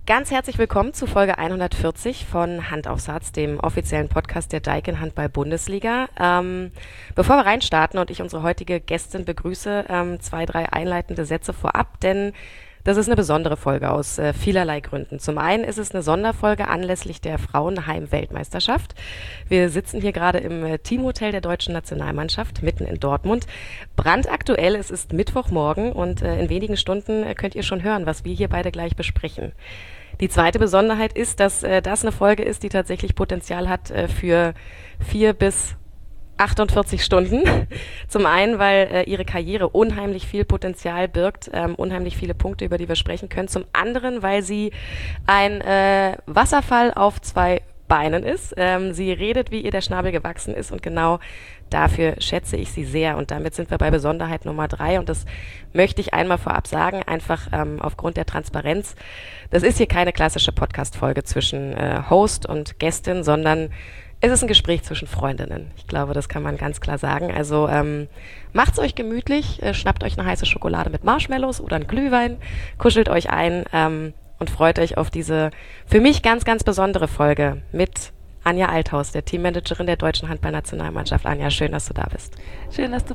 Ganz herzlich willkommen zu Folge 140 von Hand aufs Herz, dem offiziellen Podcast der Daikin Handball-Bundesliga. Bevor wir reinstarten und ich unsere heutige Gästin begrüße, 2, 3 einleitende Sätze vorab, denn das ist eine besondere Folge aus vielerlei Gründen. Zum einen ist es eine Sonderfolge anlässlich der Frauenheim-Weltmeisterschaft. Wir sitzen hier gerade im Teamhotel der deutschen Nationalmannschaft mitten in Dortmund. Brandaktuell, es ist Mittwochmorgen und in wenigen Stunden könnt ihr schon hören, was wir hier beide gleich besprechen. Die zweite Besonderheit ist, dass das eine Folge ist, die tatsächlich Potenzial hat für 4 bis 48 Stunden. Zum einen, weil ihre Karriere unheimlich viel Potenzial birgt, unheimlich viele Punkte, über die wir sprechen können. Zum anderen, weil sie ein Wasserfall auf 2 Beinen ist. Sie redet, wie ihr der Schnabel gewachsen ist, und genau dafür schätze ich sie sehr. Und damit sind wir bei Besonderheit Nummer 3, und das möchte ich einmal vorab sagen, einfach aufgrund der Transparenz. Das ist hier keine klassische Podcast-Folge zwischen Host und Gästin, sondern es ist ein Gespräch zwischen Freundinnen. Ich glaube, das kann man ganz klar sagen. Also macht's euch gemütlich, schnappt euch eine heiße Schokolade mit Marshmallows oder einen Glühwein, kuschelt euch ein und freut euch auf diese für mich ganz, ganz besondere Folge mit Anja Althaus, der Teammanagerin der deutschen Handballnationalmannschaft. Anja, schön, dass du da bist. Schön, dass du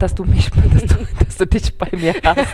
dich bei mir hast.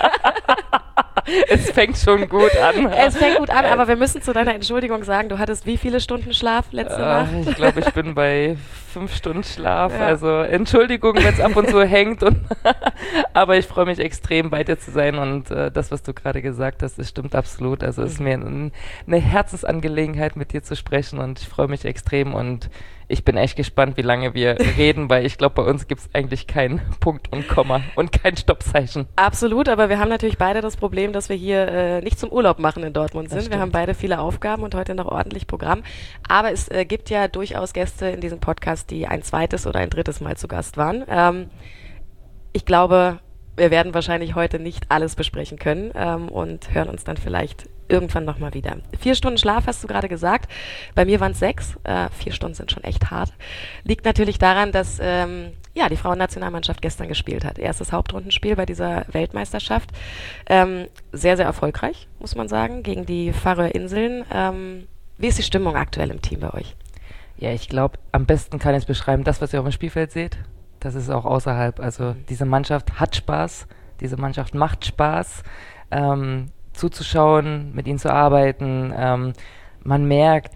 Es fängt schon gut an. Es fängt gut an, aber wir müssen zu deiner Entschuldigung sagen, du hattest wie viele Stunden Schlaf letzte Nacht? Ich glaube, ich bin bei 5 Stunden Schlaf. Ja. Also Entschuldigung, wenn es ab und zu hängt. Aber ich freue mich extrem, bei dir zu sein. Und das, was du gerade gesagt hast, das stimmt absolut. Also es ist mir eine Herzensangelegenheit, mit dir zu sprechen. Und ich freue mich extrem. Und ich bin echt gespannt, wie lange wir reden, weil ich glaube, bei uns gibt es eigentlich keinen Punkt und Komma und kein Stoppzeichen. Absolut, aber wir haben natürlich beide das Problem, dass wir hier nicht zum Urlaub machen in Dortmund sind. Wir haben beide viele Aufgaben und heute noch ordentlich Programm. Aber es gibt ja durchaus Gäste in diesem Podcast, die ein zweites oder ein drittes Mal zu Gast waren. Ich glaube, wir werden wahrscheinlich heute nicht alles besprechen können und hören uns dann vielleicht irgendwann nochmal wieder. 4 Stunden Schlaf hast du gerade gesagt. Bei mir waren es 6. 4 Stunden sind schon echt hart. Liegt natürlich daran, dass die Frauennationalmannschaft gestern gespielt hat. Erstes Hauptrundenspiel bei dieser Weltmeisterschaft. Sehr, sehr erfolgreich, muss man sagen, gegen die Färöerinseln. Wie ist die Stimmung aktuell im Team bei euch? Ja, ich glaube, am besten kann ich es beschreiben, das, was ihr auf dem Spielfeld seht, das ist auch außerhalb. Also diese Mannschaft hat Spaß, diese Mannschaft macht Spaß. Zuzuschauen, mit ihnen zu arbeiten. Man merkt,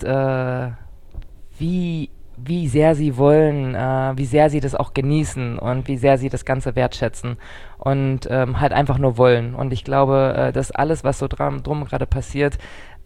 wie sehr sie wollen, wie sehr sie das auch genießen und wie sehr sie das Ganze wertschätzen und halt einfach nur wollen. Und ich glaube, dass alles, was so drum gerade passiert,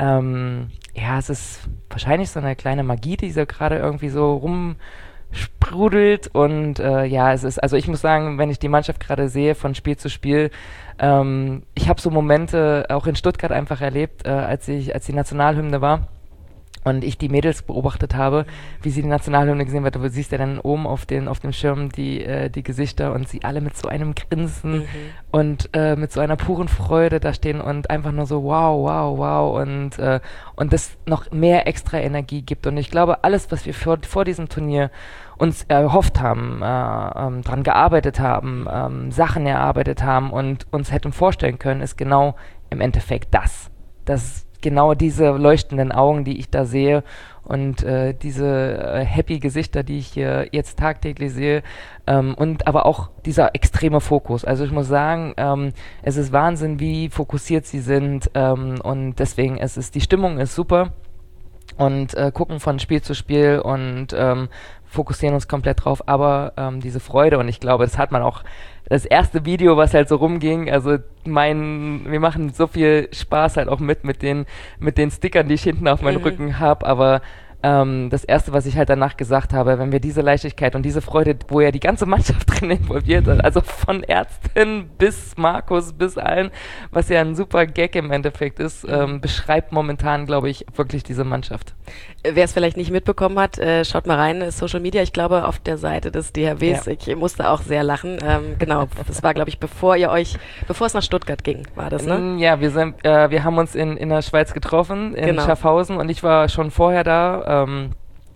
es ist wahrscheinlich so eine kleine Magie, die so gerade irgendwie so rumsprudelt. Und es ist, also ich muss sagen, wenn ich die Mannschaft gerade sehe von Spiel zu Spiel, ich habe so Momente auch in Stuttgart einfach erlebt, als die Nationalhymne war und ich die Mädels beobachtet habe, wie sie die Nationalhymne gesehen hat. Du siehst ja dann oben auf dem Schirm die Gesichter und sie alle mit so einem Grinsen und mit so einer puren Freude da stehen und einfach nur so wow und das noch mehr extra Energie gibt. Und ich glaube, alles, was wir vor diesem Turnier uns erhofft haben, dran gearbeitet haben, Sachen erarbeitet haben und uns hätten vorstellen können, ist genau im Endeffekt das genau diese leuchtenden Augen, die ich da sehe und diese happy Gesichter, die ich hier jetzt tagtäglich sehe, und aber auch dieser extreme Fokus. Also ich muss sagen, es ist Wahnsinn, wie fokussiert sie sind, und deswegen die Stimmung ist super und gucken von Spiel zu Spiel und fokussieren uns komplett drauf, aber diese Freude, und ich glaube, das hat man auch, das erste Video, was halt so rumging, also wir machen so viel Spaß halt auch mit den Stickern, die ich hinten auf meinem Rücken habe, aber das Erste, was ich halt danach gesagt habe, wenn wir diese Leichtigkeit und diese Freude, wo ja die ganze Mannschaft drin involviert ist, also von Ärztin bis Markus, bis allen, was ja ein super Gag im Endeffekt ist, beschreibt momentan, glaube ich, wirklich diese Mannschaft. Wer es vielleicht nicht mitbekommen hat, schaut mal rein, Social Media, ich glaube auf der Seite des DHWs, ja. Ich musste auch sehr lachen, genau, das war, glaube ich, bevor es nach Stuttgart ging, war das, ne? Ja, wir haben uns in der Schweiz getroffen, in Schaffhausen, und ich war schon vorher da,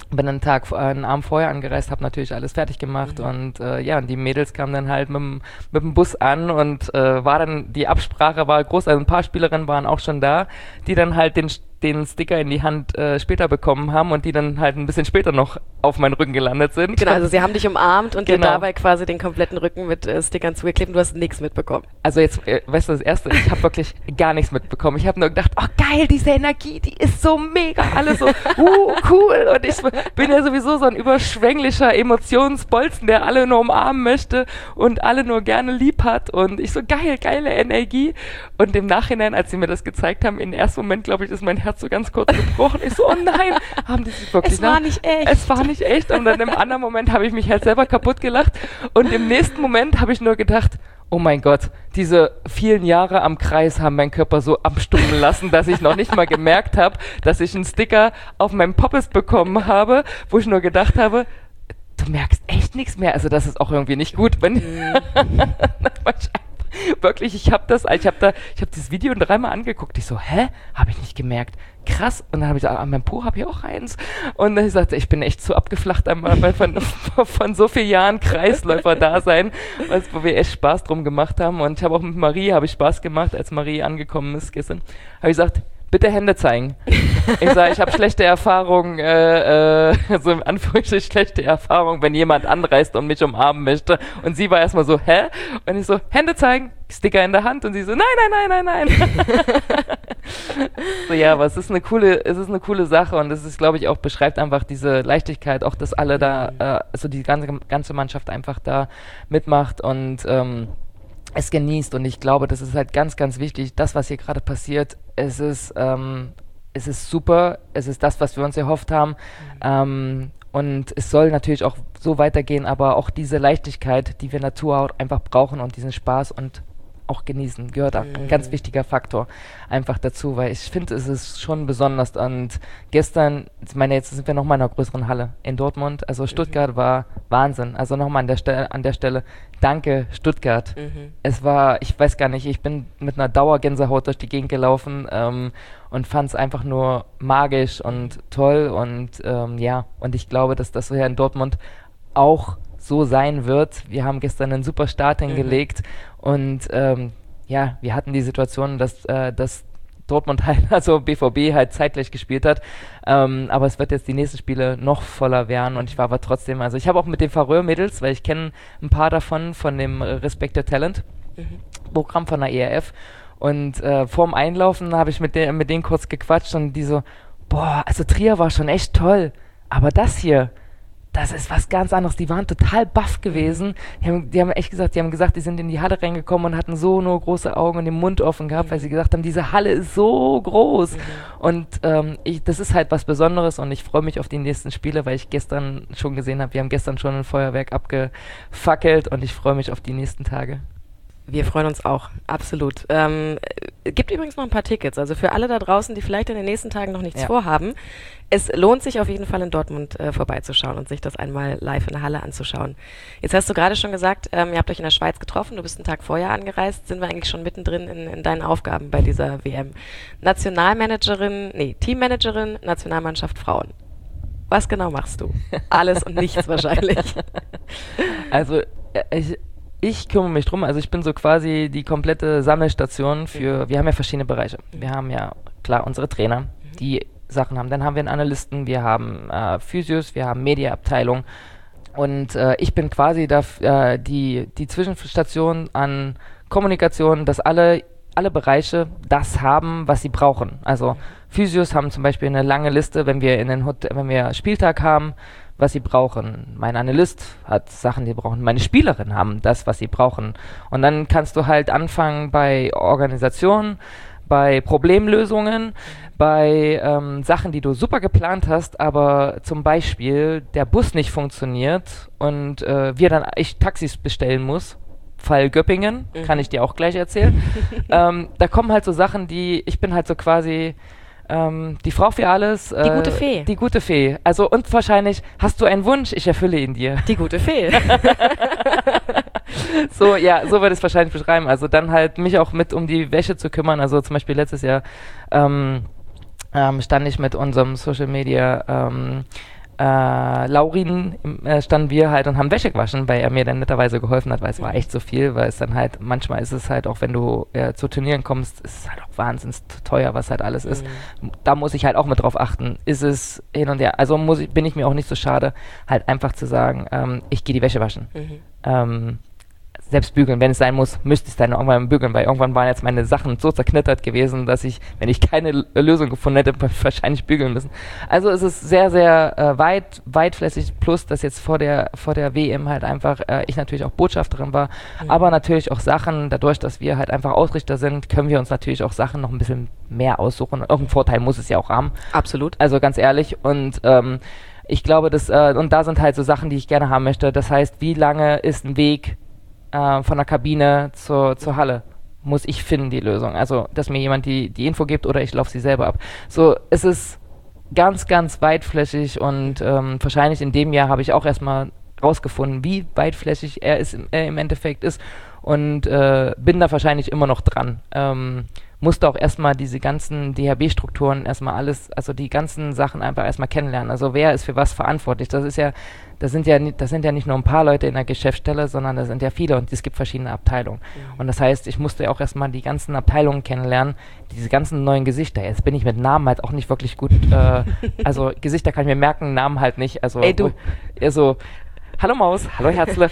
bin einen Abend vorher angereist, habe natürlich alles fertig gemacht und und die Mädels kamen dann halt mit dem Bus an und die Absprache war groß, also ein paar Spielerinnen waren auch schon da, die dann halt den Sticker in die Hand später bekommen haben und die dann halt ein bisschen später noch auf meinen Rücken gelandet sind. Genau, also sie haben dich umarmt und dir dabei quasi den kompletten Rücken mit Stickern zugeklebt und du hast nichts mitbekommen. Also jetzt, weißt du, das Erste, ich habe wirklich gar nichts mitbekommen. Ich habe nur gedacht, oh geil, diese Energie, die ist so mega, alle so, cool. Und ich bin ja sowieso so ein überschwänglicher Emotionsbolzen, der alle nur umarmen möchte und alle nur gerne lieb hat. Und ich so, geile Energie. Und im Nachhinein, als sie mir das gezeigt haben, im ersten Moment, glaube ich, ist mein Herz so ganz kurz gebrochen. Ich so, oh nein, haben die sich wirklich... Es war nicht echt. Es war nicht echt. Und dann im anderen Moment habe ich mich halt selber kaputt gelacht. Und im nächsten Moment habe ich nur gedacht, oh mein Gott, diese vielen Jahre am Kreis haben meinen Körper so abstumpfen lassen, dass ich noch nicht mal gemerkt habe, dass ich einen Sticker auf meinem Poppes bekommen habe, wo ich nur gedacht habe, du merkst echt nichts mehr. Also das ist auch irgendwie nicht gut, wenn... Wirklich, ich habe dieses Video 3-mal angeguckt. Ich so, hä? Habe ich nicht gemerkt. Krass. Und dann habe ich gesagt, mein Po habe ich auch eins. Und dann sagte ich bin echt zu abgeflacht einmal von so vielen Jahren Kreisläufer-Dasein, wo wir echt Spaß drum gemacht haben. Und ich habe auch mit Marie Spaß gemacht, als Marie angekommen ist gestern. Habe ich gesagt, bitte Hände zeigen. Ich sage, ich habe schlechte Erfahrungen, so in Anführungsstrichen schlechte Erfahrungen, wenn jemand anreist und mich umarmen möchte. Und sie war erstmal so, hä? Und ich so, Hände zeigen, Sticker in der Hand. Und sie so, nein. So, ja, aber es ist eine coole Sache und es ist, glaube ich, auch beschreibt einfach diese Leichtigkeit, auch dass alle da, also die ganze Mannschaft einfach da mitmacht und es genießt. Und ich glaube, das ist halt ganz, ganz wichtig, das, was hier gerade passiert, es ist super, es ist das, was wir uns erhofft haben. Und es soll natürlich auch so weitergehen, aber auch diese Leichtigkeit, die wir Natur einfach brauchen und diesen Spaß und auch genießen, gehört ein ganz wichtiger Faktor einfach dazu, weil ich finde, es ist schon besonders. Und gestern, ich meine, jetzt sind wir nochmal in einer größeren Halle in Dortmund, also Stuttgart war Wahnsinn. Also nochmal an der Stelle, danke Stuttgart. Es war, ich weiß gar nicht, ich bin mit einer Dauergänsehaut durch die Gegend gelaufen und fand es einfach nur magisch und toll und und ich glaube, dass das hier in Dortmund auch so sein wird. Wir haben gestern einen super Start hingelegt und wir hatten die Situation, dass Dortmund halt, also BVB halt zeitgleich gespielt hat, aber es wird jetzt die nächsten Spiele noch voller werden und ich war aber trotzdem, also ich habe auch mit den Färöer-Mädels, weil ich kenne ein paar davon von dem Respect Your Talent Programm von der ERF und vorm Einlaufen habe ich mit denen kurz gequatscht und die so, boah, also Trier war schon echt toll, aber das hier, das ist was ganz anderes. Die waren total baff gewesen. Die haben echt gesagt, die sind in die Halle reingekommen und hatten so nur große Augen und den Mund offen gehabt, weil sie gesagt haben, diese Halle ist so groß. Und das ist halt was Besonderes und ich freue mich auf die nächsten Spiele, weil ich gestern schon gesehen habe, wir haben gestern schon ein Feuerwerk abgefackelt und ich freue mich auf die nächsten Tage. Wir freuen uns auch, absolut. Gibt übrigens noch ein paar Tickets, also für alle da draußen, die vielleicht in den nächsten Tagen noch nichts vorhaben. Es lohnt sich auf jeden Fall in Dortmund vorbeizuschauen und sich das einmal live in der Halle anzuschauen. Jetzt hast du gerade schon gesagt, ihr habt euch in der Schweiz getroffen, du bist einen Tag vorher angereist, sind wir eigentlich schon mittendrin in deinen Aufgaben bei dieser WM. Teammanagerin, Nationalmannschaft Frauen. Was genau machst du? Alles und nichts wahrscheinlich. Also ich kümmere mich drum, also ich bin so quasi die komplette Sammelstation wir haben ja verschiedene Bereiche. Wir haben ja, klar, unsere Trainer, die Sachen haben. Dann haben wir einen Analysten, wir haben Physios, wir haben Mediaabteilung und ich bin quasi die Zwischenstation an Kommunikation, dass alle Bereiche das haben, was sie brauchen. Also Physios haben zum Beispiel eine lange Liste, wenn wir Spieltag haben, was sie brauchen. Mein Analyst hat Sachen, die brauchen. Meine Spielerinnen haben das, was sie brauchen. Und dann kannst du halt anfangen bei Organisation, bei Problemlösungen, bei Sachen, die du super geplant hast, aber zum Beispiel der Bus nicht funktioniert und ich Taxis bestellen muss. Fall Göppingen, kann ich dir auch gleich erzählen. Da kommen halt so Sachen, ich bin halt so quasi die Frau für alles. Die gute Fee. Die gute Fee. Also und wahrscheinlich, hast du einen Wunsch, ich erfülle ihn dir. Die gute Fee. So würde ich es wahrscheinlich beschreiben. Also dann halt mich auch mit um die Wäsche zu kümmern. Also zum Beispiel letztes Jahr stand ich mit unserem Social Media Laurin standen wir halt und haben Wäsche gewaschen, weil er mir dann netterweise geholfen hat, weil es war echt so viel, weil es dann halt, manchmal ist es halt auch, wenn du zu Turnieren kommst, ist es halt auch wahnsinnig teuer, was halt alles ist. Da muss ich halt auch mit drauf achten. Ist es hin und her, also bin ich mir auch nicht so schade, halt einfach zu sagen, ich gehe die Wäsche waschen. Selbst bügeln, wenn es sein muss, müsste ich es dann irgendwann bügeln, weil irgendwann waren jetzt meine Sachen so zerknittert gewesen, dass ich, wenn ich keine Lösung gefunden hätte, wahrscheinlich bügeln müssen. Also es ist sehr, sehr weitflächig, plus dass jetzt vor der WM halt einfach ich natürlich auch Botschafterin war, aber natürlich auch Sachen, dadurch, dass wir halt einfach Ausrichter sind, können wir uns natürlich auch Sachen noch ein bisschen mehr aussuchen. Irgendeinen Vorteil muss es ja auch haben. Absolut. Also ganz ehrlich und ich glaube, und da sind halt so Sachen, die ich gerne haben möchte. Das heißt, wie lange ist ein Weg von der Kabine zur Halle? Muss ich finden, die Lösung. Also, dass mir jemand die Info gibt oder ich laufe sie selber ab. So, es ist ganz, ganz weitflächig und wahrscheinlich in dem Jahr habe ich auch erstmal rausgefunden, wie weitflächig er im Endeffekt ist und bin da wahrscheinlich immer noch dran. Musste auch erstmal diese ganzen DHB-Strukturen erstmal alles, also die ganzen Sachen einfach erstmal kennenlernen. Also wer ist für was verantwortlich? Das sind ja nicht nur ein paar Leute in der Geschäftsstelle, sondern das sind ja viele und es gibt verschiedene Abteilungen. Und das heißt, ich musste ja auch erstmal die ganzen Abteilungen kennenlernen, diese ganzen neuen Gesichter. Jetzt bin ich mit Namen halt auch nicht wirklich gut, also Gesichter kann ich mir merken, Namen halt nicht. Also, Ey, du. Also, hallo Maus, hallo Herzle.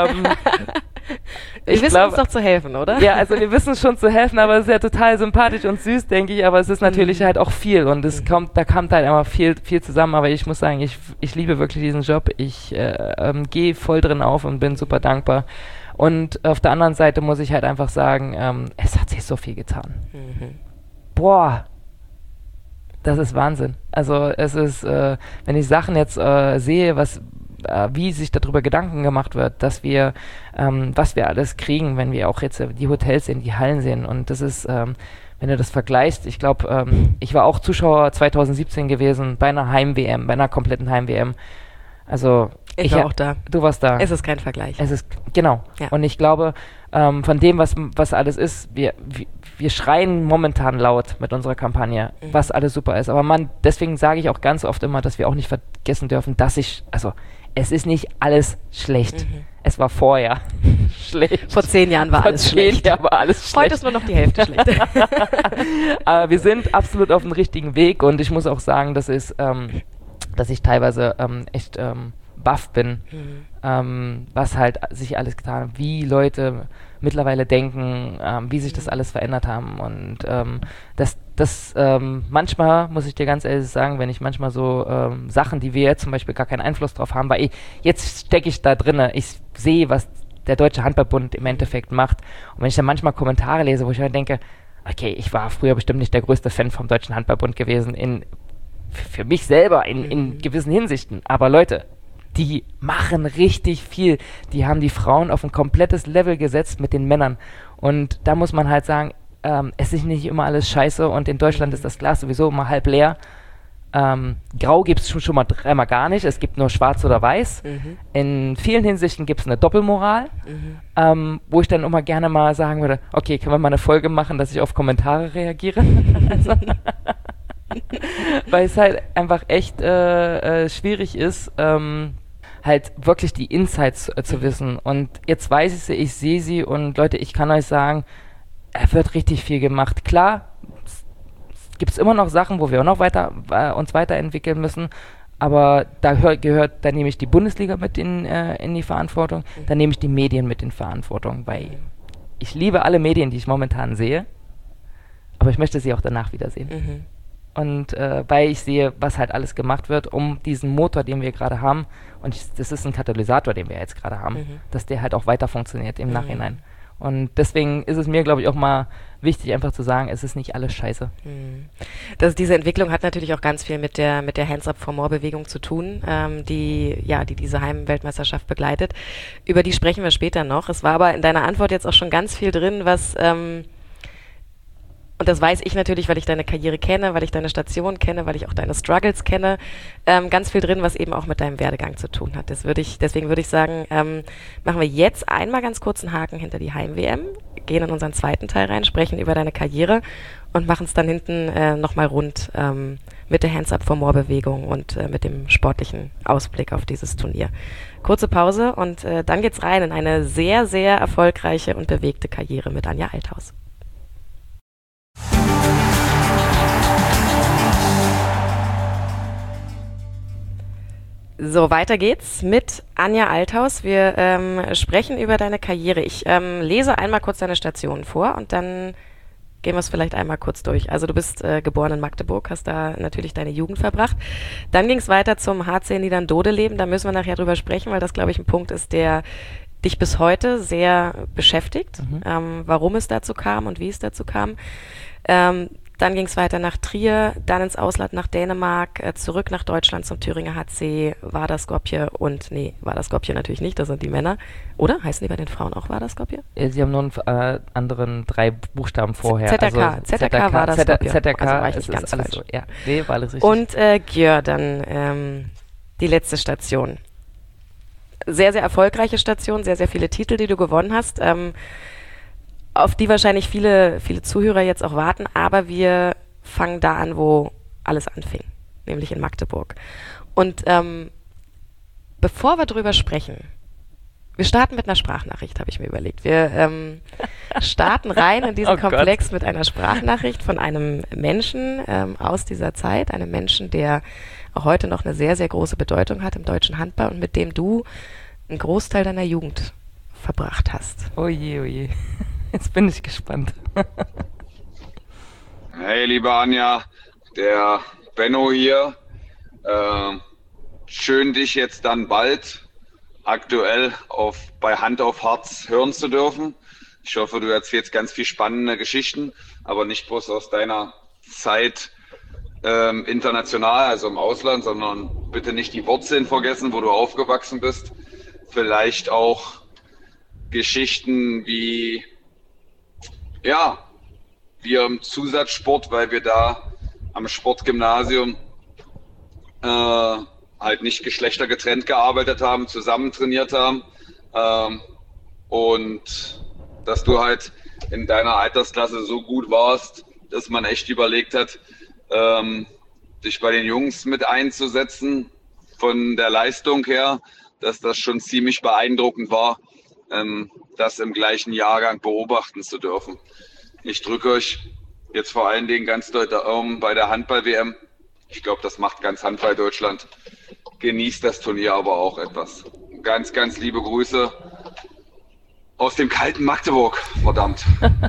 Wir wissen uns doch zu helfen, oder? Ja, also wir wissen schon zu helfen, aber es ist ja total sympathisch und süß, denke ich, aber es ist natürlich halt auch viel und da kommt halt immer viel zusammen, aber ich muss sagen, ich liebe wirklich diesen Job, ich gehe voll drin auf und bin super dankbar und auf der anderen Seite muss ich halt einfach sagen, es hat sich so viel getan. Boah, das ist Wahnsinn. Also es ist, wenn ich Sachen jetzt sehe, wie sich darüber Gedanken gemacht wird, dass wir, was wir alles kriegen, wenn wir auch jetzt die Hotels sehen, die Hallen sehen. Und das ist, wenn du das vergleichst, ich glaube, ich war auch Zuschauer 2017 gewesen bei einer Heim-WM, bei einer kompletten Heim-WM. Also ich war auch da. Du warst da. Es ist kein Vergleich. Es ist, genau. Ja. Und ich glaube, von dem, was alles ist, wir schreien momentan laut mit unserer Kampagne, was alles super ist. Aber deswegen sage ich auch ganz oft immer, dass wir auch nicht vergessen dürfen, es ist nicht alles schlecht. Es war vorher schlecht. Vor 10 Jahren war alles schlecht. War alles schlecht. Heute ist nur noch die Hälfte schlecht. Aber wir sind absolut auf dem richtigen Weg und ich muss auch sagen, dass ich teilweise echt baff bin, was halt sich alles getan hat, wie Leute mittlerweile denken, wie sich das alles verändert haben und manchmal, muss ich dir ganz ehrlich sagen, wenn ich manchmal so Sachen, die wir jetzt zum Beispiel gar keinen Einfluss drauf haben, weil jetzt stecke ich da drinne, ich sehe, was der Deutsche Handballbund im Endeffekt macht und wenn ich dann manchmal Kommentare lese, wo ich halt denke, okay, ich war früher bestimmt nicht der größte Fan vom Deutschen Handballbund gewesen, für mich selber in gewissen Hinsichten, aber Leute, die machen richtig viel. Die haben die Frauen auf ein komplettes Level gesetzt mit den Männern. Und da muss man halt sagen, es ist nicht immer alles scheiße und in Deutschland ist das Glas sowieso immer halb leer. Grau gibt es schon mal dreimal gar nicht. Es gibt nur schwarz oder weiß. In vielen Hinsichten gibt es eine Doppelmoral, wo ich dann immer gerne mal sagen würde, okay, können wir mal eine Folge machen, dass ich auf Kommentare reagiere? Also, weil es halt einfach echt schwierig ist, halt wirklich die Insights zu wissen. Und jetzt weiß ich sie, ich sehe sie und Leute, ich kann euch sagen, es wird richtig viel gemacht. Klar, gibt es immer noch Sachen, wo wir auch noch uns weiterentwickeln müssen, aber da nehme ich die Bundesliga mit in die Verantwortung, da nehme ich die Medien mit in Verantwortung, weil ich liebe alle Medien, die ich momentan sehe, aber ich möchte sie auch danach wiedersehen. Und weil ich sehe, was halt alles gemacht wird, um diesen Motor, den wir gerade haben, und das ist ein Katalysator, den wir jetzt gerade haben, dass der halt auch weiter funktioniert im Nachhinein. Und deswegen ist es mir, glaube ich, auch mal wichtig, einfach zu sagen, es ist nicht alles scheiße. Diese Entwicklung hat natürlich auch ganz viel mit der Hands Up for More Bewegung zu tun, die diese Heim-Weltmeisterschaft begleitet. Über die sprechen wir später noch. Es war aber in deiner Antwort jetzt auch schon ganz viel drin, was und das weiß ich natürlich, weil ich deine Karriere kenne, weil ich deine Station kenne, weil ich auch deine Struggles kenne, ganz viel drin, was eben auch mit deinem Werdegang zu tun hat. Deswegen würde ich sagen, machen wir jetzt einmal ganz kurz einen Haken hinter die Heim-WM, gehen in unseren zweiten Teil rein, sprechen über deine Karriere und machen es dann hinten nochmal rund mit der Hands Up for More Bewegung und mit dem sportlichen Ausblick auf dieses Turnier. Kurze Pause und dann geht's rein in eine sehr, sehr erfolgreiche und bewegte Karriere mit Anja Althaus. So, weiter geht's mit Anja Althaus. Wir sprechen über deine Karriere. Ich lese einmal kurz deine Stationen vor und dann gehen wir es vielleicht einmal kurz durch. Also du bist geboren in Magdeburg, hast da natürlich deine Jugend verbracht. Dann ging es weiter zum HC Niedern-Dodeleben. Da müssen wir nachher drüber sprechen, weil das, glaube ich, ein Punkt ist, der dich bis heute sehr beschäftigt, warum es dazu kam und wie es dazu kam. Dann ging es weiter nach Trier, dann ins Ausland nach Dänemark, zurück nach Deutschland zum Thüringer HC, Vardar Skopje und, nee, Vardar Skopje natürlich nicht, das sind die Männer. Oder? Heißen die bei den Frauen auch Vardar Skopje? Sie haben nur einen anderen 3 Buchstaben vorher. ZRK, also ZRK Vardar Skopje. ZRK, also war ich nicht ist ganz alles falsch. so. Ja, nee, war alles richtig. Und Gjör dann die letzte Station. Sehr, sehr erfolgreiche Station, sehr, sehr viele Titel, die du gewonnen hast. Auf die wahrscheinlich viele Zuhörer jetzt auch warten, aber wir fangen da an, wo alles anfing, nämlich in Magdeburg. Und bevor wir drüber sprechen, wir starten mit einer Sprachnachricht, habe ich mir überlegt. Wir starten rein in diesen Komplex mit einer Sprachnachricht von einem Menschen aus dieser Zeit, einem Menschen, der auch heute noch eine sehr, sehr große Bedeutung hat im deutschen Handball und mit dem du einen Großteil deiner Jugend verbracht hast. Oje, oje. Jetzt bin ich gespannt. Hey, liebe Anja, der Benno hier. Schön, dich jetzt dann bald aktuell bei Hand auf Herz hören zu dürfen. Ich hoffe, du erzählst ganz viel spannende Geschichten, aber nicht bloß aus deiner Zeit international, also im Ausland, sondern bitte nicht die Wurzeln vergessen, wo du aufgewachsen bist. Vielleicht auch Geschichten wie wir im Zusatzsport, weil wir da am Sportgymnasium halt nicht geschlechtergetrennt gearbeitet haben, zusammen trainiert haben und dass du halt in deiner Altersklasse so gut warst, dass man echt überlegt hat, dich bei den Jungs mit einzusetzen von der Leistung her, dass das schon ziemlich beeindruckend war, das im gleichen Jahrgang beobachten zu dürfen. Ich drücke euch jetzt vor allen Dingen ganz doll Daumen bei der Handball-WM. Ich glaube, das macht ganz Handball-Deutschland. Genießt das Turnier aber auch etwas. Ganz, ganz liebe Grüße aus dem kalten Magdeburg, verdammt.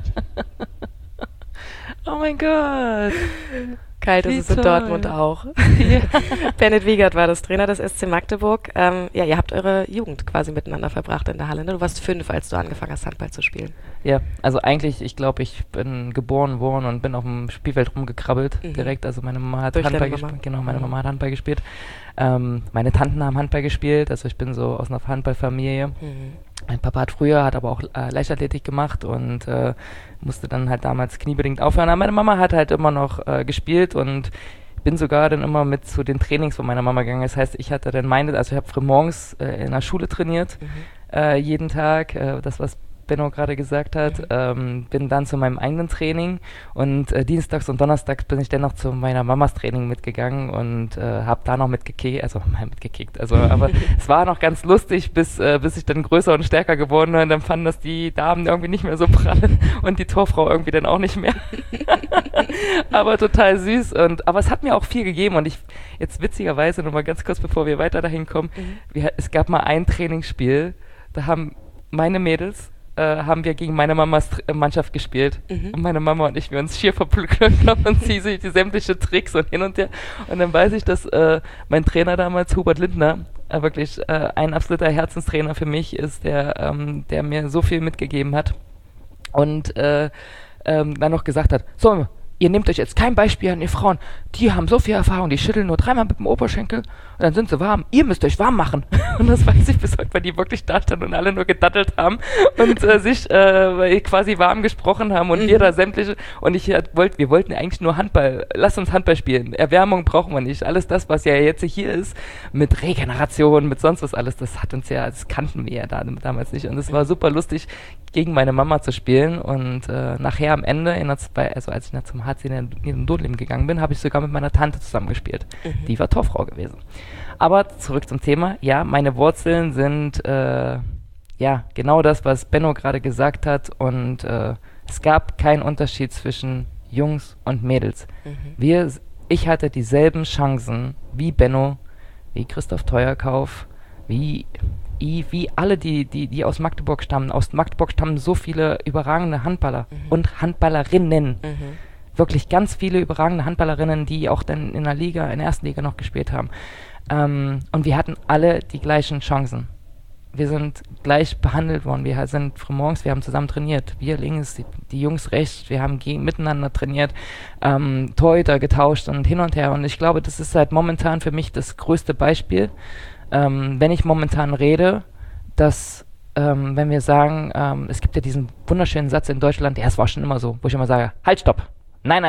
Oh mein Gott. Kalt ist es in Dortmund auch. Ja. Bennett Wiegert war das Trainer des SC Magdeburg. Ihr habt eure Jugend quasi miteinander verbracht in der Halle. Ne? Du warst 5, als du angefangen hast, Handball zu spielen. Ja, also eigentlich, ich glaube, ich bin geboren worden und bin auf dem Spielfeld rumgekrabbelt direkt. Also meine Mama hat Handball gespielt. Genau, meine Mama hat Handball gespielt. Meine Tanten haben Handball gespielt. Also ich bin so aus einer Handballfamilie. Mein Papa hat aber auch Leichtathletik gemacht und musste dann halt damals kniebedingt aufhören. Aber meine Mama hat halt immer noch gespielt und bin sogar dann immer mit zu den Trainings von meiner Mama gegangen. Das heißt, ich hatte dann ich habe früh morgens in der Schule trainiert, jeden Tag, das was Benno gerade gesagt hat, bin dann zu meinem eigenen Training und dienstags und donnerstags bin ich dann noch zu meiner Mamas Training mitgegangen und habe da noch mitgekickt, aber es war noch ganz lustig, bis ich dann größer und stärker geworden bin und dann fanden das die Damen irgendwie nicht mehr so prall und die Torfrau irgendwie dann auch nicht mehr. Aber total süß aber es hat mir auch viel gegeben und jetzt witzigerweise, nochmal ganz kurz, bevor wir weiter dahin kommen, es gab mal ein Trainingsspiel, da haben meine Mädels haben wir gegen meine Mamas Mannschaft gespielt. Und meine Mama und ich, wir uns schier verprügelt haben und sie sich die sämtliche Tricks und hin und her. Und dann weiß ich, dass mein Trainer damals, Hubert Lindner, wirklich ein absoluter Herzenstrainer für mich ist, der mir so viel mitgegeben hat. Und dann noch gesagt hat, so, ihr nehmt euch jetzt kein Beispiel an ihr Frauen, die haben so viel Erfahrung, die schütteln nur 3-mal mit dem Oberschenkel und dann sind sie warm. Ihr müsst euch warm machen. Und das weiß ich bis heute, weil die wirklich da standen und alle nur gedattelt haben und sich quasi warm gesprochen haben und wir da sämtliche, und wir wollten eigentlich nur Handball, lasst uns Handball spielen, Erwärmung brauchen wir nicht. Alles das, was ja jetzt hier ist, mit Regeneration, mit sonst was alles, das kannten wir ja damals nicht und es war super lustig, gegen meine Mama zu spielen und nachher am Ende, als ich dann zum HC Niederndodeln gegangen bin, habe ich sogar mit meiner Tante zusammengespielt. Die war Torfrau gewesen. Aber zurück zum Thema. Ja, meine Wurzeln sind genau das, was Benno gerade gesagt hat und es gab keinen Unterschied zwischen Jungs und Mädels. Ich hatte dieselben Chancen wie Benno, wie Christoph Teuerkauf, wie alle, die aus Magdeburg stammen. Aus Magdeburg stammen so viele überragende Handballer und Handballerinnen. Wirklich ganz viele überragende Handballerinnen, die auch dann in der ersten Liga noch gespielt haben. Und wir hatten alle die gleichen Chancen. Wir sind gleich behandelt worden. Wir sind frühmorgens, wir haben zusammen trainiert. Wir links, die Jungs rechts, wir haben miteinander trainiert, Torhüter getauscht und hin und her. Und ich glaube, das ist halt momentan für mich das größte Beispiel, wenn ich momentan rede, dass, wenn wir sagen, es gibt ja diesen wunderschönen Satz in Deutschland, es war schon immer so, wo ich immer sage, halt, stopp. Nein.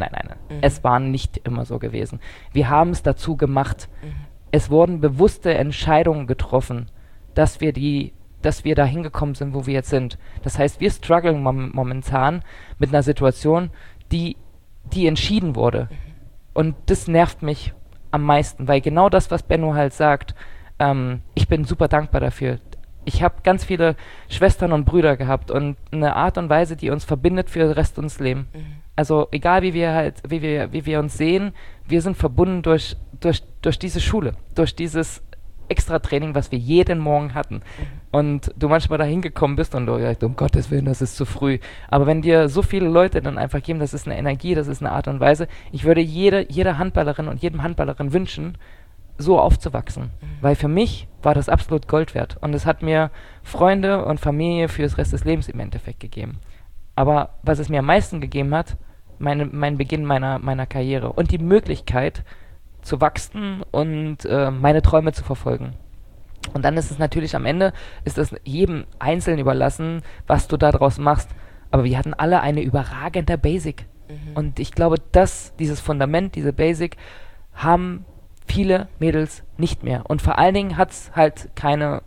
Es war nicht immer so gewesen. Wir haben es dazu gemacht. Es wurden bewusste Entscheidungen getroffen, dass wir da hingekommen sind, wo wir jetzt sind. Das heißt, wir strugglen momentan mit einer Situation, die entschieden wurde. Und das nervt mich am meisten, weil genau das, was Benno halt sagt, ich bin super dankbar dafür. Ich habe ganz viele Schwestern und Brüder gehabt und eine Art und Weise, die uns verbindet für den Rest unseres Lebens. Also egal wie wir uns sehen, wir sind verbunden durch diese Schule, durch dieses Extra-Training, was wir jeden Morgen hatten. Und du manchmal da hingekommen bist und du sagst, um Gottes Willen, das ist zu früh. Aber wenn dir so viele Leute dann einfach geben, das ist eine Energie, das ist eine Art und Weise, ich würde jeder Handballerin und jedem Handballerin wünschen, so aufzuwachsen. Weil für mich war das absolut Gold wert. Und es hat mir Freunde und Familie für das Rest des Lebens im Endeffekt gegeben. Aber was es mir am meisten gegeben hat, mein Beginn meiner Karriere und die Möglichkeit, zu wachsen und meine Träume zu verfolgen. Und dann ist es natürlich am Ende, ist es jedem Einzelnen überlassen, was du daraus machst. Aber wir hatten alle eine überragende Basic. Und ich glaube, dieses Fundament, diese Basic, haben viele Mädels nicht mehr. Und vor allen Dingen hat es halt kein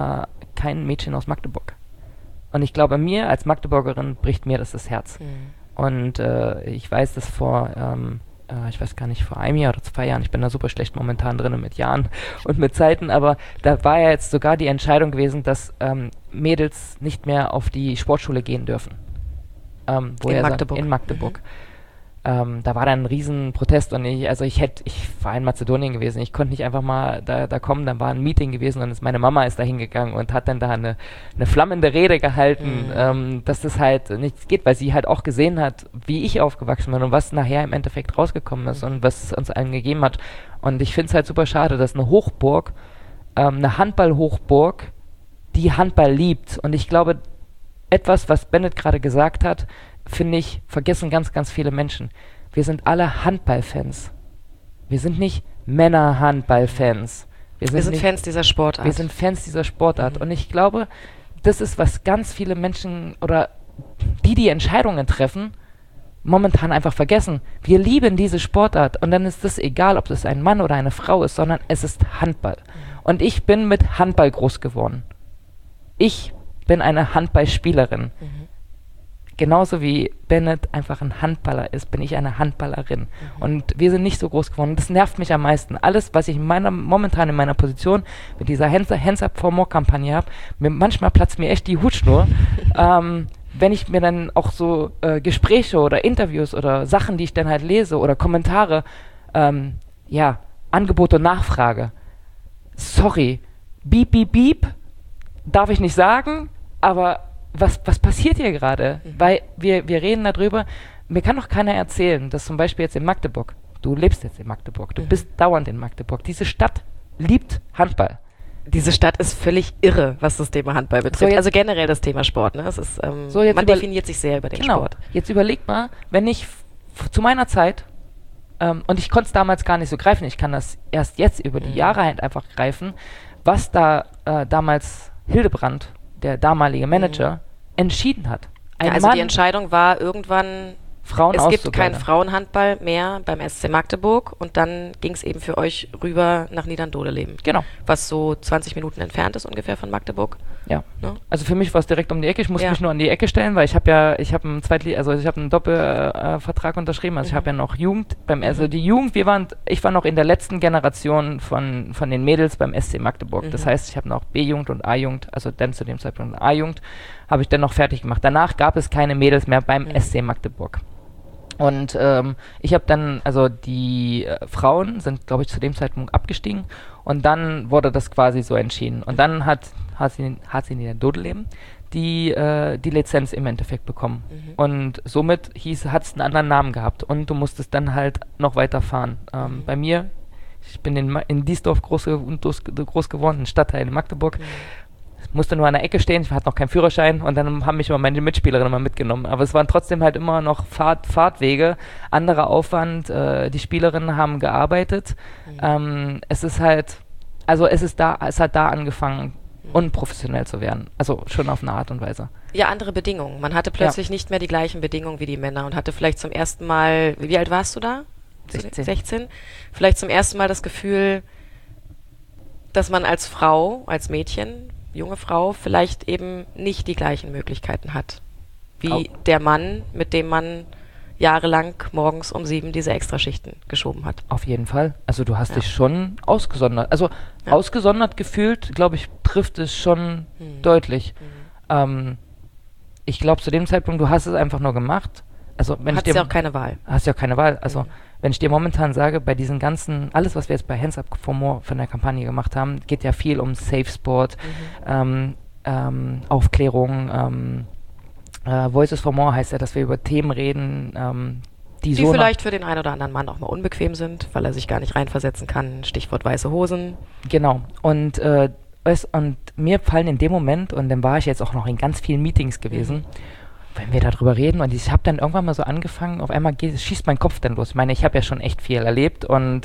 Mädchen aus Magdeburg. Und ich glaube, mir als Magdeburgerin bricht mir das Herz. Und ich weiß, dass vor einem Jahr oder 2 Jahren, ich bin da super schlecht momentan drin mit Jahren und mit Zeiten, aber da war ja jetzt sogar die Entscheidung gewesen, dass Mädels nicht mehr auf die Sportschule gehen dürfen. In Magdeburg. Da war dann ein riesen Protest und ich war in Mazedonien gewesen, ich konnte nicht einfach mal da kommen, dann war ein Meeting gewesen und meine Mama ist da hingegangen und hat dann da eine flammende Rede gehalten, dass das halt nichts geht, weil sie halt auch gesehen hat, wie ich aufgewachsen bin und was nachher im Endeffekt rausgekommen ist und was es uns allen gegeben hat. Und ich finde es halt super schade, dass eine Hochburg, eine Handball-Hochburg, die Handball liebt. Und ich glaube, etwas, was Bennett gerade gesagt hat, finde ich, vergessen ganz, ganz viele Menschen. Wir sind alle Handballfans. Wir sind nicht Männer-Handballfans. Wir sind Fans dieser Sportart. Wir sind Fans dieser Sportart. Und ich glaube, das ist, was ganz viele Menschen oder die Entscheidungen treffen, momentan einfach vergessen. Wir lieben diese Sportart und dann ist es egal, ob das ein Mann oder eine Frau ist, sondern es ist Handball. Und ich bin mit Handball groß geworden. Ich bin eine Handballspielerin. Genauso wie Bennett einfach ein Handballer ist, bin ich eine Handballerin. Und wir sind nicht so groß geworden. Das nervt mich am meisten. Alles, was ich momentan in meiner Position mit dieser Hands Up for More Kampagne habe, manchmal platzt mir echt die Hutschnur, wenn ich mir dann auch so Gespräche oder Interviews oder Sachen, die ich dann halt lese oder Kommentare, Angebot und Nachfrage. Sorry, beep, beep, beep, darf ich nicht sagen, aber was passiert hier gerade? Weil wir reden darüber, mir kann doch keiner erzählen, dass zum Beispiel jetzt in Magdeburg, du lebst jetzt in Magdeburg, du bist dauernd in Magdeburg, diese Stadt liebt Handball. Diese Stadt ist völlig irre, was das Thema Handball betrifft. Also generell das Thema Sport. Ne? Es ist, man definiert sich sehr über den Sport. Jetzt überleg mal, wenn ich zu meiner Zeit, und ich konnte es damals gar nicht so greifen, ich kann das erst jetzt über die Jahre halt einfach greifen, was da damals Hildebrand, der damalige Manager, entschieden hat. Die Entscheidung war irgendwann Frauen Es gibt keinen auszubrennen. Frauenhandball mehr beim SC Magdeburg und dann ging es eben für euch rüber nach Niederndodeleben. Genau. Was so 20 Minuten entfernt ist ungefähr von Magdeburg. Ja. Ne? Also für mich war es direkt um die Ecke. Ich musste Ja. mich nur an die Ecke stellen, weil ich habe einen Doppelvertrag unterschrieben. Also ich habe ja noch Jugend also die Jugend, ich war noch in der letzten Generation von den Mädels beim SC Magdeburg. Das heißt, ich habe noch B-Jugend und A-Jugend, also dann zu dem Zeitpunkt A-Jugend, habe ich dann noch fertig gemacht. Danach gab es keine Mädels mehr beim SC Magdeburg. Und ich habe dann, also die Frauen sind, glaube ich, zu dem Zeitpunkt abgestiegen und dann wurde das quasi so entschieden. Und dann hat sie in der Dodeleben die Lizenz im Endeffekt bekommen. Und somit hat es einen anderen Namen gehabt und du musstest dann halt noch weiter fahren. Bei mir, ich bin in Diesdorf groß geworden, ein Stadtteil in Magdeburg. Musste nur an der Ecke stehen, ich hatte noch keinen Führerschein und dann haben mich immer meine Mitspielerinnen immer mitgenommen. Aber es waren trotzdem halt immer noch Fahrtwege, anderer Aufwand, die Spielerinnen haben gearbeitet. Es hat da angefangen, unprofessionell zu werden. Also schon auf eine Art und Weise. Ja, andere Bedingungen. Man hatte plötzlich nicht mehr die gleichen Bedingungen wie die Männer und hatte vielleicht zum ersten Mal, wie alt warst du da? 16. Vielleicht zum ersten Mal das Gefühl, dass man als Frau, als Mädchen, junge Frau, vielleicht eben nicht die gleichen Möglichkeiten hat, wie der Mann, mit dem man jahrelang morgens um 7 diese Extraschichten geschoben hat. Auf jeden Fall. Also du hast dich schon ausgesondert. Also ausgesondert gefühlt, glaube ich, trifft es schon deutlich. Ich glaube, zu dem Zeitpunkt, du hast es einfach nur gemacht. Also, Hast ja auch keine Wahl. Hast ja auch keine Wahl. Also, wenn ich dir momentan sage, bei diesen ganzen, alles, was wir jetzt bei Hands Up for More von der Kampagne gemacht haben, geht ja viel um Safe Sport, Aufklärung, Voices for More heißt ja, dass wir über Themen reden, die so vielleicht für den einen oder anderen Mann auch mal unbequem sind, weil er sich gar nicht reinversetzen kann. Stichwort weiße Hosen. Genau. Und mir fallen in dem Moment, und dann war ich jetzt auch noch in ganz vielen Meetings gewesen, wenn wir darüber reden, und ich habe dann irgendwann mal so angefangen, auf einmal schießt mein Kopf dann los. Ich meine, ich habe ja schon echt viel erlebt und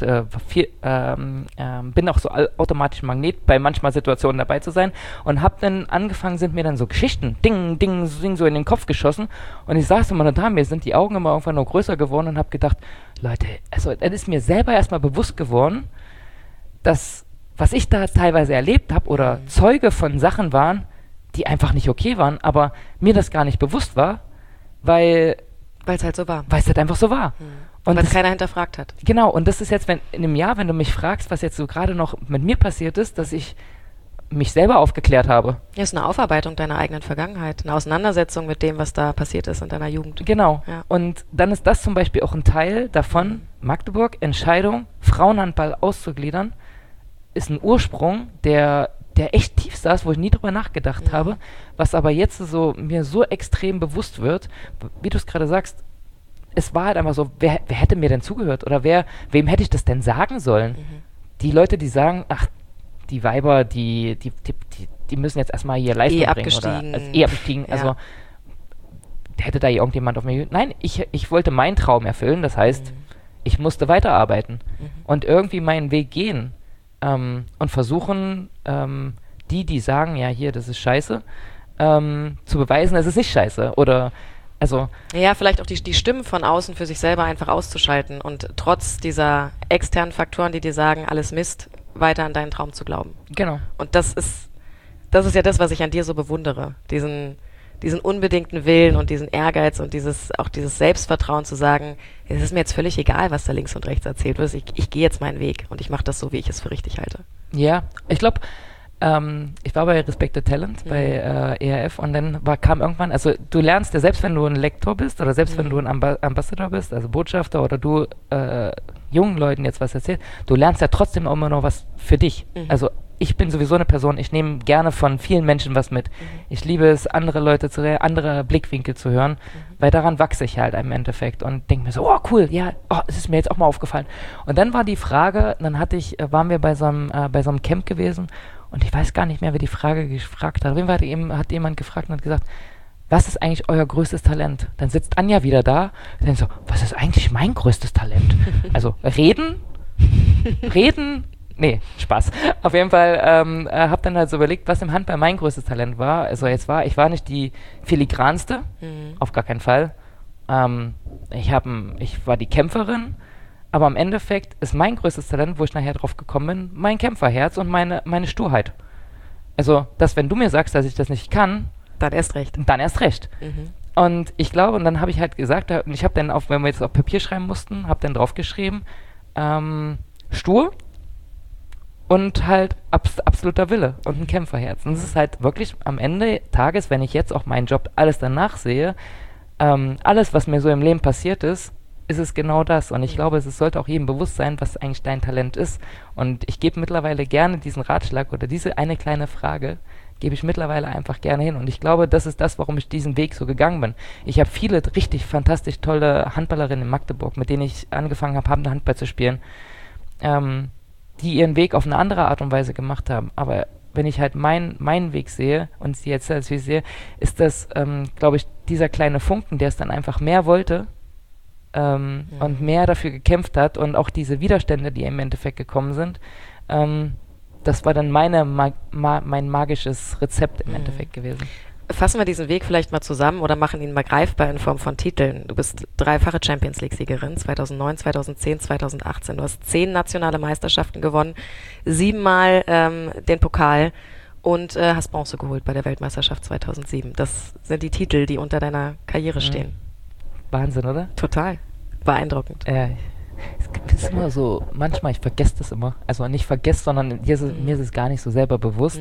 bin auch so automatisch ein Magnet, bei manchmal Situationen dabei zu sein, und habe dann angefangen, sind mir dann so Geschichten, ding, ding, ding, so in den Kopf geschossen, und ich saß immer nur da, mir sind die Augen immer irgendwann noch größer geworden und habe gedacht, Leute, also es ist mir selber erstmal bewusst geworden, dass, was ich da teilweise erlebt habe oder Zeuge von Sachen waren, die einfach nicht okay waren, aber mir das gar nicht bewusst war, weil es halt so war. Weil es halt einfach so war. Und weil es keiner hinterfragt hat. Genau, und das ist jetzt, in einem Jahr, wenn du mich fragst, was jetzt so gerade noch mit mir passiert ist, dass ich mich selber aufgeklärt habe. Ja, ist eine Aufarbeitung deiner eigenen Vergangenheit, eine Auseinandersetzung mit dem, was da passiert ist in deiner Jugend. Genau. Ja. Und dann ist das zum Beispiel auch ein Teil davon, Magdeburg, Entscheidung, Frauenhandball auszugliedern, ist ein Ursprung, der echt tief saß, wo ich nie drüber nachgedacht habe, was aber jetzt mir so extrem bewusst wird, wie du es gerade sagst, es war halt einfach so, wer hätte mir denn zugehört oder wem hätte ich das denn sagen sollen? Die Leute, die sagen, ach, die Weiber, die müssen jetzt erstmal hier Leistung bringen. Abgestiegen. Ja. Also hätte da irgendjemand auf mich... Nein, ich wollte meinen Traum erfüllen, das heißt, ich musste weiterarbeiten und irgendwie meinen Weg gehen. Und versuchen, die sagen, ja, hier, das ist scheiße, zu beweisen, es ist nicht scheiße. Oder, also... Ja, vielleicht auch die Stimmen von außen für sich selber einfach auszuschalten und trotz dieser externen Faktoren, die dir sagen, alles Mist, weiter an deinen Traum zu glauben. Genau. Und das ist ja das, was ich an dir so bewundere. Diesen unbedingten Willen und diesen Ehrgeiz und dieses Selbstvertrauen zu sagen, es ist mir jetzt völlig egal, was da links und rechts erzählt wird. Ich gehe jetzt meinen Weg und ich mache das so, wie ich es für richtig halte. Ja, ich glaube, ich war bei Respected Talent, bei ERF, und dann kam irgendwann, also du lernst ja, selbst wenn du ein Lektor bist oder selbst wenn du ein Ambassador bist, also Botschafter, oder du jungen Leuten jetzt was erzählst, du lernst ja trotzdem immer noch was für dich. Also ich bin sowieso eine Person, ich nehme gerne von vielen Menschen was mit. Ich liebe es, andere Leute andere Blickwinkel zu hören, weil daran wachse ich halt im Endeffekt und denke mir so, oh cool, ja, es ist mir jetzt auch mal aufgefallen. Und dann war die Frage, dann waren wir bei so einem Camp gewesen und ich weiß gar nicht mehr, wer die Frage gefragt hat. Auf jeden Fall hat jemand gefragt und hat gesagt, was ist eigentlich euer größtes Talent? Dann sitzt Anja wieder da und dann so, was ist eigentlich mein größtes Talent? Also reden, nee, Spaß. Auf jeden Fall habe dann halt so überlegt, was im Handball mein größtes Talent war. Also ich war nicht die filigranste, auf gar keinen Fall. Ich war die Kämpferin, aber im Endeffekt ist mein größtes Talent, wo ich nachher drauf gekommen bin, mein Kämpferherz und meine Sturheit. Also, dass wenn du mir sagst, dass ich das nicht kann, Dann erst recht. dann erst recht. Und ich glaube, und dann habe ich halt gesagt, und ich habe dann, wenn wir jetzt auf Papier schreiben mussten, habe dann draufgeschrieben, stur und halt absoluter Wille und ein Kämpferherz. Und es ist halt wirklich am Ende Tages, wenn ich jetzt auch meinen Job alles danach sehe, alles, was mir so im Leben passiert ist es genau das. Und ich glaube, es sollte auch jedem bewusst sein, was eigentlich dein Talent ist. Und ich gebe mittlerweile gerne diesen Ratschlag oder diese eine kleine Frage, gebe ich mittlerweile einfach gerne hin. Und ich glaube, das ist das, warum ich diesen Weg so gegangen bin. Ich habe viele richtig fantastisch tolle Handballerinnen in Magdeburg, mit denen ich angefangen habe, Handball zu spielen, die ihren Weg auf eine andere Art und Weise gemacht haben. Aber wenn ich halt meinen Weg sehe und sie jetzt als wie sehe, ist das, glaube ich, dieser kleine Funken, der es dann einfach mehr wollte und mehr dafür gekämpft hat und auch diese Widerstände, die im Endeffekt gekommen sind, das war dann mein magisches Rezept im Endeffekt gewesen. Fassen wir diesen Weg vielleicht mal zusammen oder machen ihn mal greifbar in Form von Titeln. Du bist dreifache Champions-League-Siegerin, 2009, 2010, 2018. Du hast 10 nationale Meisterschaften gewonnen, 7-mal den Pokal und hast Bronze geholt bei der Weltmeisterschaft 2007. Das sind die Titel, die unter deiner Karriere stehen. Wahnsinn, oder? Total. Beeindruckend. Es ist immer so, manchmal, ich vergesse das immer. Also nicht vergesse, sondern mir ist es gar nicht so selber bewusst.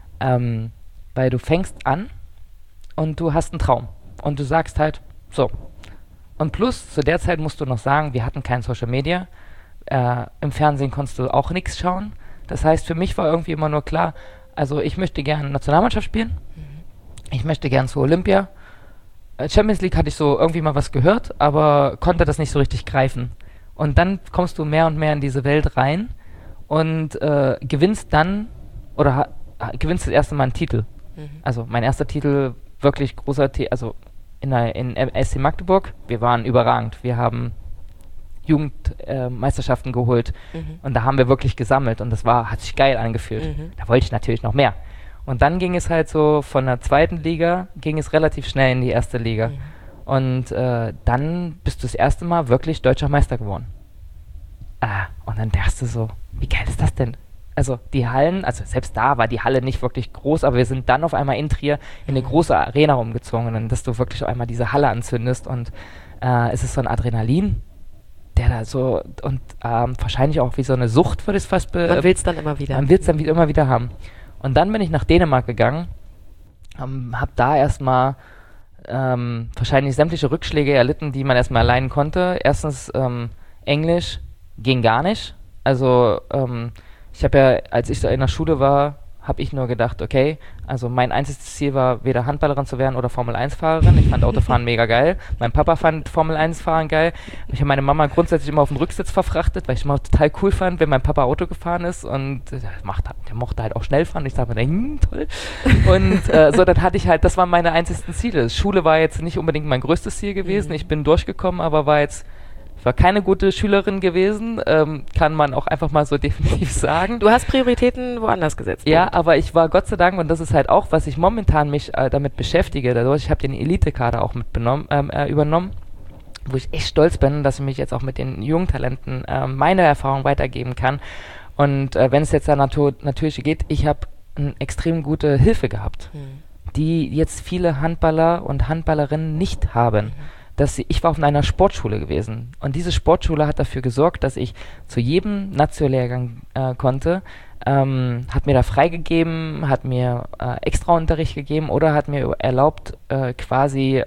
Weil du fängst an und du hast einen Traum. Und du sagst halt, so. Und plus, zu der Zeit musst du noch sagen, wir hatten kein Social Media. Im Fernsehen konntest du auch nichts schauen. Das heißt, für mich war irgendwie immer nur klar, also ich möchte gerne Nationalmannschaft spielen. Ich möchte gerne zur Olympia. Champions League hatte ich so irgendwie mal was gehört, aber konnte das nicht so richtig greifen. Und dann kommst du mehr und mehr in diese Welt rein und gewinnst dann, oder gewinnst das erste Mal einen Titel. Also mein erster Titel, wirklich großer also in SC Magdeburg, wir waren überragend. Wir haben Jugendmeisterschaften geholt und da haben wir wirklich gesammelt und hat sich geil angefühlt. Da wollte ich natürlich noch mehr. Und dann ging es halt so, von der zweiten Liga ging es relativ schnell in die erste Liga. Und dann bist du das erste Mal wirklich deutscher Meister geworden. Und dann dachtest du so, wie geil ist das denn? Also die Hallen, also selbst da war die Halle nicht wirklich groß, aber wir sind dann auf einmal in Trier in eine große Arena umgezogen, und dass du wirklich auf einmal diese Halle anzündest und es ist so ein Adrenalin, der da so, und wahrscheinlich auch wie so eine Sucht, würde ich es fast Man will es dann immer wieder. Man will es dann immer wieder haben. Und dann bin ich nach Dänemark gegangen, habe da erstmal wahrscheinlich sämtliche Rückschläge erlitten, die man erstmal erleiden konnte. Erstens, Englisch ging gar nicht. Also ich habe ja, als ich so in der Schule war, habe ich nur gedacht, okay, also mein einziges Ziel war, weder Handballerin zu werden oder Formel-1-Fahrerin. Ich fand Autofahren mega geil. Mein Papa fand Formel-1-Fahren geil. Ich habe meine Mama grundsätzlich immer auf den Rücksitz verfrachtet, weil ich immer total cool fand, wenn mein Papa Auto gefahren ist, und der mochte halt auch schnell fahren. Ich sage mir, toll. Und so, dann hatte ich halt, das waren meine einzigsten Ziele. Schule war jetzt nicht unbedingt mein größtes Ziel gewesen. Ich bin durchgekommen, aber war keine gute Schülerin gewesen, kann man auch einfach mal so definitiv sagen. Du hast Prioritäten woanders gesetzt. Ja, aber ich war Gott sei Dank, und das ist halt auch, was ich momentan mich damit beschäftige, dadurch, ich habe den Elite-Kader auch übernommen, wo ich echt stolz bin, dass ich mich jetzt auch mit den jungen Talenten meine Erfahrung weitergeben kann. Und wenn es jetzt da natürlich geht, ich habe eine extrem gute Hilfe gehabt, die jetzt viele Handballer und Handballerinnen nicht haben. Ich war auf einer Sportschule gewesen, und diese Sportschule hat dafür gesorgt, dass ich zu jedem Nazio-Lehrgang konnte, hat mir da freigegeben, hat mir Extraunterricht gegeben oder hat mir erlaubt, quasi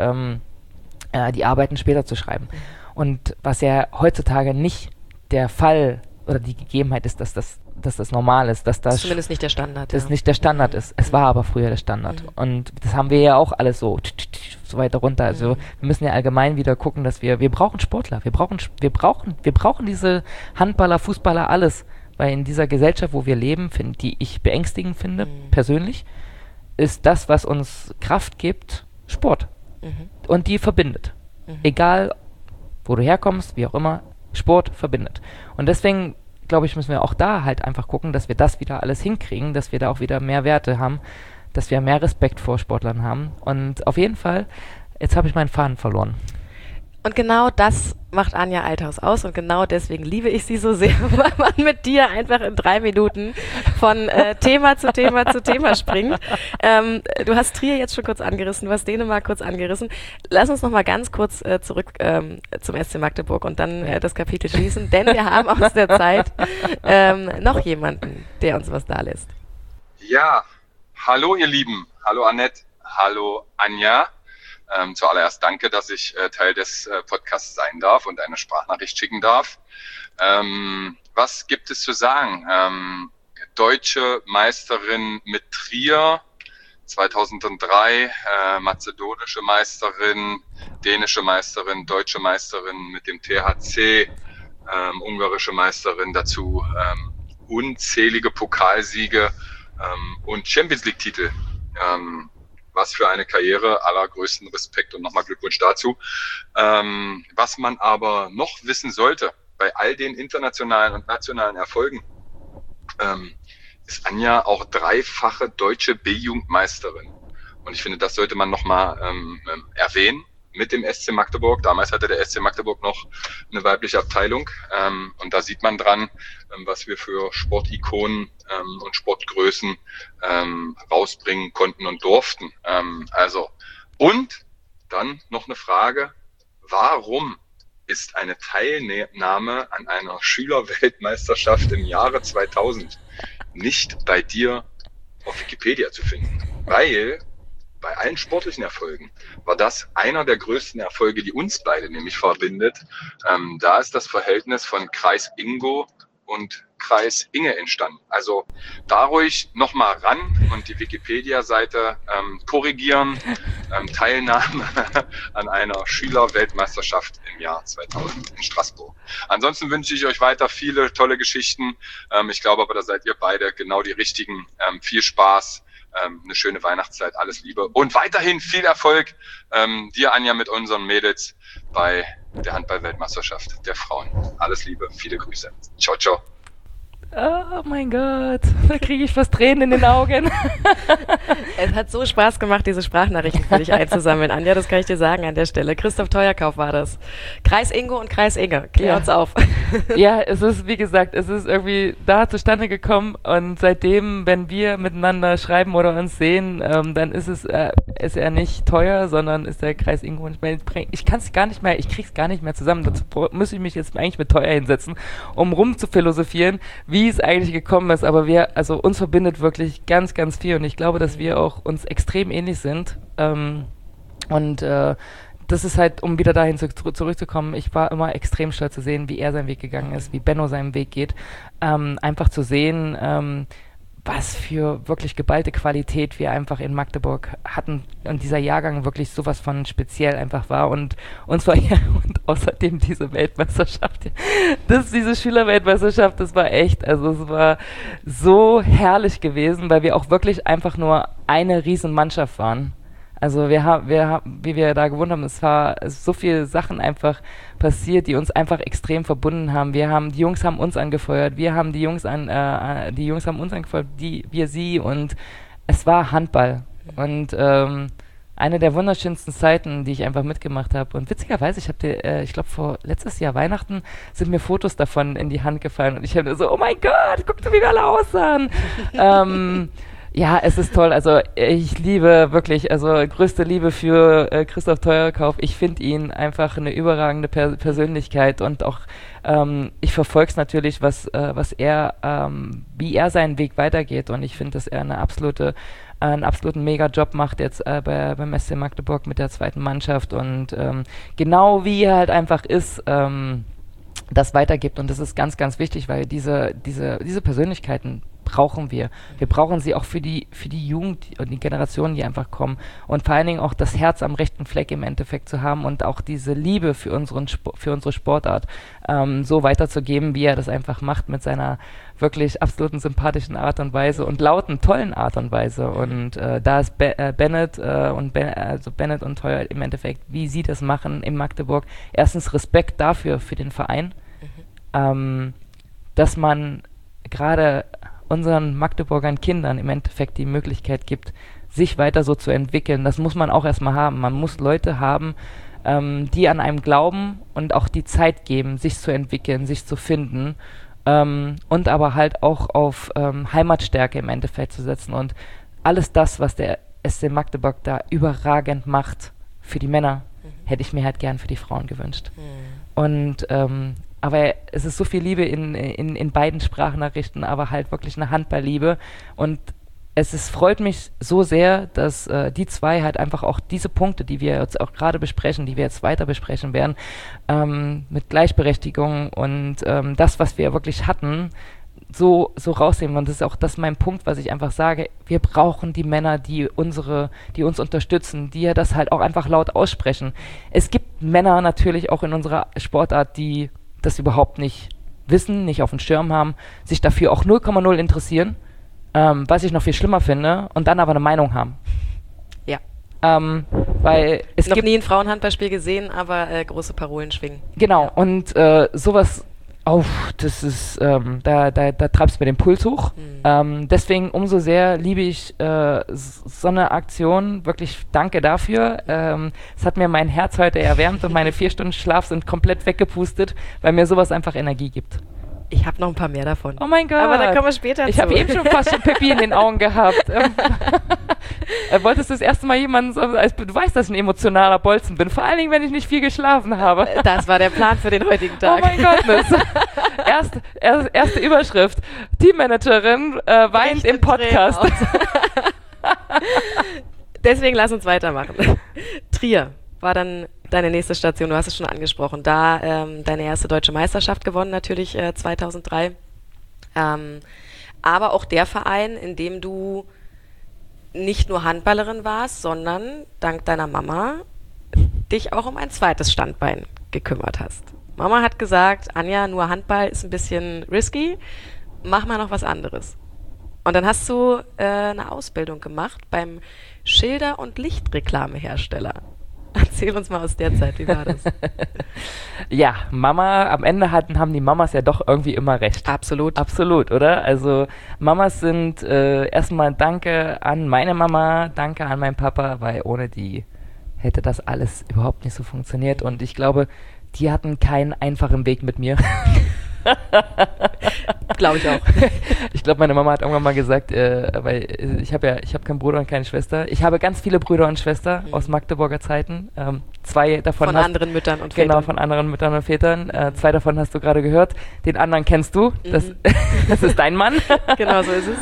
die Arbeiten später zu schreiben. Und was ja heutzutage nicht der Fall oder die Gegebenheit ist, dass das normal ist, dass das zumindest nicht der Standard. Das nicht der Standard ist. Es war aber früher der Standard. Und das haben wir ja auch alles so weiter runter. Also wir müssen ja allgemein wieder gucken, dass wir brauchen Sportler. Wir brauchen diese Handballer, Fußballer, alles. Weil in dieser Gesellschaft, wo wir leben, die ich beängstigend finde, persönlich, ist das, was uns Kraft gibt, Sport. Und die verbindet. Egal, wo du herkommst, wie auch immer, Sport verbindet. Und deswegen, glaube ich, müssen wir auch da halt einfach gucken, dass wir das wieder alles hinkriegen, dass wir da auch wieder mehr Werte haben, dass wir mehr Respekt vor Sportlern haben. Und auf jeden Fall, jetzt habe ich meinen Faden verloren. Und genau das macht Anja Althaus aus und genau deswegen liebe ich sie so sehr, weil man mit dir einfach in 3 Minuten von Thema zu Thema zu Thema springt. Du hast Trier jetzt schon kurz angerissen, du hast Dänemark kurz angerissen. Lass uns noch mal ganz kurz zurück zum SC Magdeburg und dann das Kapitel schließen, denn wir haben aus der Zeit noch jemanden, der uns was da lässt. Ja, hallo ihr Lieben, hallo Annette, hallo Anja. Zuallererst danke, dass ich Teil des Podcasts sein darf und eine Sprachnachricht schicken darf. Was gibt es zu sagen? Deutsche Meisterin mit Trier 2003, mazedonische Meisterin, dänische Meisterin, deutsche Meisterin mit dem THC, ungarische Meisterin dazu, unzählige Pokalsiege und Champions-League-Titel. Was für eine Karriere, allergrößten Respekt und nochmal Glückwunsch dazu. Was man aber noch wissen sollte, bei all den internationalen und nationalen Erfolgen, ist Anja auch 3-fache deutsche B-Jugendmeisterin. Und ich finde, das sollte man nochmal erwähnen mit dem SC Magdeburg. Damals hatte der SC Magdeburg noch eine weibliche Abteilung. Und da sieht man dran, was wir für Sportikonen und Sportgrößen rausbringen konnten und durften. Und dann noch eine Frage, warum ist eine Teilnahme an einer Schülerweltmeisterschaft im Jahre 2000 nicht bei dir auf Wikipedia zu finden? Weil bei allen sportlichen Erfolgen war das einer der größten Erfolge, die uns beide nämlich verbindet. Da ist das Verhältnis von Kreis Ingo und Kreis Inge entstanden. Also da ruhig nochmal ran und die Wikipedia-Seite korrigieren. Teilnahme an einer Schülerweltmeisterschaft im Jahr 2000 in Straßburg. Ansonsten wünsche ich euch weiter viele tolle Geschichten. Ich glaube aber, da seid ihr beide genau die richtigen. Viel Spaß. Eine schöne Weihnachtszeit, alles Liebe und weiterhin viel Erfolg dir, Anja, mit unseren Mädels bei der Handball-Weltmeisterschaft der Frauen. Alles Liebe, viele Grüße. Ciao, ciao. Oh mein Gott, da kriege ich fast Tränen in den Augen. Es hat so Spaß gemacht, diese Sprachnachrichten für dich einzusammeln, Anja, das kann ich dir sagen an der Stelle. Christoph Teuerkauf war das. Kreis Ingo und Kreis Inge, klär uns auf. Ja, es ist, wie gesagt, es ist irgendwie da zustande gekommen und seitdem, wenn wir miteinander schreiben oder uns sehen, dann ist er nicht teuer, sondern ist der Kreis Ingo. Und ich kann es gar nicht mehr, ich krieg's gar nicht mehr zusammen. Dazu müsste ich mich jetzt eigentlich mit teuer hinsetzen, um rum zu philosophieren, wie es eigentlich gekommen ist, aber uns verbindet wirklich ganz, ganz viel und ich glaube, dass wir auch uns extrem ähnlich sind das ist halt, um wieder dahin zurückzukommen, ich war immer extrem stolz zu sehen, wie er seinen Weg gegangen ist, wie Benno seinen Weg geht, einfach zu sehen, was für wirklich geballte Qualität wir einfach in Magdeburg hatten und dieser Jahrgang wirklich sowas von speziell einfach war und uns war ja und außerdem diese Weltmeisterschaft, diese Schülerweltmeisterschaft, das war echt, also es war so herrlich gewesen, weil wir auch wirklich einfach nur eine riesen Mannschaft waren. Also wie wir da gewohnt haben, es war so viele Sachen einfach passiert, die uns einfach extrem verbunden haben. Die Jungs haben uns angefeuert, die Jungs haben uns angefeuert, wir sie und es war Handball. Und eine der wunderschönsten Zeiten, die ich einfach mitgemacht habe. Und witzigerweise, ich glaube letztes Jahr Weihnachten sind mir Fotos davon in die Hand gefallen und ich habe so, oh mein Gott, guck dir, wie wir alle aussahen. Ja, es ist toll. Also ich liebe wirklich, also größte Liebe für Christoph Teuerkauf. Ich finde ihn einfach eine überragende Persönlichkeit und auch ich verfolge es natürlich, wie er seinen Weg weitergeht und ich finde, dass er einen absoluten Mega-Job macht jetzt beim SC Magdeburg mit der zweiten Mannschaft und genau wie er halt einfach ist, das weitergibt und das ist ganz, ganz wichtig, weil diese Persönlichkeiten brauchen wir. Wir brauchen sie auch für die Jugend und die Generationen, die einfach kommen und vor allen Dingen auch das Herz am rechten Fleck im Endeffekt zu haben und auch diese Liebe für unsere Sportart so weiterzugeben, wie er das einfach macht mit seiner wirklich absoluten sympathischen Art und Weise und lauten, tollen Art und Weise und da ist Bennett und Teuer im Endeffekt, wie sie das machen in Magdeburg. Erstens Respekt dafür, für den Verein, dass man gerade unseren Magdeburgern Kindern im Endeffekt die Möglichkeit gibt, sich weiter so zu entwickeln. Das muss man auch erstmal haben. Man muss Leute haben, die an einem glauben und auch die Zeit geben, sich zu entwickeln, sich zu finden, und aber halt auch auf Heimatstärke im Endeffekt zu setzen und alles das, was der SC Magdeburg da überragend macht für die Männer, hätte ich mir halt gern für die Frauen gewünscht. Und aber es ist so viel Liebe in beiden Sprachnachrichten, aber halt wirklich eine Handballliebe. Und freut mich so sehr, dass die zwei halt einfach auch diese Punkte, die wir jetzt auch gerade besprechen, die wir jetzt weiter besprechen werden, mit Gleichberechtigung und das, was wir wirklich hatten, so rausnehmen. Und das ist auch mein Punkt, was ich einfach sage, wir brauchen die Männer, die uns unterstützen, die ja das halt auch einfach laut aussprechen. Es gibt Männer natürlich auch in unserer Sportart, die das überhaupt nicht wissen, nicht auf dem Schirm haben, sich dafür auch 0,0 interessieren, was ich noch viel schlimmer finde, und dann aber eine Meinung haben. Ja. Weil es noch gibt nie ein Frauenhandballspiel gesehen, aber große Parolen schwingen. Genau, und sowas, das ist, da treibst du mir den Puls hoch. Deswegen umso sehr liebe ich so eine Aktion. Wirklich danke dafür. Es hat mir mein Herz heute erwärmt und meine 4 Stunden Schlaf sind komplett weggepustet, weil mir sowas einfach Energie gibt. Ich habe noch ein paar mehr davon. Oh mein Gott. Aber da kommen wir später Ich zu. habe eben schon fast schon Pippi in den Augen gehabt. Wolltest du das erste Mal jemanden, du weißt, dass ich ein emotionaler Bolzen bin, vor allen Dingen, wenn ich nicht viel geschlafen habe. Das war der Plan für den heutigen Tag. Oh mein Gott. Erste Überschrift. Teammanagerin weint im Podcast. Deswegen lass uns weitermachen. Trier war dann deine nächste Station, du hast es schon angesprochen, da deine erste deutsche Meisterschaft gewonnen, natürlich 2003. Aber auch der Verein, in dem du nicht nur Handballerin warst, sondern dank deiner Mama dich auch um ein zweites Standbein gekümmert hast. Mama hat gesagt, Anja, nur Handball ist ein bisschen risky, mach mal noch was anderes. Und dann hast du eine Ausbildung gemacht beim Schilder- und Lichtreklamehersteller. Erzähl uns mal aus der Zeit, wie war das? Ja, Mama, am Ende haben die Mamas ja doch irgendwie immer recht. Absolut. Absolut, oder? Also Mamas sind erstmal danke an meine Mama, danke an meinen Papa, weil ohne die hätte das alles überhaupt nicht so funktioniert. Und ich glaube, die hatten keinen einfachen Weg mit mir. Glaube ich auch. Ich glaube, meine Mama hat irgendwann mal gesagt, weil ich habe keinen Bruder und keine Schwester. Ich habe ganz viele Brüder und Schwestern aus Magdeburger Zeiten. 2 davon von anderen Müttern und Vätern. Genau, von anderen Müttern und Vätern. 2 davon hast du gerade gehört. Den anderen kennst du. Das ist dein Mann. Genau, so ist es.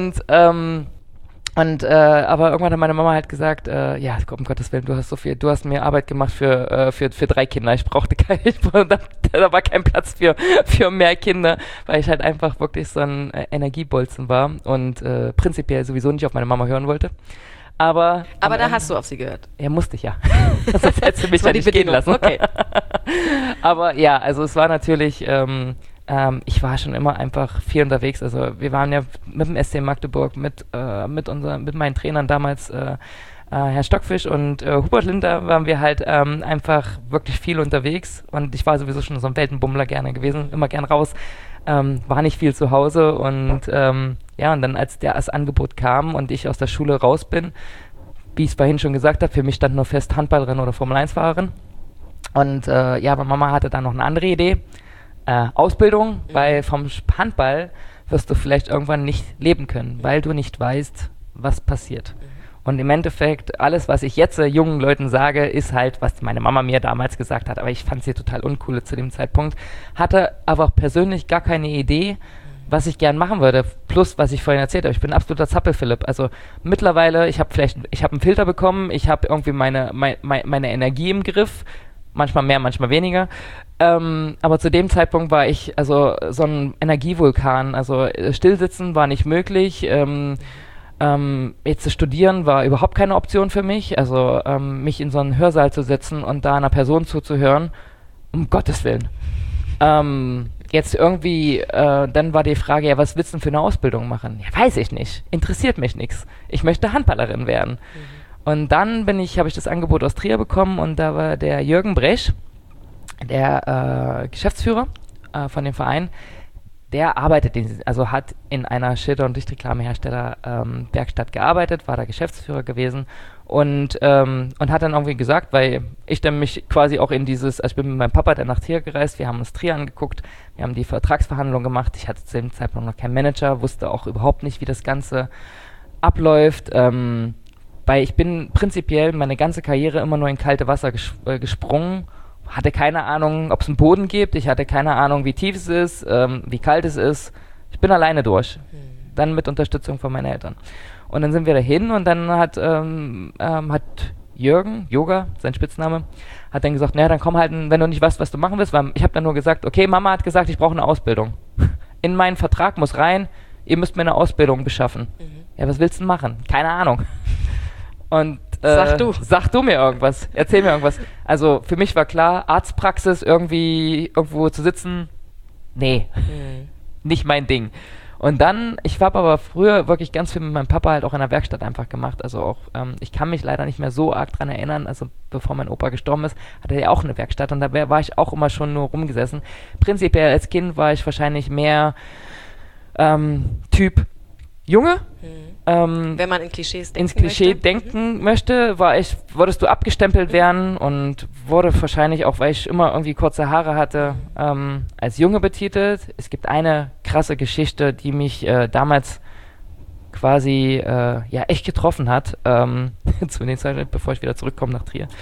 Aber irgendwann hat meine Mama halt gesagt, ja, um Gottes Willen, du hast mir Arbeit gemacht für 3 Kinder. Da war kein Platz für mehr Kinder, weil ich halt einfach wirklich so ein Energiebolzen war und prinzipiell sowieso nicht auf meine Mama hören wollte. Aber da hast du auf sie gehört. Ja, musste ich ja. Sonst hättest du mich ja nicht gehen lassen. Okay. Aber ja, also es war natürlich, ich war schon immer einfach viel unterwegs. Also wir waren ja mit dem SC Magdeburg, mit meinen Trainern damals, Herr Stockfisch und Hubert Linder, waren wir halt einfach wirklich viel unterwegs. Und ich war sowieso schon so ein Weltenbummler gerne gewesen, immer gern raus. War nicht viel zu Hause und und dann als das Angebot kam und ich aus der Schule raus bin, wie ich es vorhin schon gesagt habe, für mich stand nur fest Handballerin oder Formel-1-Fahrerin. Und aber Mama hatte dann noch eine andere Idee. Ausbildung, weil vom Handball wirst du vielleicht irgendwann nicht leben können, weil du nicht weißt, was passiert. Und im Endeffekt, alles, was ich jetzt jungen Leuten sage, ist halt, was meine Mama mir damals gesagt hat. Aber ich fand sie total uncool zu dem Zeitpunkt. Hatte aber auch persönlich gar keine Idee, was ich gern machen würde. Plus, was ich vorhin erzählt habe, ich bin ein absoluter Zappel-Philipp. Also mittlerweile, ich habe einen Filter bekommen, ich habe irgendwie meine Energie im Griff. Manchmal mehr, manchmal weniger. Aber zu dem Zeitpunkt war ich also so ein Energievulkan. Also stillsitzen war nicht möglich. Jetzt zu studieren war überhaupt keine Option für mich. Also mich in so einen Hörsaal zu setzen und da einer Person zuzuhören, um Gottes Willen. Jetzt irgendwie, dann war die Frage, ja, was willst du denn für eine Ausbildung machen? Ja, weiß ich nicht. Interessiert mich nichts. Ich möchte Handballerin werden. Und dann habe ich das Angebot aus Trier bekommen und da war der Jürgen Bresch, der Geschäftsführer von dem Verein, der hat in einer Schilder- und Lichtreklamehersteller Werkstatt gearbeitet, war da Geschäftsführer gewesen und hat dann irgendwie gesagt, weil ich dann mich quasi auch in also ich bin mit meinem Papa dann nach Trier gereist, wir haben uns Trier angeguckt, wir haben die Vertragsverhandlung gemacht, ich hatte zu dem Zeitpunkt noch keinen Manager, wusste auch überhaupt nicht, wie das Ganze abläuft, weil ich bin prinzipiell meine ganze Karriere immer nur in kalte Wasser gesprungen, hatte keine Ahnung, ob es einen Boden gibt, ich hatte keine Ahnung, wie tief es ist, wie kalt es ist. Ich bin alleine durch. Dann mit Unterstützung von meinen Eltern. Und dann sind wir dahin und dann hat Jürgen, Yoga, sein Spitzname, hat dann gesagt, naja, dann komm halt, wenn du nicht weißt, was du machen willst, weil ich habe dann nur gesagt, okay, Mama hat gesagt, ich brauche eine Ausbildung. In meinen Vertrag muss rein, ihr müsst mir eine Ausbildung beschaffen. Ja, was willst du denn machen? Keine Ahnung. Und sag du mir irgendwas, erzähl mir irgendwas. Also für mich war klar, Arztpraxis irgendwo zu sitzen, nee, nicht mein Ding. Und dann, ich habe aber früher wirklich ganz viel mit meinem Papa halt auch in der Werkstatt einfach gemacht. Also auch, ich kann mich leider nicht mehr so arg dran erinnern, also bevor mein Opa gestorben ist, hatte er ja auch eine Werkstatt und da war ich auch immer schon nur rumgesessen. Prinzipiell als Kind war ich wahrscheinlich mehr Typ Junge. Wenn man in Klischees denken möchte, wolltest du abgestempelt werden und wurde wahrscheinlich auch, weil ich immer irgendwie kurze Haare hatte, als Junge betitelt. Es gibt eine krasse Geschichte, die mich damals quasi echt getroffen hat, zu den Zeiten, bevor ich wieder zurückkomme nach Trier.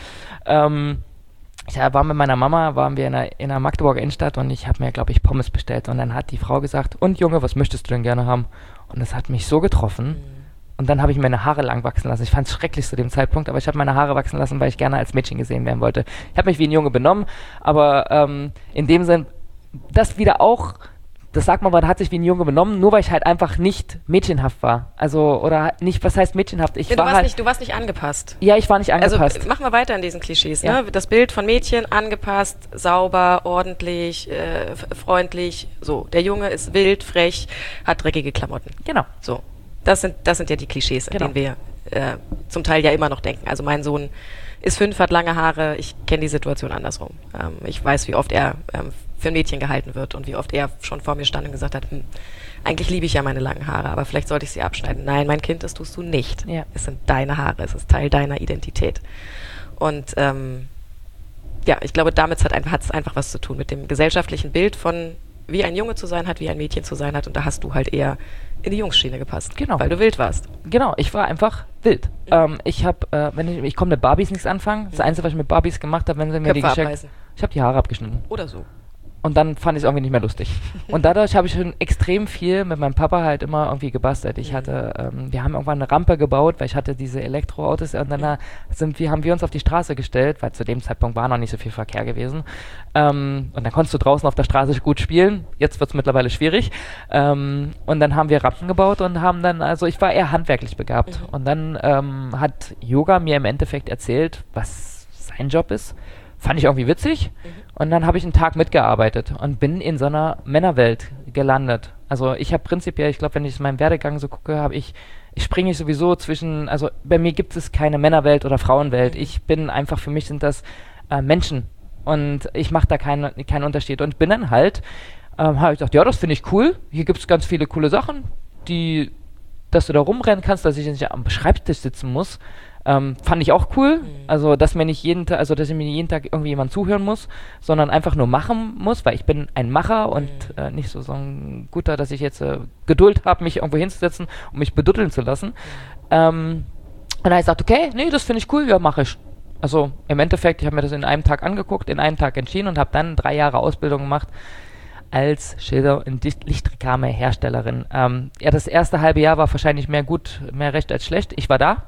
Ich war mit meiner Mama, waren wir in der Magdeburger Innenstadt und ich habe mir, glaube ich, Pommes bestellt und dann hat die Frau gesagt, und Junge, was möchtest du denn gerne haben? Und das hat mich so getroffen. Und dann habe ich meine Haare lang wachsen lassen. Ich fand es schrecklich zu dem Zeitpunkt, aber ich habe meine Haare wachsen lassen, weil ich gerne als Mädchen gesehen werden wollte. Ich habe mich wie ein Junge benommen, aber in dem Sinn, das sagt man, man hat sich wie ein Junge benommen, nur weil ich halt einfach nicht mädchenhaft war. Also, oder nicht, was heißt mädchenhaft? Du warst nicht angepasst. Ja, ich war nicht angepasst. Also machen wir weiter in diesen Klischees. Ja. Ne? Das Bild von Mädchen, angepasst, sauber, ordentlich, freundlich. So, der Junge ist wild, frech, hat dreckige Klamotten. Genau. So, das sind ja die Klischees, an denen wir zum Teil ja immer noch denken. Also mein Sohn ist 5, hat lange Haare. Ich kenne die Situation andersrum. Ich weiß, wie oft er für ein Mädchen gehalten wird und wie oft er schon vor mir stand und gesagt hat, eigentlich liebe ich ja meine langen Haare, aber vielleicht sollte ich sie abschneiden. Nein, mein Kind, das tust du nicht. Ja. Es sind deine Haare, es ist Teil deiner Identität. Und ich glaube, damit hat es einfach was zu tun mit dem gesellschaftlichen Bild von, wie ein Junge zu sein hat, wie ein Mädchen zu sein hat. Und da hast du halt eher in die Jungsschiene gepasst, genau, weil du wild warst. Genau, ich war einfach wild. Ich konnte mit Barbies nichts anfangen. Das Einzige, was ich mit Barbies gemacht habe, wenn sie mir die geschenkt, ich habe die Haare abgeschnitten. Oder so. Und dann fand ich es irgendwie nicht mehr lustig. Und dadurch habe ich schon extrem viel mit meinem Papa halt immer irgendwie gebastelt. Wir haben irgendwann eine Rampe gebaut, weil ich hatte diese Elektroautos und dann haben wir uns auf die Straße gestellt, weil zu dem Zeitpunkt war noch nicht so viel Verkehr gewesen. Und dann konntest du draußen auf der Straße gut spielen. Jetzt wird es mittlerweile schwierig. Und dann haben wir Rampen gebaut und ich war eher handwerklich begabt. Und dann hat Yoga mir im Endeffekt erzählt, was sein Job ist. Fand ich irgendwie witzig. Und dann habe ich einen Tag mitgearbeitet und bin in so einer Männerwelt gelandet. Also ich habe prinzipiell, ich glaube, wenn ich meinen Werdegang so gucke, ich springe sowieso zwischen, also bei mir gibt es keine Männerwelt oder Frauenwelt. Ich bin einfach, für mich sind das Menschen. Und ich mache da keinen Unterschied. Und bin dann halt, habe ich gedacht, ja, das finde ich cool. Hier gibt es ganz viele coole Sachen, dass du da rumrennen kannst, dass ich nicht am Schreibtisch sitzen muss. Fand ich auch cool, also dass ich mir jeden Tag irgendwie jemand zuhören muss, sondern einfach nur machen muss, weil ich bin ein Macher und nicht so ein guter, dass ich jetzt Geduld habe, mich irgendwo hinzusetzen und mich beduddeln zu lassen. Und dann habe ich gesagt, okay, nee, das finde ich cool, ja, mache ich. Also im Endeffekt, ich habe mir das in einem Tag angeguckt, in einem Tag entschieden und habe dann 3 Jahre Ausbildung gemacht als Schilder- und Lichtreklame-Herstellerin. Das erste halbe Jahr war wahrscheinlich mehr recht als schlecht. Ich war da.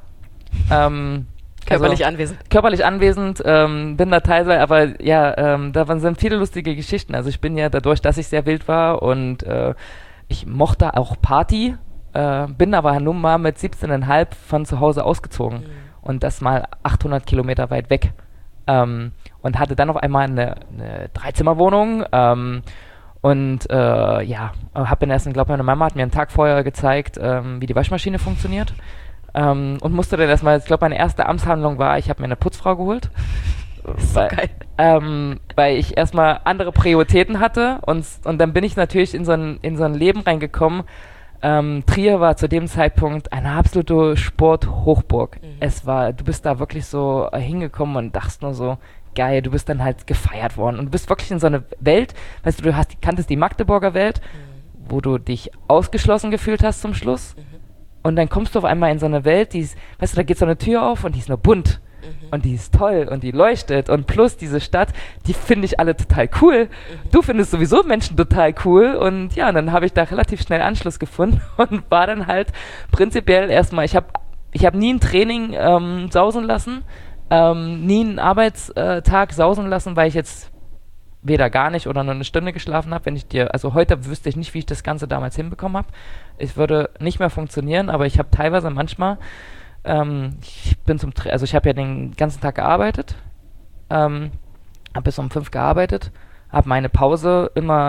Körperlich anwesend. Körperlich anwesend, bin da teilweise, aber ja, da sind viele lustige Geschichten. Also ich bin ja dadurch, dass ich sehr wild war und ich mochte auch Party, bin aber nun mal mit 17,5 von zu Hause ausgezogen und das mal 800 Kilometer weit weg und hatte dann auf einmal eine 3-Zimmer-Wohnung und habe meine Mama hat mir einen Tag vorher gezeigt, wie die Waschmaschine funktioniert. Und musste dann erstmal, ich glaube, meine erste Amtshandlung war, ich habe mir eine Putzfrau geholt So geil. Weil ich erstmal andere Prioritäten hatte und dann bin ich natürlich in so ein Leben reingekommen. Trier war zu dem Zeitpunkt eine absolute Sporthochburg. Du bist da wirklich so hingekommen und dachtest nur so, geil, du bist dann halt gefeiert worden und du bist wirklich in so eine Welt, weißt du, kanntest die Magdeburger Welt, wo du dich ausgeschlossen gefühlt hast zum Schluss und dann kommst du auf einmal in so eine Welt, weißt du, da geht so eine Tür auf und die ist nur bunt und die ist toll und die leuchtet und plus diese Stadt, die finde ich alle total cool. Du findest sowieso Menschen total cool und ja, und dann habe ich da relativ schnell Anschluss gefunden und war dann halt prinzipiell erstmal, ich hab nie ein Training sausen lassen, nie einen Arbeitstag sausen lassen, weil ich jetzt weder gar nicht oder nur eine Stunde geschlafen habe. Also heute wüsste ich nicht, wie ich das Ganze damals hinbekommen habe. Es würde nicht mehr funktionieren, aber ich habe teilweise manchmal, ich habe ja den ganzen Tag gearbeitet, habe bis um 5 gearbeitet, habe meine Pause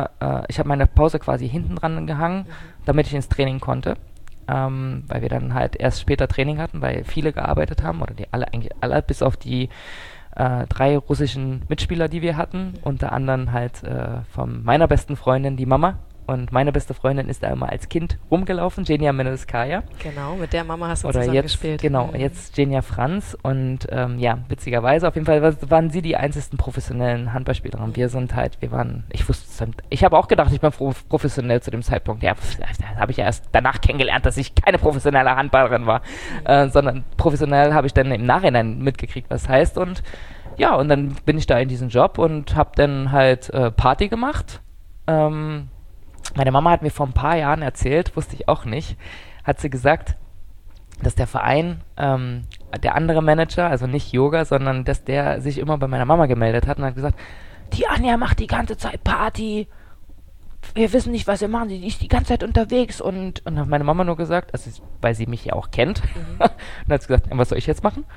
quasi hinten dran gehangen, damit ich ins Training konnte. Weil wir dann halt erst später Training hatten, weil viele gearbeitet haben, oder eigentlich alle, bis auf die 3 russischen Mitspieler, die wir hatten, unter anderem halt von meiner besten Freundin, die Mama. Und meine beste Freundin ist da immer als Kind rumgelaufen, Genia Menelskaya. Genau, mit der Mama hast du oder zusammen jetzt, gespielt. Genau, jetzt Genia Franz. Und witzigerweise, auf jeden Fall waren sie die einzigsten professionellen Handballspielerinnen. Ich habe auch gedacht, ich bin professionell zu dem Zeitpunkt. Ja, das habe ich ja erst danach kennengelernt, dass ich keine professionelle Handballerin war. Sondern professionell habe ich dann im Nachhinein mitgekriegt, was heißt. Und ja, und dann bin ich da in diesen Job und habe dann halt Party gemacht. Meine Mama hat mir vor ein paar Jahren erzählt, wusste ich auch nicht, hat sie gesagt, dass der Verein, der andere Manager, also nicht Yoga, sondern dass der sich immer bei meiner Mama gemeldet hat und hat gesagt, die Anja macht die ganze Zeit Party, wir wissen nicht, was wir machen, die ist die ganze Zeit unterwegs und hat meine Mama nur gesagt, also weil sie mich ja auch kennt, und hat sie gesagt, was soll ich jetzt machen?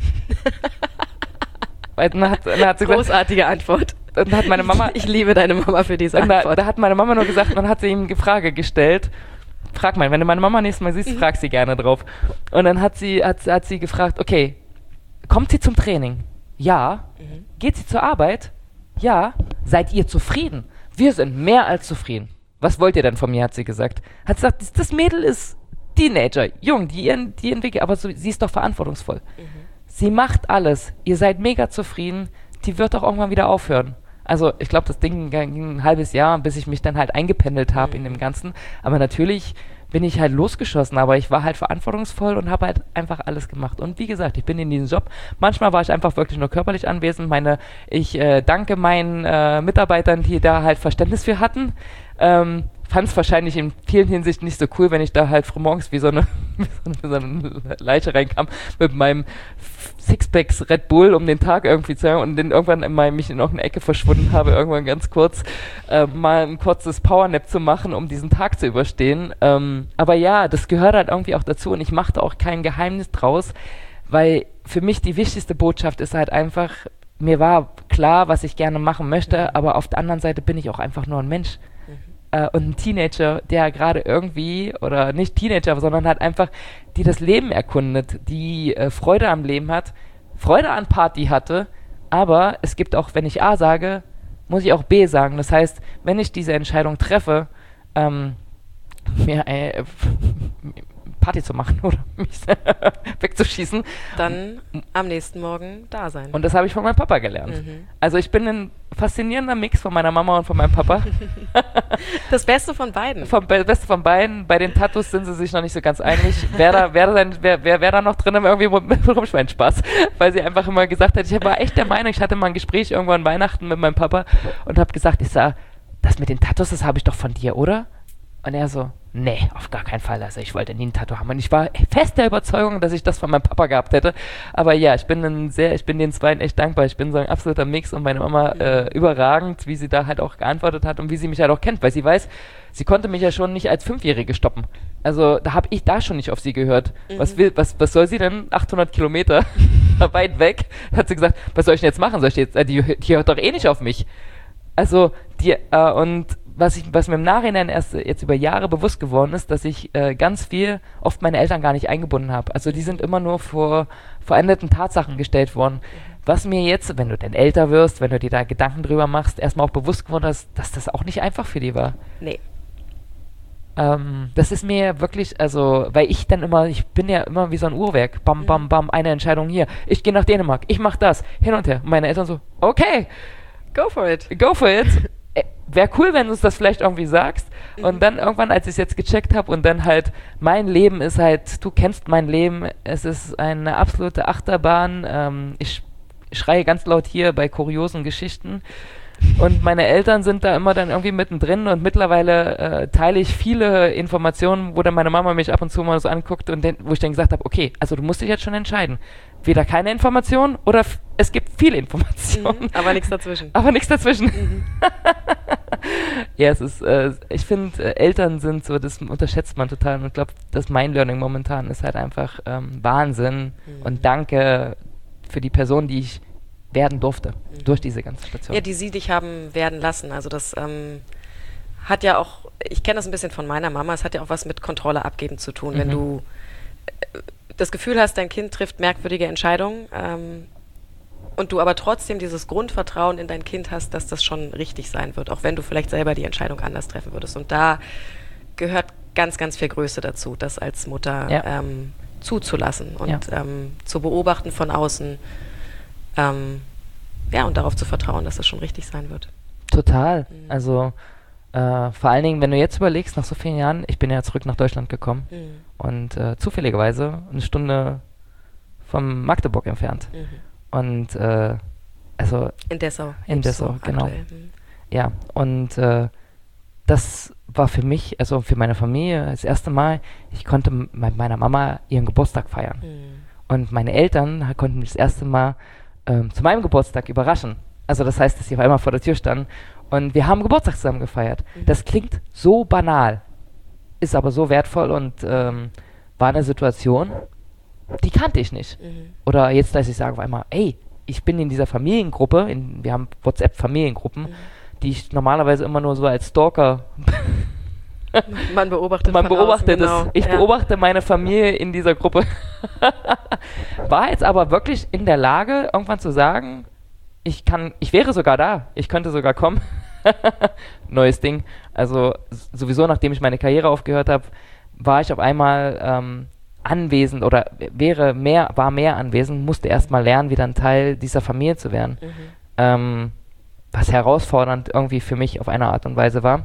Dann hat sie gesagt, großartige Antwort. Und hat meine Mama, ich liebe deine Mama für diese Antwort. Da hat meine Mama nur gesagt, dann hat sie ihm eine Frage gestellt. Frag mal, wenn du meine Mama nächstes Mal siehst, frag sie gerne drauf. Und dann hat sie gefragt, okay, kommt sie zum Training? Ja. Geht sie zur Arbeit? Ja. Seid ihr zufrieden? Wir sind mehr als zufrieden. Was wollt ihr denn von mir, hat sie gesagt. Hat gesagt, das Mädel ist Teenager, jung, die entwickelt, aber sie ist doch verantwortungsvoll. Sie macht alles. Ihr seid mega zufrieden. Die wird auch irgendwann wieder aufhören. Also ich glaube, das Ding ging ein halbes Jahr, bis ich mich dann halt eingependelt habe in dem Ganzen. Aber natürlich bin ich halt losgeschossen, aber ich war halt verantwortungsvoll und habe halt einfach alles gemacht. Und wie gesagt, ich bin in diesem Job. Manchmal war ich einfach wirklich nur körperlich anwesend. Ich danke meinen Mitarbeitern, die da halt Verständnis für hatten. Fand es wahrscheinlich in vielen Hinsichten nicht so cool, wenn ich da halt frühmorgens wie so eine Leiche reinkam mit meinem Sixpacks Red Bull, um den Tag irgendwie zu haben und dann irgendwann mich in irgendeine Ecke verschwunden habe, irgendwann ganz kurz mal ein kurzes Powernap zu machen, um diesen Tag zu überstehen. Aber ja, das gehört halt irgendwie auch dazu und ich machte auch kein Geheimnis draus, weil für mich die wichtigste Botschaft ist halt einfach, mir war klar, was ich gerne machen möchte, aber auf der anderen Seite bin ich auch einfach nur ein Mensch. Und ein Teenager, der gerade irgendwie, oder nicht Teenager, sondern halt einfach, die das Leben erkundet, die Freude am Leben hat, Freude an Party hatte, aber es gibt auch, wenn ich A sage, muss ich auch B sagen. Das heißt, wenn ich diese Entscheidung treffe, Party zu machen oder mich wegzuschießen. Dann am nächsten Morgen da sein. Und das habe ich von meinem Papa gelernt. Also ich bin ein faszinierender Mix von meiner Mama und von meinem Papa. Das Beste von beiden. Das Beste von beiden. Bei den Tattoos sind sie sich noch nicht so ganz einig. Wer da noch drin irgendwie Rumschweinspaß. Weil sie einfach immer gesagt hat, ich war echt der Meinung, ich hatte mal ein Gespräch irgendwann Weihnachten mit meinem Papa und habe gesagt, das mit den Tattoos, das habe ich doch von dir, oder? Und er so, nee, auf gar keinen Fall. Also ich wollte nie ein Tattoo haben. Und ich war fest der Überzeugung, dass ich das von meinem Papa gehabt hätte. Aber ja, ich bin den Zweien echt dankbar. Ich bin so ein absoluter Mix und meine Mama überragend, wie sie da halt auch geantwortet hat und wie sie mich halt auch kennt. Weil sie weiß, sie konnte mich ja schon nicht als 5-Jährige stoppen. Also da habe ich da schon nicht auf sie gehört. Was soll sie denn? 800 Kilometer weit weg. Hat sie gesagt, was soll ich denn jetzt machen? Die hört doch eh nicht auf mich. Also, und was mir im Nachhinein erst jetzt über Jahre bewusst geworden ist, dass ich ganz viel oft meine Eltern gar nicht eingebunden habe. Also die sind immer nur vor veränderten Tatsachen gestellt worden. Was mir jetzt, wenn du denn älter wirst, wenn du dir da Gedanken drüber machst, erstmal auch bewusst geworden ist, dass das auch nicht einfach für die war. Nee. Das ist mir wirklich, also, weil ich bin ja immer wie so ein Uhrwerk. Bam, bam, bam, eine Entscheidung hier. Ich gehe nach Dänemark, ich mach das, hin und her. Und meine Eltern so, okay, Go for it. go for it. Wäre cool, wenn du uns das vielleicht irgendwie sagst. Und dann irgendwann, als ich es jetzt gecheckt habe und dann halt, mein Leben ist halt, du kennst mein Leben, es ist eine absolute Achterbahn. Ich schreie ganz laut hier bei kuriosen Geschichten. Und meine Eltern sind da immer dann irgendwie mittendrin und mittlerweile teile ich viele Informationen, wo dann meine Mama mich ab und zu mal so anguckt und wo ich dann gesagt habe, okay, also du musst dich jetzt schon entscheiden. Weder keine Informationen oder es gibt viele Informationen. Aber nichts dazwischen. Aber nichts dazwischen. Ja, es ist, ich finde, Eltern sind so, das unterschätzt man total und ich glaube, das mein Learning momentan ist halt einfach Wahnsinn und danke für die Person, die ich werden durfte, durch diese ganze Station. Ja, die sie dich haben werden lassen. Also das hat ja auch, ich kenne das ein bisschen von meiner Mama, es hat ja auch was mit Kontrolle abgeben zu tun. Wenn du das Gefühl hast, dein Kind trifft merkwürdige Entscheidungen und du aber trotzdem dieses Grundvertrauen in dein Kind hast, dass das schon richtig sein wird, auch wenn du vielleicht selber die Entscheidung anders treffen würdest. Und da gehört ganz, ganz viel Größe dazu, das als Mutter zuzulassen und zu beobachten von außen. Und darauf zu vertrauen, dass das schon richtig sein wird. Total. Also vor allen Dingen, wenn du jetzt überlegst, nach so vielen Jahren, ich bin ja zurück nach Deutschland gekommen und zufälligerweise eine Stunde vom Magdeburg entfernt. Und also in Dessau. In Dessau, genau. Ja, und das war für mich, also für meine Familie, das erste Mal, ich konnte mit meiner Mama ihren Geburtstag feiern. Und meine Eltern konnten mich das erste Mal zu meinem Geburtstag überraschen. Also das heißt, dass sie auf einmal vor der Tür standen und wir haben Geburtstag zusammen gefeiert. Das klingt so banal, ist aber so wertvoll und war eine Situation, die kannte ich nicht. Oder jetzt, dass ich sage auf einmal, ey, ich bin in dieser Familiengruppe, wir haben WhatsApp-Familiengruppen, die ich normalerweise immer nur so als Stalker Man beobachtet das. Ich beobachte meine Familie in dieser Gruppe. War jetzt aber wirklich in der Lage, irgendwann zu sagen, ich wäre sogar da, ich könnte sogar kommen. Neues Ding. Also sowieso, nachdem ich meine Karriere aufgehört habe, war ich auf einmal anwesend oder war mehr anwesend, musste erstmal lernen, wieder ein Teil dieser Familie zu werden. Was herausfordernd irgendwie für mich auf eine Art und Weise war.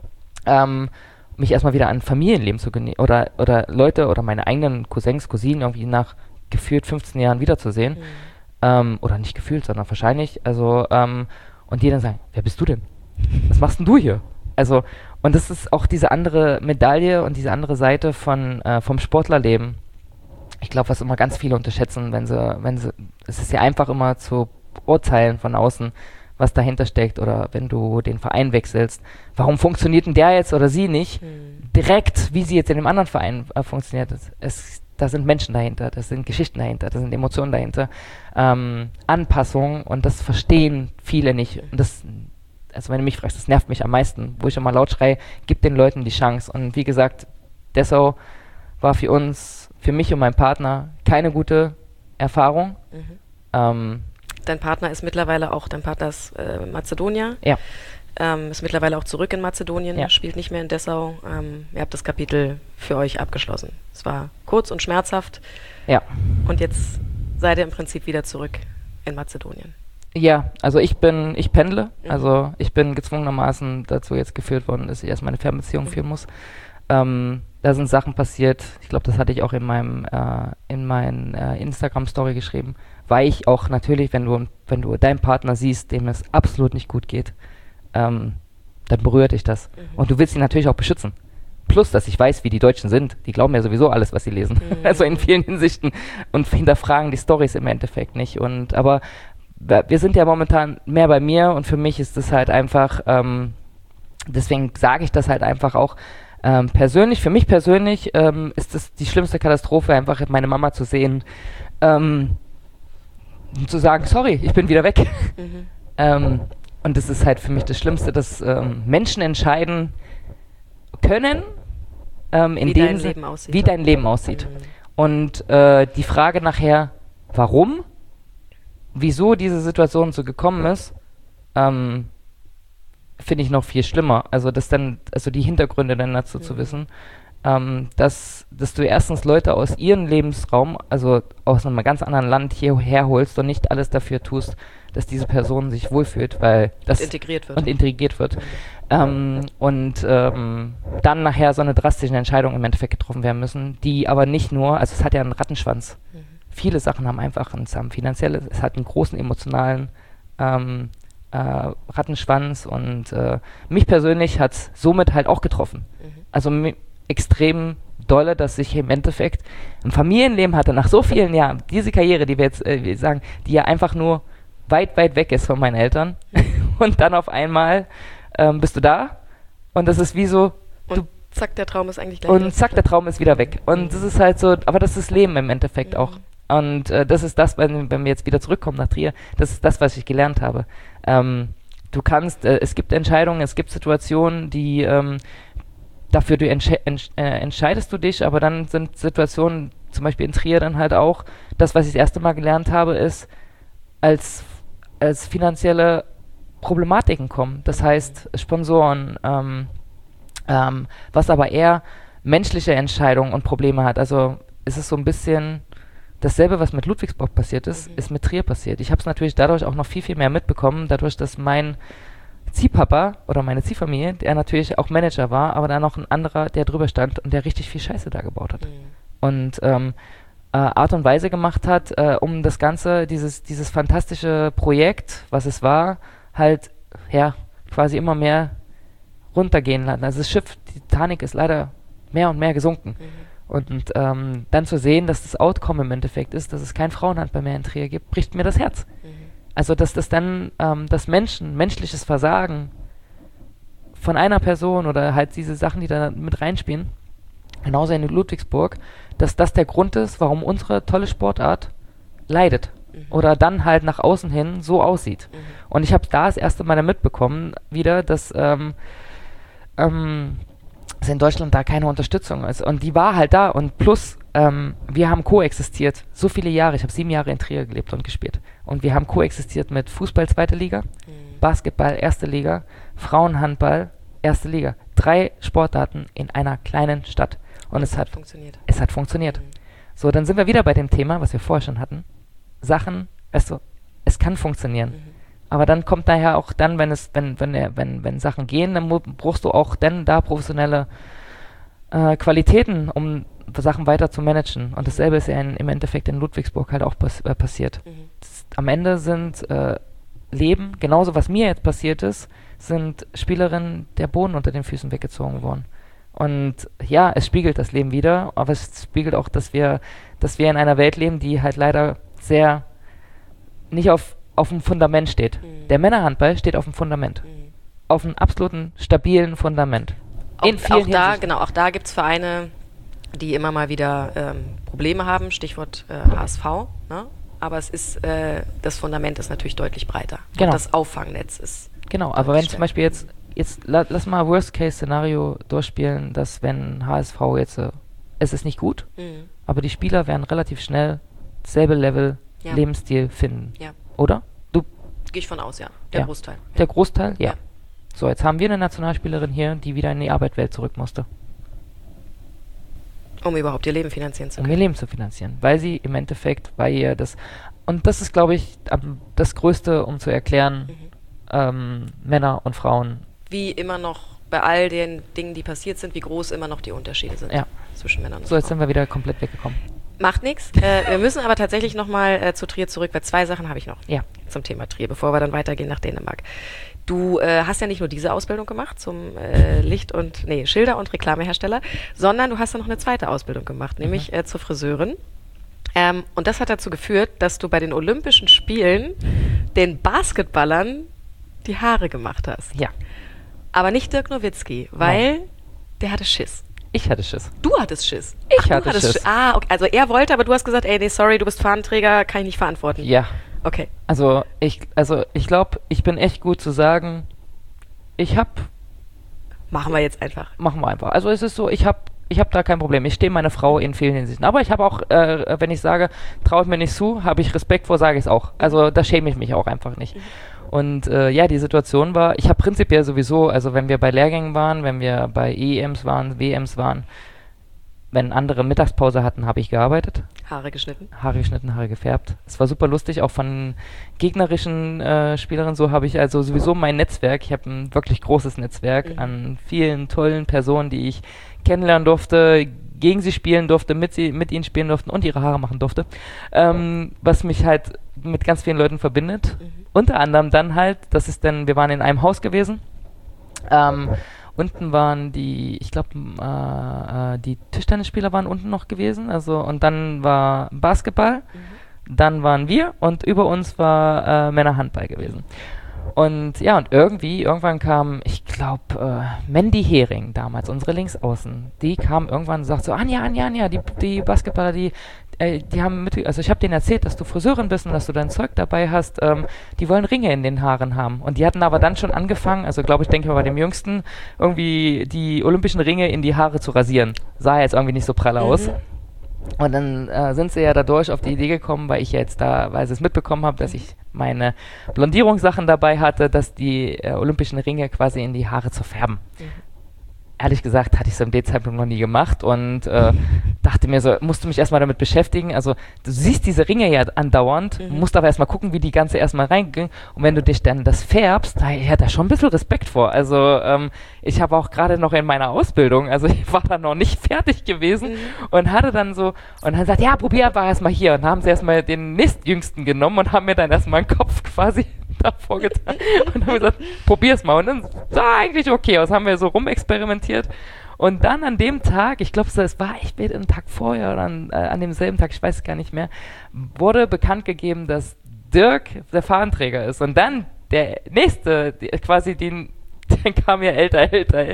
Mich erstmal wieder an Familienleben zu genießen oder Leute oder meine eigenen Cousins, Cousinen irgendwie nach gefühlt 15 Jahren wiederzusehen. Oder nicht gefühlt, sondern wahrscheinlich. Also, und die dann sagen, wer bist du denn? Was machst denn du hier? Also, und das ist auch diese andere Medaille und diese andere Seite vom Sportlerleben. Ich glaube, was immer ganz viele unterschätzen, es ist ja einfach immer zu urteilen von außen, was dahinter steckt, oder wenn du den Verein wechselst, warum funktioniert denn der jetzt oder sie nicht? Direkt, wie sie jetzt in dem anderen Verein funktioniert. Da sind Menschen dahinter, das sind Geschichten dahinter, da sind Emotionen dahinter, Anpassungen, und das verstehen viele nicht. Und also wenn du mich fragst, das nervt mich am meisten, wo ich immer laut schreie, gib den Leuten die Chance. Und wie gesagt, Dessau war für mich und meinen Partner keine gute Erfahrung. Dein Partner ist Mazedonier. Ja. Ist mittlerweile auch zurück in Mazedonien, spielt nicht mehr in Dessau. Ihr habt das Kapitel für euch abgeschlossen. Es war kurz und schmerzhaft. Ja. Und jetzt seid ihr im Prinzip wieder zurück in Mazedonien. Ja, also ich pendle. Also ich bin gezwungenermaßen dazu jetzt geführt worden, dass ich erst meine Fernbeziehung führen muss. Da sind Sachen passiert, ich glaube, das hatte ich auch in meinen Instagram-Story geschrieben, weil ich auch natürlich, wenn du deinen Partner siehst, dem es absolut nicht gut geht, dann berührt dich das. Und du willst ihn natürlich auch beschützen. Plus, dass ich weiß, wie die Deutschen sind. Die glauben ja sowieso alles, was sie lesen. Also in vielen Hinsichten. Und hinterfragen die Storys im Endeffekt nicht. Aber wir sind ja momentan mehr bei mir, und für mich ist das halt einfach, deswegen sage ich das halt einfach auch, für mich persönlich ist das die schlimmste Katastrophe, einfach meine Mama zu sehen, und zu sagen, sorry, ich bin wieder weg. und das ist halt für mich das Schlimmste, dass Menschen entscheiden können, wie dein Leben aussieht. Und die Frage nachher, warum, wieso diese Situation so gekommen ist, finde ich noch viel schlimmer. Also die Hintergründe dann dazu zu wissen, dass du erstens Leute aus ihrem Lebensraum, also aus einem ganz anderen Land hierher holst und nicht alles dafür tust, dass diese Person sich wohlfühlt, weil das integriert wird. Dann nachher so eine drastische Entscheidung im Endeffekt getroffen werden müssen, die aber nicht nur, also es hat ja einen Rattenschwanz. Viele Sachen haben einfach es hat einen großen emotionalen Rattenschwanz und mich persönlich hat es somit halt auch getroffen. Also extrem dolle, dass ich im Endeffekt ein Familienleben hatte, nach so vielen Jahren, diese Karriere, die wir jetzt sagen, die ja einfach nur weit, weit weg ist von meinen Eltern und dann auf einmal bist du da und das ist wie so, zack, der Traum ist eigentlich gleich und zack, der Traum ist wieder weg. Und das ist halt so, aber das ist Leben im Endeffekt auch. Und das ist das, wenn wir jetzt wieder zurückkommen nach Trier, das ist das, was ich gelernt habe. Du kannst, es gibt Entscheidungen, es gibt Situationen, die dafür entscheidest du dich, aber dann sind Situationen, zum Beispiel in Trier dann halt auch, das, was ich das erste Mal gelernt habe, ist, als finanzielle Problematiken kommen. Das heißt, Sponsoren, was aber eher menschliche Entscheidungen und Probleme hat. Also es ist so ein bisschen dasselbe, was mit Ludwigsburg passiert ist, ist mit Trier passiert. Ich habe es natürlich dadurch auch noch viel, viel mehr mitbekommen, dadurch, dass mein Ziehpapa oder meine Ziehfamilie, der natürlich auch Manager war, aber da noch ein anderer, der drüber stand und der richtig viel Scheiße da gebaut hat. Und Art und Weise gemacht hat, um das Ganze, dieses fantastische Projekt, was es war, halt, ja, quasi immer mehr runtergehen lassen. Also das Schiff Titanic ist leider mehr und mehr gesunken. Und dann zu sehen, dass das Outcome im Endeffekt ist, dass es kein Frauenhandball mehr in Trier gibt, bricht mir das Herz. Also dass das dann das menschliches Versagen von einer Person oder halt diese Sachen, die da mit reinspielen, genauso in Ludwigsburg, dass das der Grund ist, warum unsere tolle Sportart leidet. Oder dann halt nach außen hin so aussieht. Und ich habe da das erste Mal mitbekommen, wieder, dass in Deutschland da keine Unterstützung ist. Und die war halt da. Und plus, wir haben koexistiert. So viele Jahre. Ich habe 7 Jahre in Trier gelebt und gespielt. Und wir haben koexistiert mit Fußball 2. Liga, Basketball 1. Liga, Frauenhandball 1. Liga. 3 Sportarten in einer kleinen Stadt. Und es hat funktioniert. Es hat funktioniert. So, dann sind wir wieder bei dem Thema, was wir vorher schon hatten. Sachen, weißt du, es kann funktionieren. Aber dann kommt daher auch dann, wenn Sachen gehen, dann brauchst du auch dann da professionelle Qualitäten, um Sachen weiter zu managen. Und dasselbe ist ja im Endeffekt in Ludwigsburg halt auch passiert. Am Ende sind Leben, genauso was mir jetzt passiert ist, sind Spielerinnen der Boden unter den Füßen weggezogen worden. Und ja, es spiegelt das Leben wieder, aber es spiegelt auch, dass wir in einer Welt leben, die halt leider sehr nicht auf dem Fundament steht. Der Männerhandball steht auf dem Fundament. Auf einem absoluten, stabilen Fundament. Auch da gibt es Vereine, die immer mal wieder Probleme haben, Stichwort HSV, ne? Aber es ist, das Fundament ist natürlich deutlich breiter. Genau. Und das Auffangnetz ist. Genau, aber wenn zum Beispiel jetzt lass mal Worst-Case-Szenario durchspielen, dass wenn HSV jetzt, es ist nicht gut, aber die Spieler werden relativ schnell dasselbe Level, Lebensstil finden. Ja. Oder? Gehe ich von aus, ja. Der Großteil. Der Großteil, ja. So, jetzt haben wir eine Nationalspielerin hier, die wieder in die Arbeitswelt zurück musste. Um überhaupt ihr Leben finanzieren zu können. Um ihr Leben zu finanzieren. Weil sie im Endeffekt, und das ist, glaube ich, das Größte, um zu erklären, Männer und Frauen. Wie immer noch bei all den Dingen, die passiert sind, wie groß immer noch die Unterschiede sind zwischen Männern und Frauen. So, jetzt sind wir wieder komplett weggekommen. Macht nichts. Wir müssen aber tatsächlich nochmal zu Trier zurück, weil 2 Sachen habe ich noch zum Thema Trier, bevor wir dann weitergehen nach Dänemark. Du hast ja nicht nur diese Ausbildung gemacht zum Schilder- und Reklamehersteller, sondern du hast dann noch eine zweite Ausbildung gemacht, nämlich zur Friseurin. Und das hat dazu geführt, dass du bei den Olympischen Spielen den Basketballern die Haare gemacht hast. Ja. Aber nicht Dirk Nowitzki, weil der hatte Schiss. Ich hatte Schiss. Du hattest Schiss? Ich hatte Schiss. Ah, okay. Also er wollte, aber du hast gesagt, ey, nee, sorry, du bist Fahnenträger, kann ich nicht verantworten. Ja. Okay. Also ich glaube, ich bin echt gut zu sagen, Machen wir jetzt einfach. machen wir einfach. Also es ist so, ich hab da kein Problem. Ich stehe meine Frau in vielen Hinsichten. Aber ich habe auch, wenn ich sage, traue ich mir nicht zu, habe ich Respekt vor, sage ich es auch. Also da schäme ich mich auch einfach nicht. Und ja, die Situation war, ich habe prinzipiell sowieso, also wenn wir bei Lehrgängen waren, wenn wir bei EMs waren, WMs waren, wenn andere Mittagspause hatten, habe ich gearbeitet. Haare geschnitten. Haare geschnitten, Haare gefärbt. Es war super lustig, auch von gegnerischen Spielerinnen. So habe ich also sowieso mein Netzwerk. Ich habe ein wirklich großes Netzwerk an vielen tollen Personen, die ich kennenlernen durfte, gegen sie spielen durfte, mit ihnen spielen durfte und ihre Haare machen durfte. Was mich halt mit ganz vielen Leuten verbindet. Unter anderem dann halt, wir waren in einem Haus gewesen. Unten waren die Tischtennisspieler waren unten noch gewesen, also und dann war Basketball, dann waren wir und über uns war Männerhandball gewesen. Und ja, und irgendwann kam, ich glaube, Mandy Hering damals, unsere Linksaußen, die kam irgendwann und sagt so, Anja, die Basketballer, die haben also ich habe denen erzählt, dass du Friseurin bist und dass du dein Zeug dabei hast, die wollen Ringe in den Haaren haben. Und die hatten aber dann schon angefangen, also glaube ich, denke mal bei dem Jüngsten, irgendwie die olympischen Ringe in die Haare zu rasieren. Sah jetzt irgendwie nicht so prall aus. Und dann sind sie ja dadurch auf die Idee gekommen, weil ich ja jetzt weil sie es mitbekommen habe, dass ich meine Blondierungssachen dabei hatte, dass die olympischen Ringe quasi in die Haare zu färben. Ehrlich gesagt hatte ich es in dem Zeitpunkt noch nie gemacht und dachte mir so, musst du mich erstmal damit beschäftigen. Also du siehst diese Ringe ja andauernd, musst aber erstmal gucken, wie die ganze erstmal reinging. Und wenn du dich dann das färbst, ich hatte da schon ein bisschen Respekt vor. Also ich habe auch gerade noch in meiner Ausbildung, also ich war da noch nicht fertig gewesen und hatte dann so, und dann sagt, ja, probier einfach erstmal hier. Und dann haben sie erstmal den nächstjüngsten genommen und haben mir dann erstmal einen Kopf quasi davor getan und haben gesagt, probier's mal. Und dann sah eigentlich okay aus, haben wir so rumexperimentiert. Und dann an dem Tag, ich glaube, es war echt einen Tag vorher oder an demselben Tag, ich weiß es gar nicht mehr, wurde bekannt gegeben, dass Dirk der Fahnenträger ist. Und dann der nächste, dann kam ja älter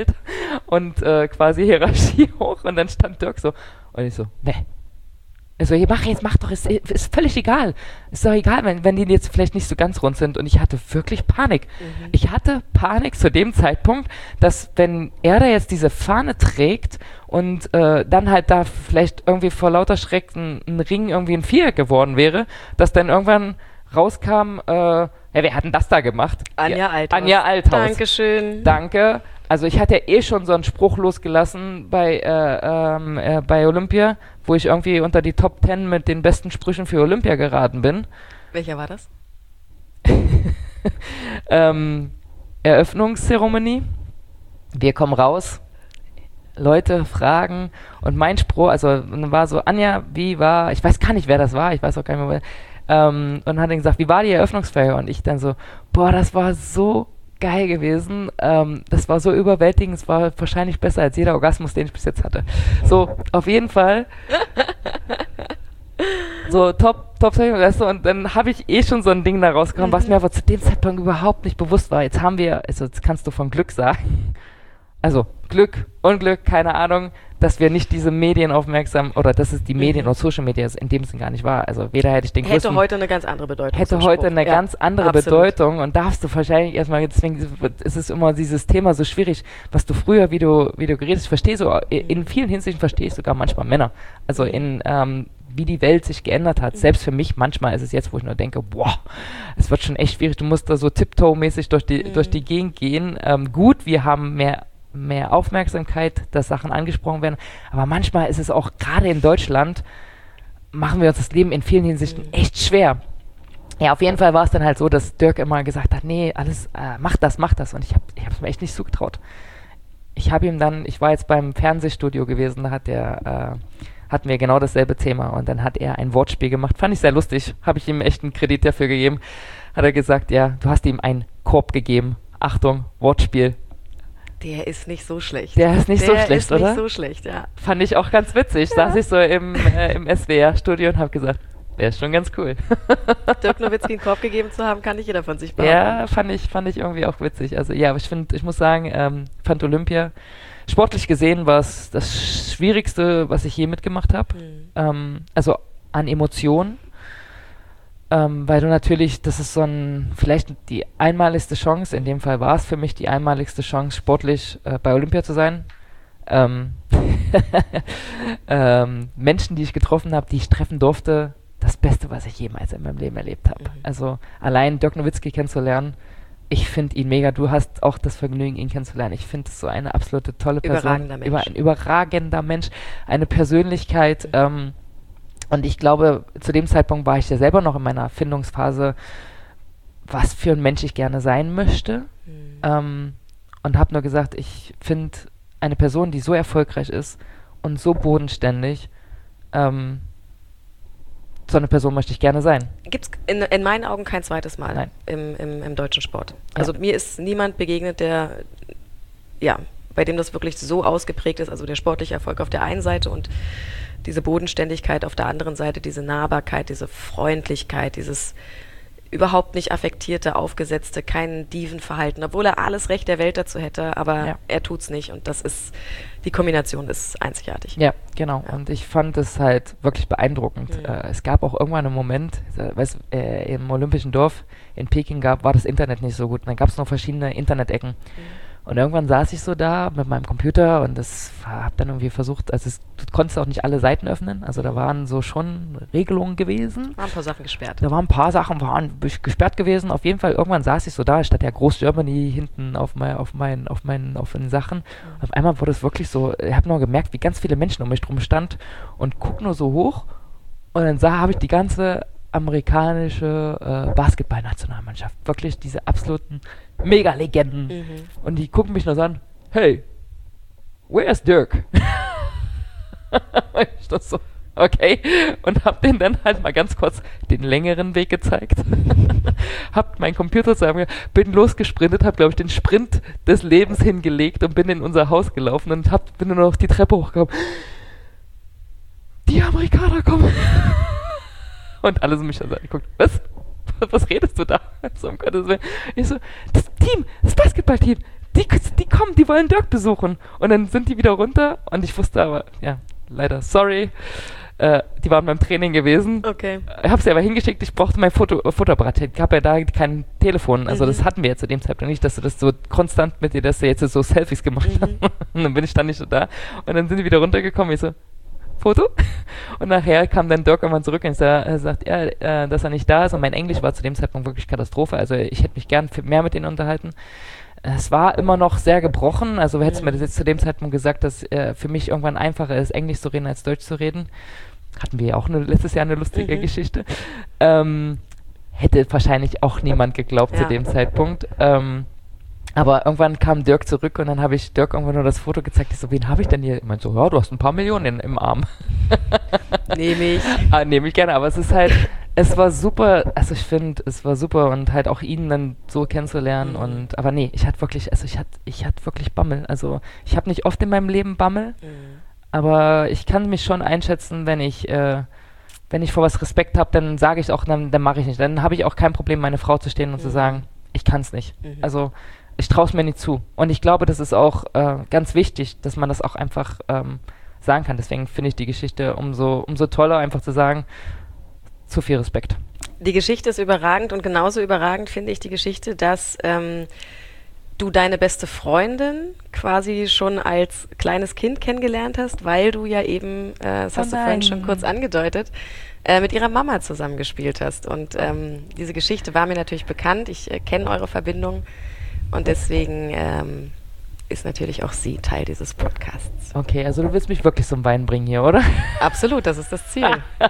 und quasi Hierarchie hoch und dann stand Dirk so und ich so, ne. Also, mach doch, ist völlig egal. Ist doch egal, wenn die jetzt vielleicht nicht so ganz rund sind. Und ich hatte wirklich Panik. Ich hatte Panik zu dem Zeitpunkt, dass wenn er da jetzt diese Fahne trägt und dann halt da vielleicht irgendwie vor lauter Schreck ein Ring irgendwie ein Viereck geworden wäre, dass dann irgendwann rauskam, wer hat denn das da gemacht? Anja Althaus. Anja Althaus. Dankeschön. Danke. Also ich hatte ja schon so einen Spruch losgelassen bei Olympia, wo ich irgendwie unter die Top 10 mit den besten Sprüchen für Olympia geraten bin. Welcher war das? Eröffnungszeremonie. Wir kommen raus. Leute fragen und mein Spruch, also war so, Anja, wie war, ich weiß gar nicht, wer das war, ich weiß auch gar nicht mehr, und dann hat er gesagt, wie war die Eröffnungsfeier? Und ich dann so, boah, das war so geil gewesen, das war so überwältigend, es war wahrscheinlich besser als jeder Orgasmus, den ich bis jetzt hatte. So, auf jeden Fall. So, top, weißt du, und dann habe ich schon so ein Ding da rausgekommen, was mir aber zu dem Zeitpunkt überhaupt nicht bewusst war. Jetzt kannst du von Glück sagen. Also, Glück, Unglück, keine Ahnung, dass wir nicht diese Medien aufmerksam, oder dass es die Medien oder Social Media in dem Sinn gar nicht war. Also, weder hätte ich den größten... Hätte heute eine ganz andere Bedeutung. Hätte heute eine ganz andere Bedeutung und darfst du wahrscheinlich erstmal, deswegen ist es immer dieses Thema so schwierig, was du früher, wie du geredet hast, verstehst du, in vielen Hinsichten verstehe ich sogar manchmal Männer. Also wie die Welt sich geändert hat. Selbst für mich, manchmal ist es jetzt, wo ich nur denke, boah, es wird schon echt schwierig, du musst da so tiptoe-mäßig durch die Gegend gehen. Gut, wir haben mehr Aufmerksamkeit, dass Sachen angesprochen werden, aber manchmal ist es auch, gerade in Deutschland, machen wir uns das Leben in vielen Hinsichten echt schwer. Ja, auf jeden Fall war es dann halt so, dass Dirk immer gesagt hat, nee, alles, mach das, und ich hab's mir echt nicht zugetraut. Ich war jetzt beim Fernsehstudio gewesen, da hatten wir genau dasselbe Thema und dann hat er ein Wortspiel gemacht, fand ich sehr lustig, habe ich ihm echt einen Kredit dafür gegeben, hat er gesagt, ja, du hast ihm einen Korb gegeben, Achtung, Wortspiel. Der ist nicht so schlecht. Der ist nicht so schlecht, oder? Der ist nicht so schlecht, ja. Fand ich auch ganz witzig. Ja. Saß ich so im SWR-Studio und habe gesagt, der ist schon ganz cool. Dirk Nowitzki einen Korb gegeben zu haben, kann nicht jeder von sich behaupten. Ja, fand ich irgendwie auch witzig. Also ja, aber ich muss sagen, fand Olympia, sportlich gesehen war es das Schwierigste, was ich je mitgemacht habe. Also an Emotionen. weil du natürlich, das ist vielleicht die einmaligste Chance, in dem Fall war es für mich die einmaligste Chance, sportlich bei Olympia zu sein. Menschen, die ich getroffen habe, die ich treffen durfte, das Beste, was ich jemals in meinem Leben erlebt habe. Also allein Dirk Nowitzki kennenzulernen, ich finde ihn mega. Du hast auch das Vergnügen, ihn kennenzulernen. Ich finde es so eine absolute tolle Person. Ein überragender Mensch, eine Persönlichkeit. Und ich glaube, zu dem Zeitpunkt war ich ja selber noch in meiner Findungsphase, was für ein Mensch ich gerne sein möchte. Und habe nur gesagt, ich finde eine Person, die so erfolgreich ist und so bodenständig, so eine Person möchte ich gerne sein. Gibt es in meinen Augen kein zweites Mal im deutschen Sport. Also mir ist niemand begegnet, bei dem das wirklich so ausgeprägt ist, also der sportliche Erfolg auf der einen Seite und diese Bodenständigkeit auf der anderen Seite, diese Nahbarkeit, diese Freundlichkeit, dieses überhaupt nicht affektierte, aufgesetzte, kein Dievenverhalten, obwohl er alles Recht der Welt dazu hätte, aber er tut's nicht und die Kombination ist einzigartig. Ja, genau. Ja. Und ich fand es halt wirklich beeindruckend. Es gab auch irgendwann einen Moment, im Olympischen Dorf in Peking war das Internet nicht so gut. Und dann gab es noch verschiedene Internet-Ecken. Und irgendwann saß ich so da mit meinem Computer und habe dann irgendwie versucht, du konntest auch nicht alle Seiten öffnen, also da waren so schon Regelungen gewesen. Waren ein paar Sachen gesperrt. Da waren ein paar Sachen gesperrt gewesen. Auf jeden Fall, irgendwann saß ich so da, statt der Groß Germany hinten auf den Sachen. Und auf einmal wurde es wirklich so, ich habe nur gemerkt, wie ganz viele Menschen um mich drum stand und guck nur so hoch und dann habe ich die ganze amerikanische Basketball-Nationalmannschaft, wirklich diese absoluten Mega-Legenden. Und die gucken mich nur so an, hey, where's Dirk? Ich dachte so, okay. Und hab denen dann halt mal ganz kurz den längeren Weg gezeigt. Hab meinen Computer bin losgesprintet, hab, glaube ich, den Sprint des Lebens hingelegt und bin in unser Haus gelaufen und bin nur noch die Treppe hochgekommen. Die Amerikaner kommen. Und alle sind mich dann geguckt, was redest du da? So, um Gottes Willen. Ich so, das Basketballteam, die kommen, die wollen Dirk besuchen. Und dann sind die wieder runter und ich wusste aber, ja, leider, sorry, die waren beim Training gewesen. Okay. Ich habe sie aber hingeschickt, ich brauchte mein Fotoapparat. Ich habe ja da kein Telefon, also das hatten wir ja zu dem Zeitpunkt nicht, dass du das so konstant mit dir, dass du jetzt so Selfies gemacht hast. Und dann bin ich dann nicht so da. Und dann sind die wieder runtergekommen, ich so, Foto. Und nachher kam dann Dirk irgendwann zurück und sagt, dass er nicht da ist. Und mein Englisch war zu dem Zeitpunkt wirklich Katastrophe. Also ich hätte mich gern mehr mit denen unterhalten. Es war immer noch sehr gebrochen. Also hättest du mir das jetzt zu dem Zeitpunkt gesagt, dass für mich irgendwann einfacher ist, Englisch zu reden als Deutsch zu reden. Hatten wir ja auch letztes Jahr eine lustige Geschichte. Hätte wahrscheinlich auch niemand geglaubt zu dem Zeitpunkt. Aber irgendwann kam Dirk zurück und dann habe ich Dirk irgendwann nur das Foto gezeigt. Ich so, wen habe ich denn hier? Ich meinte so, ja, du hast ein paar Millionen im Arm. Nehme ich. Nehme ich gerne, aber es war super, also ich finde, es war super und halt auch ihn dann so kennenzulernen aber nee, ich hatte wirklich Bammel. Also ich habe nicht oft in meinem Leben Bammel, aber ich kann mich schon einschätzen, wenn ich vor was Respekt habe, dann sage ich auch, dann mache ich nicht. Dann habe ich auch kein Problem, meine Frau zu stehen und zu sagen, ich kann es nicht. Also ich traue es mir nicht zu. Und ich glaube, das ist auch ganz wichtig, dass man das auch einfach sagen kann. Deswegen finde ich die Geschichte umso toller, einfach zu sagen, zu viel Respekt. Die Geschichte ist überragend und genauso überragend finde ich die Geschichte, dass du deine beste Freundin quasi schon als kleines Kind kennengelernt hast, weil du ja eben, das hast du vorhin schon kurz angedeutet, mit ihrer Mama zusammengespielt hast. Und diese Geschichte war mir natürlich bekannt. Ich kenne eure Verbindung und deswegen ist natürlich auch sie Teil dieses Podcasts. Okay, also du willst mich wirklich zum Weinen bringen hier, oder? Absolut, das ist das Ziel.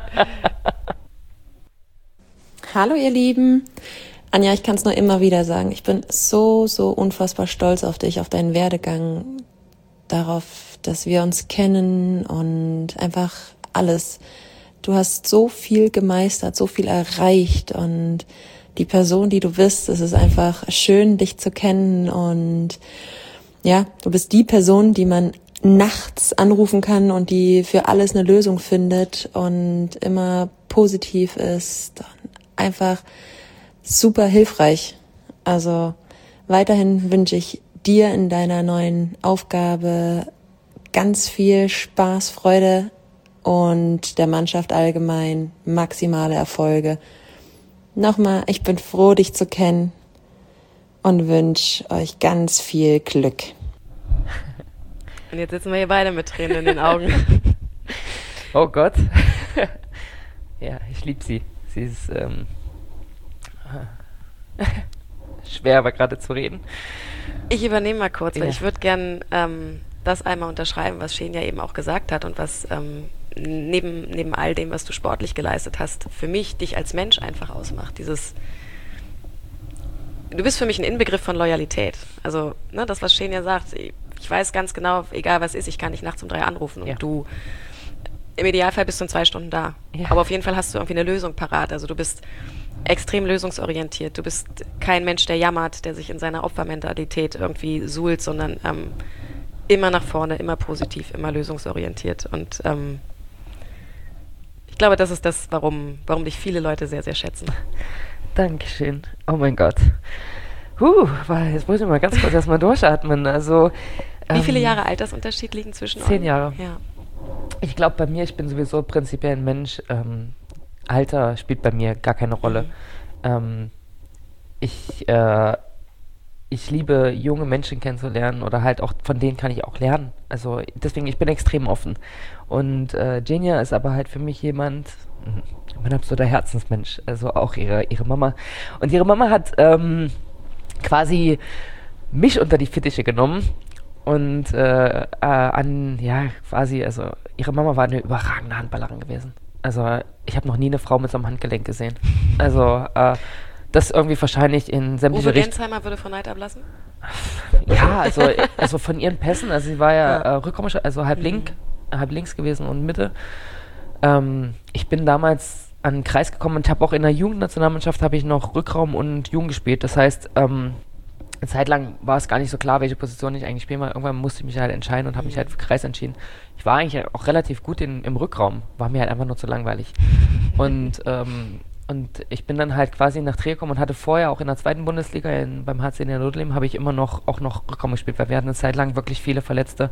Hallo ihr Lieben. Anja, ich kann es nur immer wieder sagen. Ich bin so unfassbar stolz auf dich, auf deinen Werdegang, darauf, dass wir uns kennen und einfach alles. Du hast so viel gemeistert, so viel erreicht und die Person, die du bist, es ist einfach schön, dich zu kennen und ja, du bist die Person, die man nachts anrufen kann und die für alles eine Lösung findet und immer positiv ist und einfach super hilfreich. Also weiterhin wünsche ich dir in deiner neuen Aufgabe ganz viel Spaß, Freude und der Mannschaft allgemein maximale Erfolge. nochmal, ich bin froh, dich zu kennen und wünsche euch ganz viel Glück. Und jetzt sitzen wir hier beide mit Tränen in den Augen. Oh Gott. Ja, ich liebe sie. Sie ist schwer, aber gerade zu reden. Ich übernehme mal kurz, weil Ja. ich würde gern das einmal unterschreiben, was Xenia eben auch gesagt hat und was neben all dem, was du sportlich geleistet hast, für mich dich als Mensch einfach ausmacht. Du bist für mich ein Inbegriff von Loyalität. Also, ne, das, was Xenia sagt, ich weiß ganz genau, egal was ist, ich kann dich nachts um 3 anrufen Ja. und du, im Idealfall bist du in 2 Stunden da. Ja. Aber auf jeden Fall hast du irgendwie eine Lösung parat. Also du bist extrem lösungsorientiert. Du bist kein Mensch, der jammert, der sich in seiner Opfermentalität irgendwie suhlt, sondern immer nach vorne, immer positiv, immer lösungsorientiert. Und ich glaube, das ist das, warum dich viele Leute sehr, sehr schätzen. Dankeschön. Oh mein Gott. Jetzt muss ich mal ganz kurz erstmal durchatmen. Also, Wie viele Jahre Altersunterschied liegen zwischen 10 euch? Jahre. Ja. Ich glaube, bei mir, ich bin sowieso prinzipiell ein Mensch, Alter spielt bei mir gar keine Rolle. Ich liebe junge Menschen kennenzulernen oder halt auch von denen kann ich auch lernen. Also deswegen, ich bin extrem offen. Und Xenia ist aber halt für mich jemand, ich bin absoluter Herzensmensch, also auch ihre Mama. Und ihre Mama hat quasi mich unter die Fittiche genommen und also ihre Mama war eine überragende Handballerin gewesen. Also ich habe noch nie eine Frau mit so einem Handgelenk gesehen. Also das irgendwie wahrscheinlich in sämtliche Uwe Richtungen. Gensheimer würde von Neid ablassen? Ja, also von ihren Pässen, also sie war ja Rückraum, also halb links gewesen und Mitte. Ich bin damals an den Kreis gekommen und habe auch in der Jugendnationalmannschaft habe ich noch Rückraum und Jugend gespielt. Das heißt, eine Zeit lang war es gar nicht so klar, welche Position ich eigentlich spielen will. Irgendwann musste ich mich halt entscheiden und habe mich halt für Kreis entschieden. Ich war eigentlich auch relativ gut im Rückraum, war mir halt einfach nur zu langweilig. Und ich bin dann halt quasi nach Trier gekommen und hatte vorher auch in der 2. Bundesliga beim HC Niederdudlin habe ich immer noch Rückraum gespielt, weil wir hatten eine Zeit lang wirklich viele Verletzte.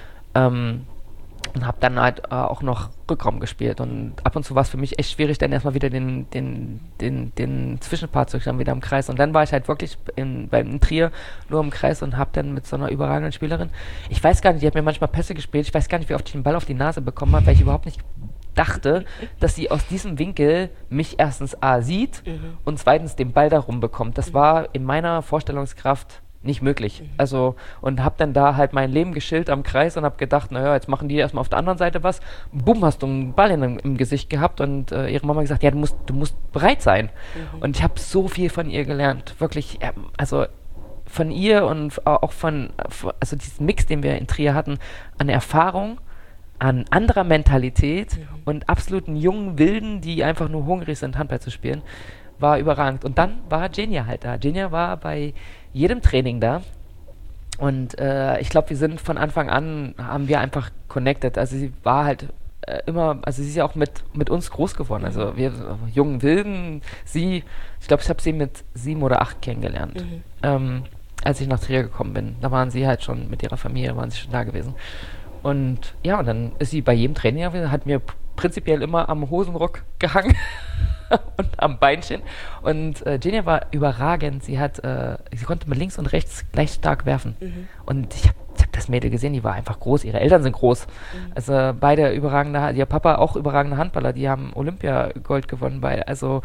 Und habe dann halt auch noch Rückraum gespielt. Und ab und zu war es für mich echt schwierig, dann erstmal wieder den Zwischenpart zu dann wieder im Kreis. Und dann war ich halt wirklich in Trier nur im Kreis und habe dann mit so einer überragenden Spielerin, ich weiß gar nicht, die hat mir manchmal Pässe gespielt, ich weiß gar nicht, wie oft ich den Ball auf die Nase bekommen habe, weil ich überhaupt nicht dachte, dass sie aus diesem Winkel mich erstens A sieht und zweitens den Ball darum bekommt. Das war in meiner Vorstellungskraft nicht möglich. Also, und hab dann da halt mein Leben geschillt am Kreis und hab gedacht, naja, jetzt machen die erstmal auf der anderen Seite was. Bumm, hast du einen Ball im Gesicht gehabt und ihre Mama gesagt, ja, du musst bereit sein. Und ich habe so viel von ihr gelernt. Wirklich, also von ihr und auch also diesen Mix, den wir in Trier hatten, an Erfahrung, an anderer Mentalität und absoluten jungen Wilden, die einfach nur hungrig sind, Handball zu spielen, war überragend. Und dann war Xenia halt da. Xenia war bei jedem Training da und ich glaube, wir sind von Anfang an, haben wir einfach connected. Also sie war halt immer, also sie ist ja auch mit uns groß geworden. Also wir jungen Wilden, ich glaube, ich habe sie mit 7 oder 8 kennengelernt. Als ich nach Trier gekommen bin. Da waren sie halt schon mit ihrer Familie, waren sie schon da gewesen. Und ja, und dann ist sie bei jedem Training, hat mir prinzipiell immer am Hosenrock gehangen und am Beinchen. Und Xenia war überragend. Sie konnte mit links und rechts gleich stark werfen. Und ich hab das Mädel gesehen, die war einfach groß. Ihre Eltern sind groß. Also beide ihr Papa auch überragende Handballer. Die haben Olympiagold gewonnen also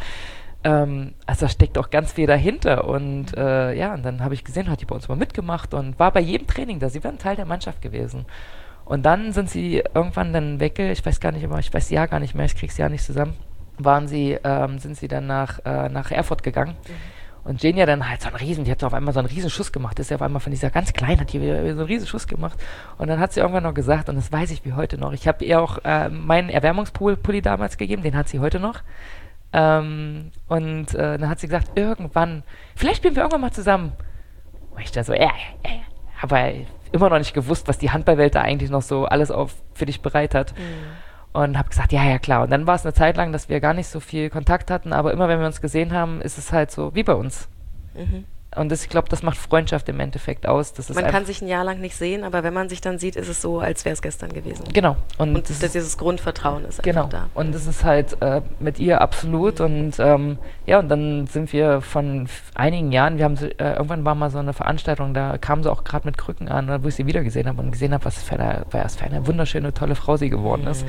da steckt auch ganz viel dahinter. Und und dann habe ich gesehen, hat die bei uns mal mitgemacht und war bei jedem Training da. Sie war ein Teil der Mannschaft gewesen. Und dann sind sie irgendwann dann weg, ich weiß das Jahr gar nicht mehr, ich krieg's Jahr nicht zusammen, sind sie dann nach Erfurt gegangen. Und Xenia dann halt die hat auf einmal so einen riesen Schuss gemacht, ist ja auf einmal von dieser ganz kleinen, hat die wieder so einen riesen Schuss gemacht. Und dann hat sie irgendwann noch gesagt, und das weiß ich wie heute noch, ich habe ihr auch meinen Erwärmungspulli damals gegeben, den hat sie heute noch. Und dann hat sie gesagt, irgendwann, vielleicht spielen wir irgendwann mal zusammen. Und ich da so, aber immer noch nicht gewusst, was die Handballwelt da eigentlich noch so alles für dich bereit hat. Und habe gesagt, ja, klar. Und dann war es eine Zeit lang, dass wir gar nicht so viel Kontakt hatten, aber immer, wenn wir uns gesehen haben, ist es halt so wie bei uns. Und ich glaube, das macht Freundschaft im Endeffekt aus. Das ist Man kann sich ein Jahr lang nicht sehen, aber wenn man sich dann sieht, ist es so, als wäre es gestern gewesen. Genau. Und dieses Grundvertrauen ist einfach da. Und das ist halt mit ihr absolut. Und und dann sind wir von einigen Jahren, wir haben irgendwann war mal so eine Veranstaltung, da kam sie auch gerade mit Krücken an, wo ich sie wieder gesehen habe und gesehen habe, was für eine wunderschöne, tolle Frau sie geworden ist.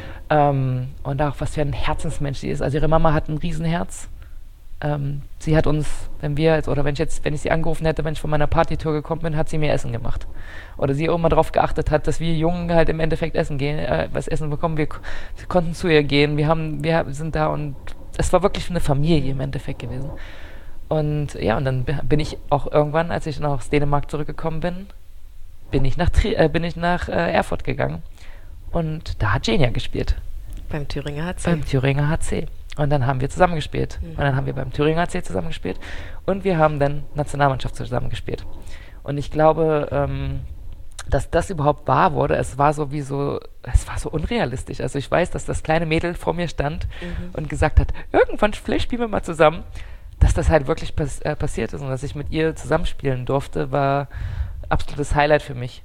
Und auch was für ein Herzensmensch sie ist. Also ihre Mama hat ein Riesenherz. Sie hat uns, wenn ich sie angerufen hätte, wenn ich von meiner Partytour gekommen bin, hat sie mir Essen gemacht. Oder sie auch immer darauf geachtet hat, dass wir Jungen halt im Endeffekt was essen bekommen. Wir konnten zu ihr gehen, wir sind da und es war wirklich eine Familie im Endeffekt gewesen. Und und dann bin ich auch irgendwann, als ich noch aus Dänemark zurückgekommen bin, bin ich nach Erfurt gegangen. Und da hat Genia gespielt. Beim Thüringer HC. Und dann haben wir zusammengespielt. Und dann haben wir beim Thüringer HC zusammengespielt. Und wir haben dann Nationalmannschaft zusammengespielt. Und ich glaube, dass das überhaupt wahr wurde, es war so unrealistisch. Also ich weiß, dass das kleine Mädel vor mir stand und gesagt hat, irgendwann vielleicht spielen wir mal zusammen. Dass das halt wirklich passiert ist und dass ich mit ihr zusammenspielen durfte, war absolutes Highlight für mich.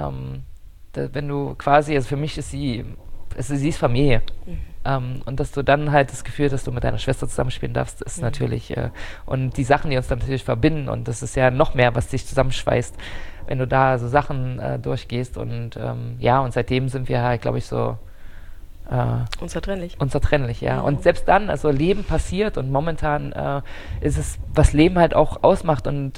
Wenn du quasi, also für mich ist sie ist Familie. Und dass du dann halt das Gefühl, dass du mit deiner Schwester zusammenspielen darfst, ist natürlich, und die Sachen, die uns dann natürlich verbinden, und das ist ja noch mehr, was dich zusammenschweißt, wenn du da so Sachen durchgehst und und seitdem sind wir halt, glaube ich, so unzertrennlich, ja. Und selbst dann, also Leben passiert und momentan ist es, was Leben halt auch ausmacht und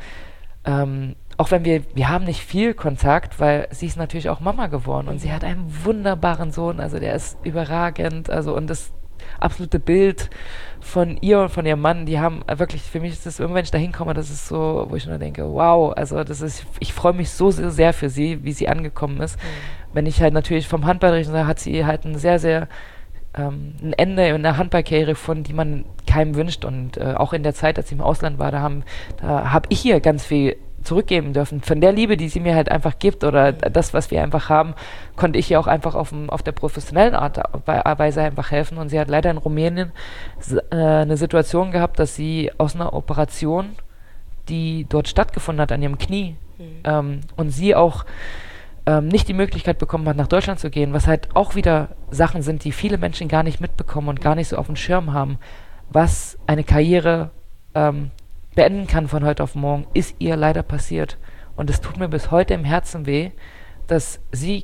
auch wenn wir haben nicht viel Kontakt, weil sie ist natürlich auch Mama geworden und sie hat einen wunderbaren Sohn, also der ist überragend, also und das absolute Bild von ihr und von ihrem Mann, die haben wirklich, für mich ist das, wenn ich da hinkomme, das ist so, wo ich nur denke, wow, also ich freue mich so sehr für sie, wie sie angekommen ist. Wenn ich halt natürlich vom Handball rede, hat sie halt ein sehr, sehr ein Ende in der Handballkarriere gefunden, die man keinem wünscht und auch in der Zeit, als sie im Ausland war, da hab ich ihr ganz viel zurückgeben dürfen. Von der Liebe, die sie mir halt einfach gibt oder das, was wir einfach haben, konnte ich ihr auch einfach auf der professionellen Weise einfach helfen. Und sie hat leider in Rumänien eine Situation gehabt, dass sie aus einer Operation, die dort stattgefunden hat, an ihrem Knie, und sie auch nicht die Möglichkeit bekommen hat, nach Deutschland zu gehen, was halt auch wieder Sachen sind, die viele Menschen gar nicht mitbekommen und gar nicht so auf dem Schirm haben, was eine Karriere beenden kann von heute auf morgen, ist ihr leider passiert. Und es tut mir bis heute im Herzen weh, dass sie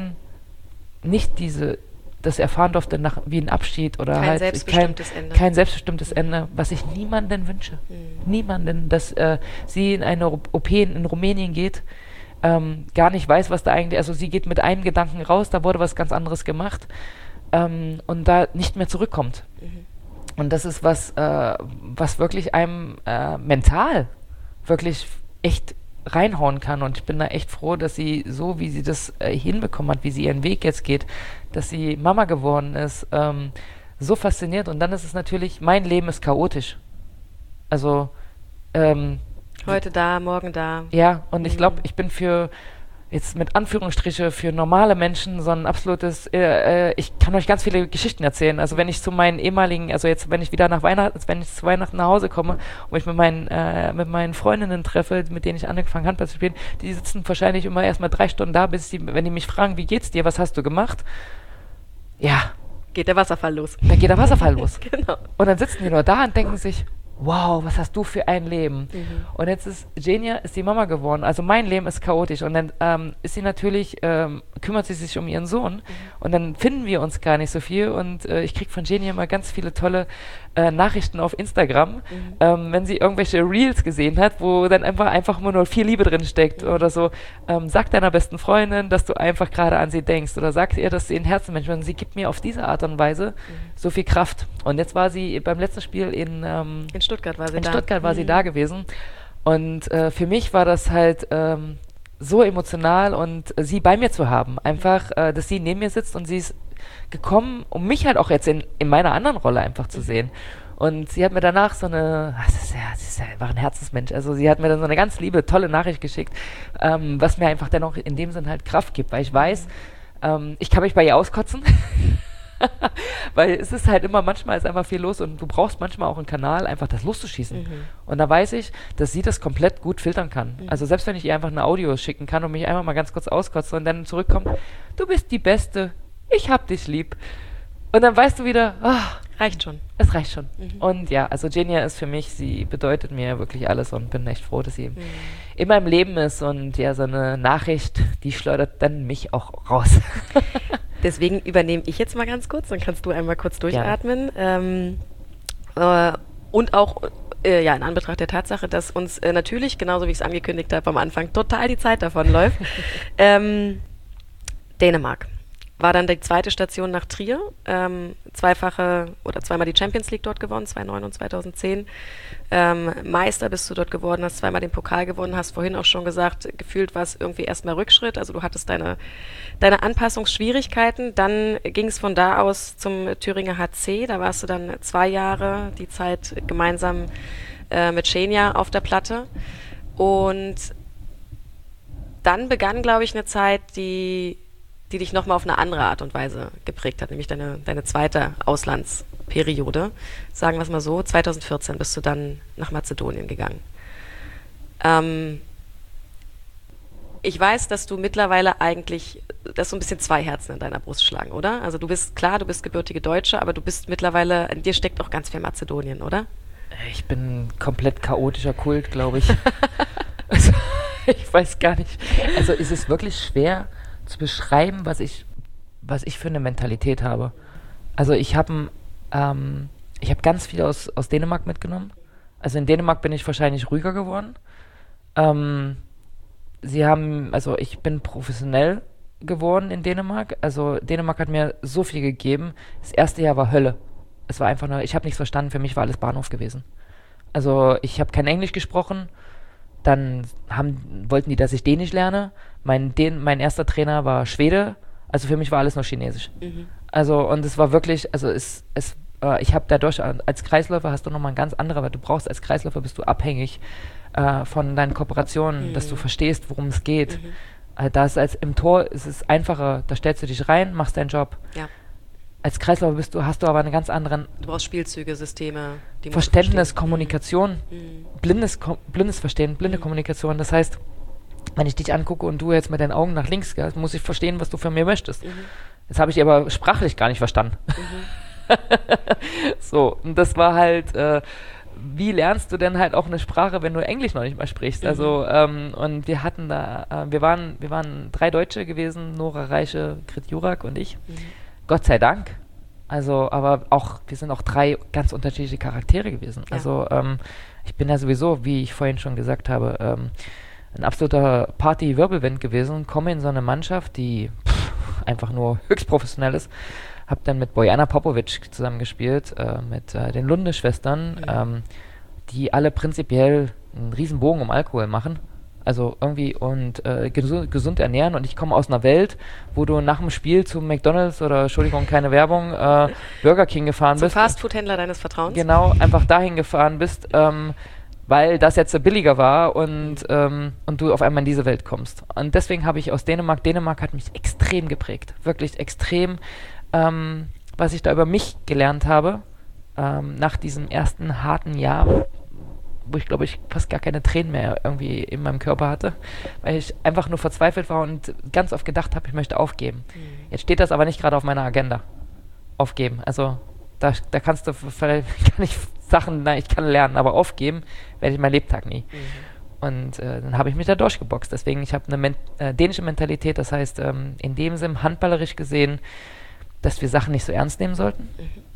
das erfahren durfte wie ein Abschied oder kein halt selbstbestimmtes selbstbestimmtes Ende, was ich niemanden wünsche. Niemanden, dass sie in eine OP in Rumänien geht, gar nicht weiß, was da eigentlich, also sie geht mit einem Gedanken raus, da wurde was ganz anderes gemacht und da nicht mehr zurückkommt. Und das ist was wirklich einem mental wirklich echt reinhauen kann. Und ich bin da echt froh, dass sie so, wie sie das hinbekommen hat, wie sie ihren Weg jetzt geht, dass sie Mama geworden ist, so fasziniert. Und dann ist es natürlich, mein Leben ist chaotisch. Also heute da, morgen da. Ja, und ich glaube, ich bin jetzt mit Anführungsstriche für normale Menschen so ein absolutes, ich kann euch ganz viele Geschichten erzählen. Also wenn ich zu meinen ehemaligen, also jetzt, wenn ich zu Weihnachten nach Hause komme und ich mit meinen Freundinnen treffe, mit denen ich angefangen Handball zu spielen, die sitzen wahrscheinlich immer erstmal 3 Stunden da, wenn die mich fragen, wie geht's dir, was hast du gemacht? Ja. Geht der Wasserfall los. Dann geht der Wasserfall los. Genau. Und dann sitzen die nur da und denken sich, wow, was hast du für ein Leben? Und jetzt ist Genia die Mama geworden. Also mein Leben ist chaotisch. Und dann ist sie natürlich, kümmert sie sich um ihren Sohn. Und dann finden wir uns gar nicht so viel. Und ich kriege von Genia immer ganz viele tolle Nachrichten auf Instagram, wenn sie irgendwelche Reels gesehen hat, wo dann einfach nur viel Liebe drin steckt oder so. Sag deiner besten Freundin, dass du einfach gerade an sie denkst. Oder sag ihr, dass sie ein Herzenmensch ist. Und sie gibt mir auf diese Art und Weise so viel Kraft. Und jetzt war sie beim letzten Spiel in Stuttgart war sie da gewesen. Und für mich war das halt so emotional und sie bei mir zu haben. Einfach, dass sie neben mir sitzt und sie ist gekommen, um mich halt auch jetzt in meiner anderen Rolle einfach zu sehen. Und sie hat mir danach sie ist ja einfach ein Herzensmensch. Also sie hat mir dann so eine ganz liebe, tolle Nachricht geschickt, was mir einfach dann auch in dem Sinn halt Kraft gibt, weil ich weiß, ich kann mich bei ihr auskotzen. Weil es ist halt immer, manchmal ist einfach viel los und du brauchst manchmal auch einen Kanal, einfach das loszuschießen. Und da weiß ich, dass sie das komplett gut filtern kann. Also selbst wenn ich ihr einfach ein Audio schicken kann und mich einfach mal ganz kurz auskotze und dann zurückkommt, du bist die Beste, ich hab dich lieb. Und dann weißt du wieder, Reicht schon. es reicht schon. Und ja, also Genia ist für mich, sie bedeutet mir wirklich alles und bin echt froh, dass sie in meinem Leben ist und ja, so eine Nachricht, die schleudert dann mich auch raus. Deswegen übernehme ich jetzt mal ganz kurz, dann kannst du einmal kurz durchatmen. Und auch in Anbetracht der Tatsache, dass uns natürlich, genauso wie ich es angekündigt habe am Anfang, total die Zeit davonläuft. Dänemark war dann die zweite Station nach Trier. Zweimal die Champions League dort gewonnen, 2009 und 2010. Meister bist du dort geworden, hast zweimal den Pokal gewonnen, hast vorhin auch schon gesagt, gefühlt war es irgendwie erstmal Rückschritt. Also du hattest deine Anpassungsschwierigkeiten. Dann ging es von da aus zum Thüringer HC. Da warst du dann 2 Jahre, die Zeit gemeinsam mit Xenia auf der Platte. Und dann begann, glaube ich, eine Zeit, die dich nochmal auf eine andere Art und Weise geprägt hat, nämlich deine zweite Auslandsperiode. Sagen wir es mal so, 2014 bist du dann nach Mazedonien gegangen. Ich weiß, dass du mittlerweile eigentlich, dass so ein bisschen 2 Herzen in deiner Brust schlagen, oder? Also du bist gebürtige Deutsche, aber du bist mittlerweile, in dir steckt auch ganz viel Mazedonien, oder? Ich bin komplett chaotischer Kult, glaube ich. Also, ich weiß gar nicht. Also ist es wirklich schwer zu beschreiben, was ich für eine Mentalität habe. Also ich habe ganz viel aus Dänemark mitgenommen. Also in Dänemark bin ich wahrscheinlich ruhiger geworden. Ich bin professionell geworden in Dänemark. Also Dänemark hat mir so viel gegeben. Das erste Jahr war Hölle. Es war einfach nur, ich habe nichts verstanden, für mich war alles Bahnhof gewesen. Also ich habe kein Englisch gesprochen. Dann wollten die, dass ich Dänisch lerne. Mein erster Trainer war Schwede, also für mich war alles nur Chinesisch. Also, und es war wirklich, also ich habe dadurch, als Kreisläufer hast du nochmal ein ganz anderer, weil du brauchst, als Kreisläufer bist du abhängig von deinen Kooperationen, dass du verstehst, worum es geht. Im Tor ist es einfacher, da stellst du dich rein, machst deinen Job. Ja. Als Kreisläufer hast du aber einen ganz anderen Du brauchst Spielzüge, Systeme, die Verständnis, Kommunikation, blindes Verstehen, blinde Kommunikation. Das heißt, wenn ich dich angucke und du jetzt mit deinen Augen nach links gehst, muss ich verstehen, was du von mir möchtest. Jetzt habe ich aber sprachlich gar nicht verstanden. So, und das war halt, wie lernst du denn halt auch eine Sprache, wenn du Englisch noch nicht mal sprichst? Also, und wir hatten da, wir waren 3 Deutsche gewesen, Nora Reiche, Grit Jurak und ich. Gott sei Dank. Also, aber auch, wir sind auch 3 ganz unterschiedliche Charaktere gewesen. Ja. Also, ich bin ja sowieso, wie ich vorhin schon gesagt habe, ein absoluter Party-Wirbelwind gewesen, komme in so eine Mannschaft, die einfach nur höchst professionell ist. Hab dann mit Bojana Popovic zusammengespielt, mit den Lunde-Schwestern, die alle prinzipiell einen riesen Bogen um Alkohol machen. Also irgendwie und gesund ernähren. Und ich komme aus einer Welt, wo du nach dem Spiel zu McDonald's oder, Entschuldigung, keine Werbung, Burger King gefahren bist. Zum Fastfood-Händler deines Vertrauens? Genau, einfach dahin gefahren bist, weil das jetzt billiger war und du auf einmal in diese Welt kommst. Und deswegen habe ich aus Dänemark hat mich extrem geprägt. Wirklich extrem, was ich da über mich gelernt habe, nach diesem ersten harten Jahr, wo ich, glaube ich, fast gar keine Tränen mehr irgendwie in meinem Körper hatte, weil ich einfach nur verzweifelt war und ganz oft gedacht habe, ich möchte aufgeben. Jetzt steht das aber nicht gerade auf meiner Agenda. Aufgeben. Also da kannst du vielleicht ich kann lernen, aber aufgeben werde ich mein Lebtag nie. Und dann habe ich mich da durchgeboxt. Deswegen, ich habe eine dänische Mentalität, das heißt, in dem Sinn, handballerisch gesehen, dass wir Sachen nicht so ernst nehmen sollten.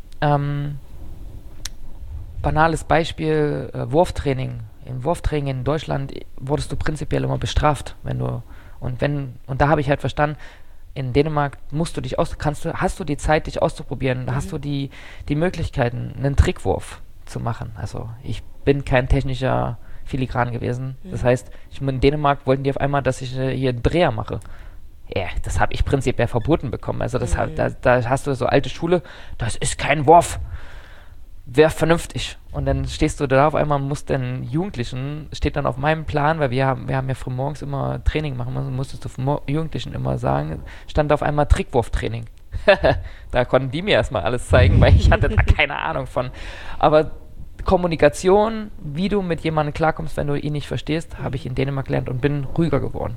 Banales Beispiel, Wurftraining. Im Wurftraining in Deutschland wurdest du prinzipiell immer bestraft, und da habe ich halt verstanden, in Dänemark hast du die Zeit, dich auszuprobieren, hast du die Möglichkeiten, einen Trickwurf zu machen. Also ich bin kein technischer Filigran gewesen. Das heißt, in Dänemark wollten die auf einmal, dass ich hier einen Dreher mache. Ja, das habe ich prinzipiell verboten bekommen. Also da hast du so alte Schule, das ist kein Wurf. Wäre vernünftig. Und dann stehst du da auf einmal, musst den Jugendlichen, steht dann auf meinem Plan, weil wir haben ja früh morgens immer Training machen müssen, musstest du Jugendlichen immer sagen, stand auf einmal Trickwurftraining. Da konnten die mir erstmal alles zeigen, weil ich hatte da keine Ahnung von. Aber Kommunikation, wie du mit jemandem klarkommst, wenn du ihn nicht verstehst, habe ich in Dänemark gelernt und bin ruhiger geworden.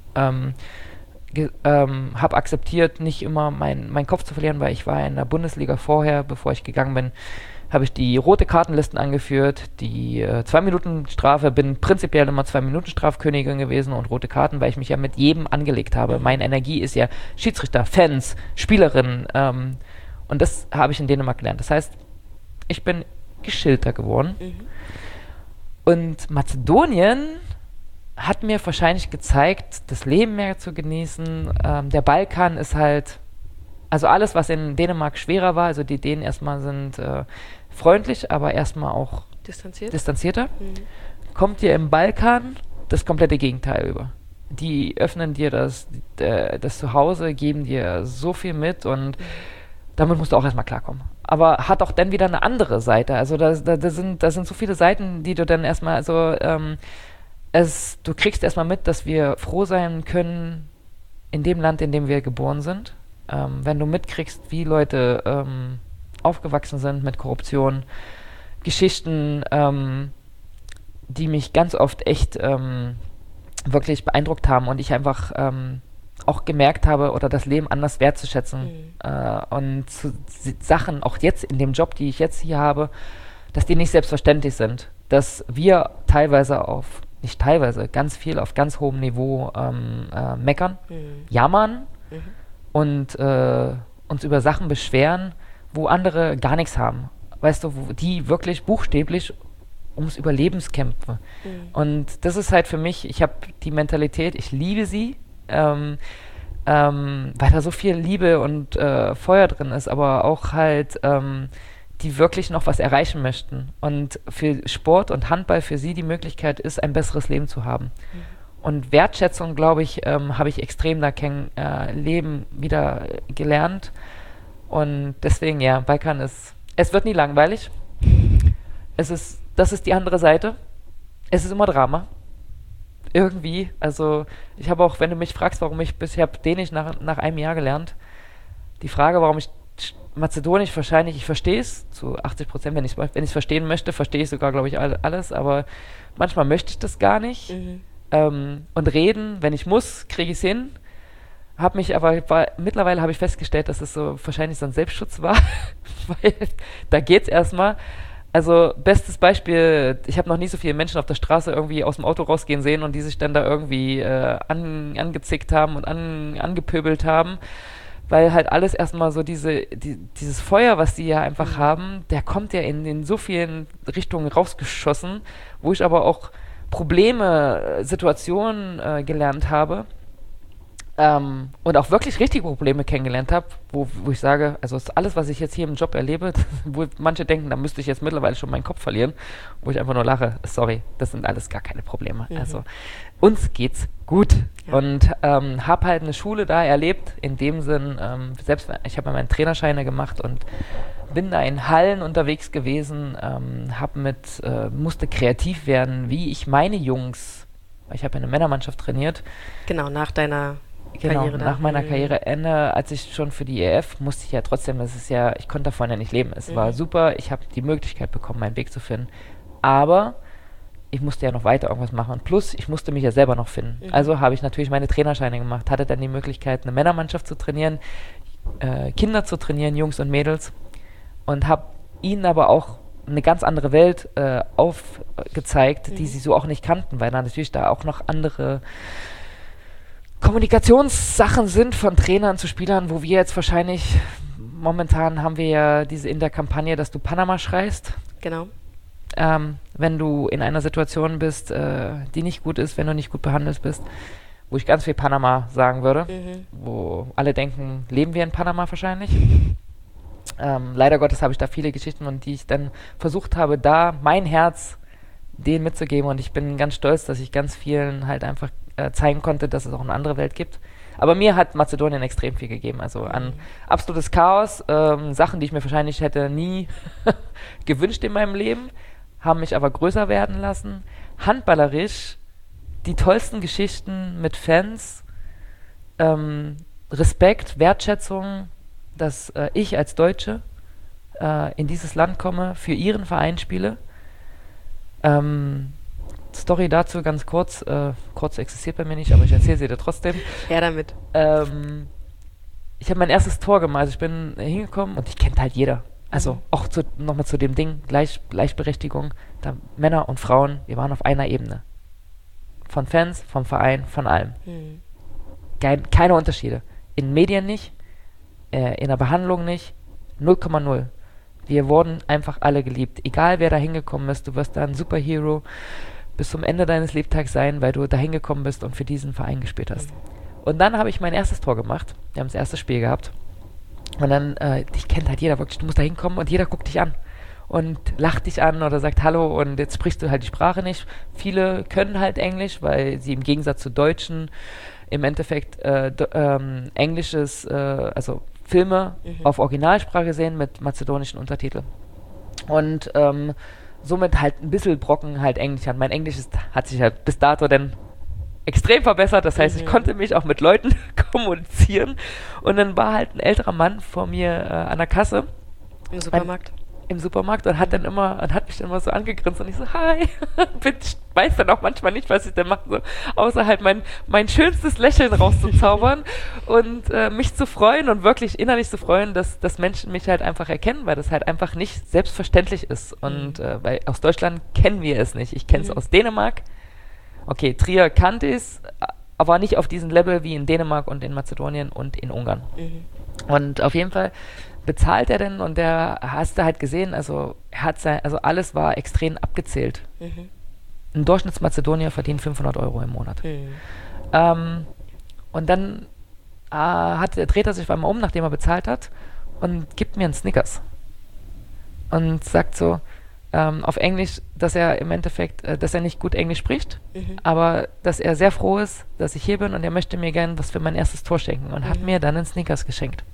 Habe akzeptiert, nicht immer meinen Kopf zu verlieren, weil ich war in der Bundesliga vorher, bevor ich gegangen bin, habe ich die rote Kartenlisten angeführt, die 2-Minuten-Strafe, bin prinzipiell immer 2-Minuten-Strafkönigin gewesen und rote Karten, weil ich mich ja mit jedem angelegt habe. Meine Energie ist ja Schiedsrichter, Fans, Spielerinnen und das habe ich in Dänemark gelernt. Das heißt, ich bin geschillter geworden und Mazedonien hat mir wahrscheinlich gezeigt, das Leben mehr zu genießen. Der Balkan ist halt, also alles, was in Dänemark schwerer war, also die Dänen erstmal sind freundlich, aber erstmal auch distanzierter, kommt dir im Balkan das komplette Gegenteil über. Die öffnen dir das Zuhause, geben dir so viel mit und damit musst du auch erstmal klarkommen. Aber hat auch dann wieder eine andere Seite. Also da sind so viele Seiten, die du dann erstmal, also du kriegst erstmal mit, dass wir froh sein können in dem Land, in dem wir geboren sind. Wenn du mitkriegst, wie Leute aufgewachsen sind mit Korruption, Geschichten, die mich ganz oft echt wirklich beeindruckt haben und ich einfach auch gemerkt habe oder das Leben anders wertzuschätzen und Sachen, auch jetzt in dem Job, die ich jetzt hier habe, dass die nicht selbstverständlich sind. Dass wir ganz viel auf ganz hohem Niveau meckern, jammern und uns über Sachen beschweren, wo andere gar nichts haben. Weißt du, wo die wirklich buchstäblich ums Überleben kämpfen. Und das ist halt für mich, ich habe die Mentalität, ich liebe sie, weil da so viel Liebe und Feuer drin ist, aber auch halt die wirklich noch was erreichen möchten. Und für Sport und Handball für sie die Möglichkeit ist, ein besseres Leben zu haben. Und Wertschätzung, glaube ich, habe ich extrem da Leben wieder gelernt. Und deswegen, ja, Balkan es wird nie langweilig. Das ist die andere Seite. Es ist immer Drama. Irgendwie. Also, ich habe auch, wenn du mich fragst, warum ich Dänisch nach einem Jahr gelernt, die Frage, warum ich Mazedonisch wahrscheinlich, ich verstehe es zu 80%, wenn ich es verstehen möchte, verstehe ich sogar, glaube ich, alles, aber manchmal möchte ich das gar nicht. Und reden, wenn ich muss, kriege ich es hin. Mittlerweile habe ich festgestellt, dass es so wahrscheinlich so ein Selbstschutz war, weil da geht's erstmal. Also, bestes Beispiel, ich habe noch nie so viele Menschen auf der Straße irgendwie aus dem Auto rausgehen sehen und die sich dann da irgendwie angezickt haben und angepöbelt haben, weil halt alles erstmal so dieses Feuer, was die ja einfach haben, der kommt ja in so vielen Richtungen rausgeschossen, wo ich aber auch Probleme, Situationen gelernt habe und auch wirklich richtige Probleme kennengelernt habe, wo ich sage, also alles, was ich jetzt hier im Job erlebe, wo manche denken, da müsste ich jetzt mittlerweile schon meinen Kopf verlieren, wo ich einfach nur lache, sorry, das sind alles gar keine Probleme. Also uns geht's gut und habe halt eine Schule da erlebt, in dem Sinn, ich habe meine Trainerscheine gemacht und bin da in Hallen unterwegs gewesen, musste kreativ werden, wie ich meine Jungs, ich habe eine Männermannschaft trainiert. Genau, nach meiner Karriereende, als ich schon für die EF, musste ich ja trotzdem, ich konnte davon ja nicht leben. Es war super, ich habe die Möglichkeit bekommen, meinen Weg zu finden, aber ich musste ja noch weiter irgendwas machen und plus, ich musste mich ja selber noch finden. Also habe ich natürlich meine Trainerscheine gemacht, hatte dann die Möglichkeit, eine Männermannschaft zu trainieren, Kinder zu trainieren, Jungs und Mädels und habe ihnen aber auch eine ganz andere Welt aufgezeigt, die sie so auch nicht kannten, weil da natürlich da auch noch andere Kommunikationssachen sind von Trainern zu Spielern, wo wir jetzt wahrscheinlich, momentan haben wir ja in der Kampagne, dass du Panama schreist. Genau. Wenn du in einer Situation bist, die nicht gut ist, wenn du nicht gut behandelt bist, wo ich ganz viel Panama sagen würde, wo alle denken, leben wir in Panama wahrscheinlich. Leider Gottes habe ich da viele Geschichten und die ich dann versucht habe, da mein Herz denen mitzugeben und ich bin ganz stolz, dass ich ganz vielen halt einfach zeigen konnte, dass es auch eine andere Welt gibt. Aber mir hat Mazedonien extrem viel gegeben, also an absolutes Chaos, Sachen, die ich mir wahrscheinlich hätte nie gewünscht in meinem Leben, haben mich aber größer werden lassen. Handballerisch die tollsten Geschichten mit Fans, Respekt, Wertschätzung, dass ich als Deutsche in dieses Land komme, für ihren Verein spiele. Story dazu ganz kurz. Kurz existiert bei mir nicht, aber ich erzähle sie dir trotzdem. Her damit. Ich habe mein erstes Tor gemacht. Also ich bin hingekommen und ich kennt halt jeder. Also auch nochmal zu dem Ding, Gleichberechtigung. Da Männer und Frauen, wir waren auf einer Ebene. Von Fans, vom Verein, von allem. Keine Unterschiede. In Medien nicht, in der Behandlung nicht, 0,0. Wir wurden einfach alle geliebt. Egal wer da hingekommen ist, du wirst da ein Superhero bis zum Ende deines Lebtags sein, weil du da hingekommen bist und für diesen Verein gespielt hast. Und dann habe ich mein erstes Tor gemacht. Wir haben das erste Spiel gehabt. Und dann, dich kennt halt jeder wirklich, du musst da hinkommen und jeder guckt dich an und lacht dich an oder sagt Hallo und jetzt sprichst du halt die Sprache nicht. Viele können halt Englisch, weil sie im Gegensatz zu Deutschen im Endeffekt Englisches, also Filme auf Originalsprache sehen mit mazedonischen Untertiteln. Und somit halt ein bisschen Brocken halt Englisch an. Mein Englisch hat sich halt bis dato dann extrem verbessert, das heißt, ich konnte mich auch mit Leuten kommunizieren und dann war halt ein älterer Mann vor mir an der Kasse. Im Supermarkt? Im Supermarkt und hat mich dann immer so angegrinst und ich so, hi, ich weiß dann auch manchmal nicht, was ich denn mache, so, außer halt mein schönstes Lächeln rauszuzaubern und mich zu freuen und wirklich innerlich zu freuen, dass Menschen mich halt einfach erkennen, weil das halt einfach nicht selbstverständlich ist und weil aus Deutschland kennen wir es nicht. Ich kenne es aus Dänemark. Okay, Trier kannte es, aber nicht auf diesem Level wie in Dänemark und in Mazedonien und in Ungarn. Und auf jeden Fall bezahlt er denn und der hast du halt gesehen, also alles war extrem abgezählt. Ein Durchschnittsmazedonier verdient 500 € im Monat. Und dann dreht er sich einmal um, nachdem er bezahlt hat und gibt mir einen Snickers. Und sagt so, auf Englisch, dass er im Endeffekt, dass er nicht gut Englisch spricht, aber dass er sehr froh ist, dass ich hier bin und er möchte mir gerne was für mein erstes Tor schenken und hat mir dann einen Snickers geschenkt.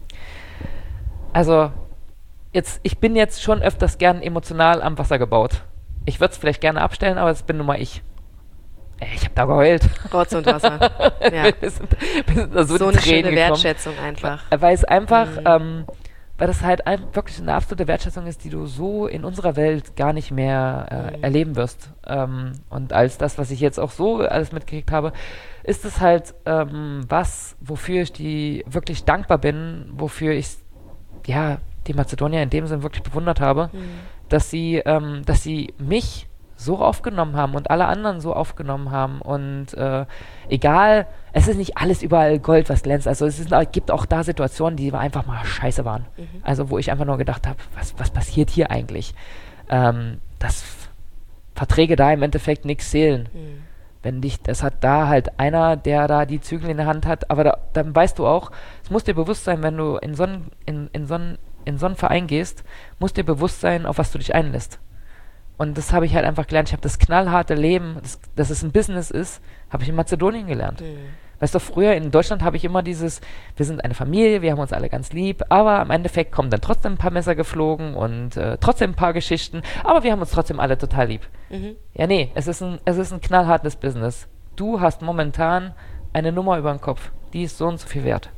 Also, ich bin jetzt schon öfters gern emotional am Wasser gebaut. Ich würde es vielleicht gerne abstellen, aber das bin nun mal ich. Ich habe da geheult. Rotz und Wasser. Ja. wir sind da so eine Tränen schöne gekommen. Wertschätzung einfach. Weil es einfach, weil das halt wirklich eine absolute Wertschätzung ist, die du so in unserer Welt gar nicht mehr erleben wirst. Und als das, was ich jetzt auch so alles mitgekriegt habe, ist es halt wofür ich die wirklich dankbar bin, wofür ich die Mazedonier in dem Sinn wirklich bewundert habe, dass sie mich so aufgenommen haben und alle anderen so aufgenommen haben und egal, es ist nicht alles überall Gold, was glänzt, also gibt auch da Situationen, die einfach mal scheiße waren, also wo ich einfach nur gedacht habe, was passiert hier eigentlich, dass Verträge da im Endeffekt nichts zählen, das hat da halt einer, der da die Zügel in der Hand hat, aber dann weißt du auch, es muss dir bewusst sein, wenn du in so einen Verein gehst, muss dir bewusst sein, auf was du dich einlässt. Und das habe ich halt einfach gelernt. Ich habe das knallharte Leben, dass es ein Business ist, habe ich in Mazedonien gelernt. Weißt du, früher in Deutschland habe ich immer wir sind eine Familie, wir haben uns alle ganz lieb, aber im Endeffekt kommen dann trotzdem ein paar Messer geflogen und trotzdem ein paar Geschichten, aber wir haben uns trotzdem alle total lieb. Ja, nee, es ist ein knallhartes Business. Du hast momentan eine Nummer über den Kopf, die ist so und so viel wert.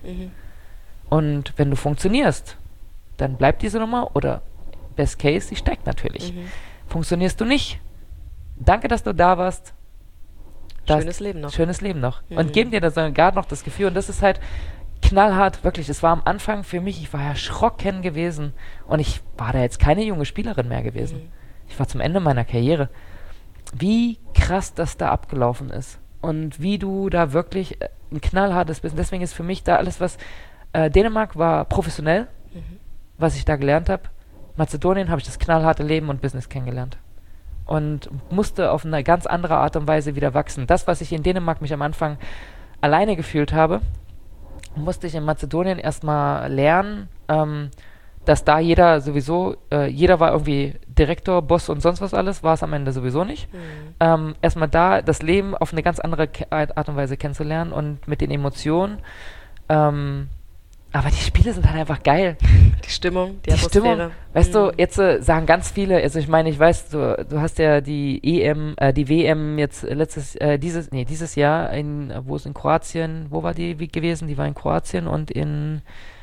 Und wenn du funktionierst, dann bleibt diese Nummer oder Best Case, die steigt natürlich. Funktionierst du nicht, danke, dass du da warst. Schönes Leben noch. Schönes Leben noch. Und geben dir da sogar noch das Gefühl, und das ist halt knallhart, wirklich. Es war am Anfang für mich, ich war erschrocken gewesen und ich war da jetzt keine junge Spielerin mehr gewesen. Ich war zum Ende meiner Karriere. Wie krass das da abgelaufen ist und wie du da wirklich ein knallhartes bist. Deswegen ist für mich da alles, was Dänemark war professionell, was ich da gelernt habe. Mazedonien habe ich das knallharte Leben und Business kennengelernt. Und musste auf eine ganz andere Art und Weise wieder wachsen. Das, was ich in Dänemark mich am Anfang alleine gefühlt habe, musste ich in Mazedonien erstmal lernen, dass da jeder war irgendwie Direktor, Boss und sonst was alles, war es am Ende sowieso nicht. Erstmal da das Leben auf eine ganz andere Art und Weise kennenzulernen und mit den Emotionen. Aber die Spiele sind halt einfach geil. Die Stimmung, die Atmosphäre. Stimmung, weißt du, jetzt sagen ganz viele, also ich meine, ich weiß, du hast ja die die WM jetzt dieses Jahr, wo es in Kroatien, wo war die gewesen? Die war in Kroatien und in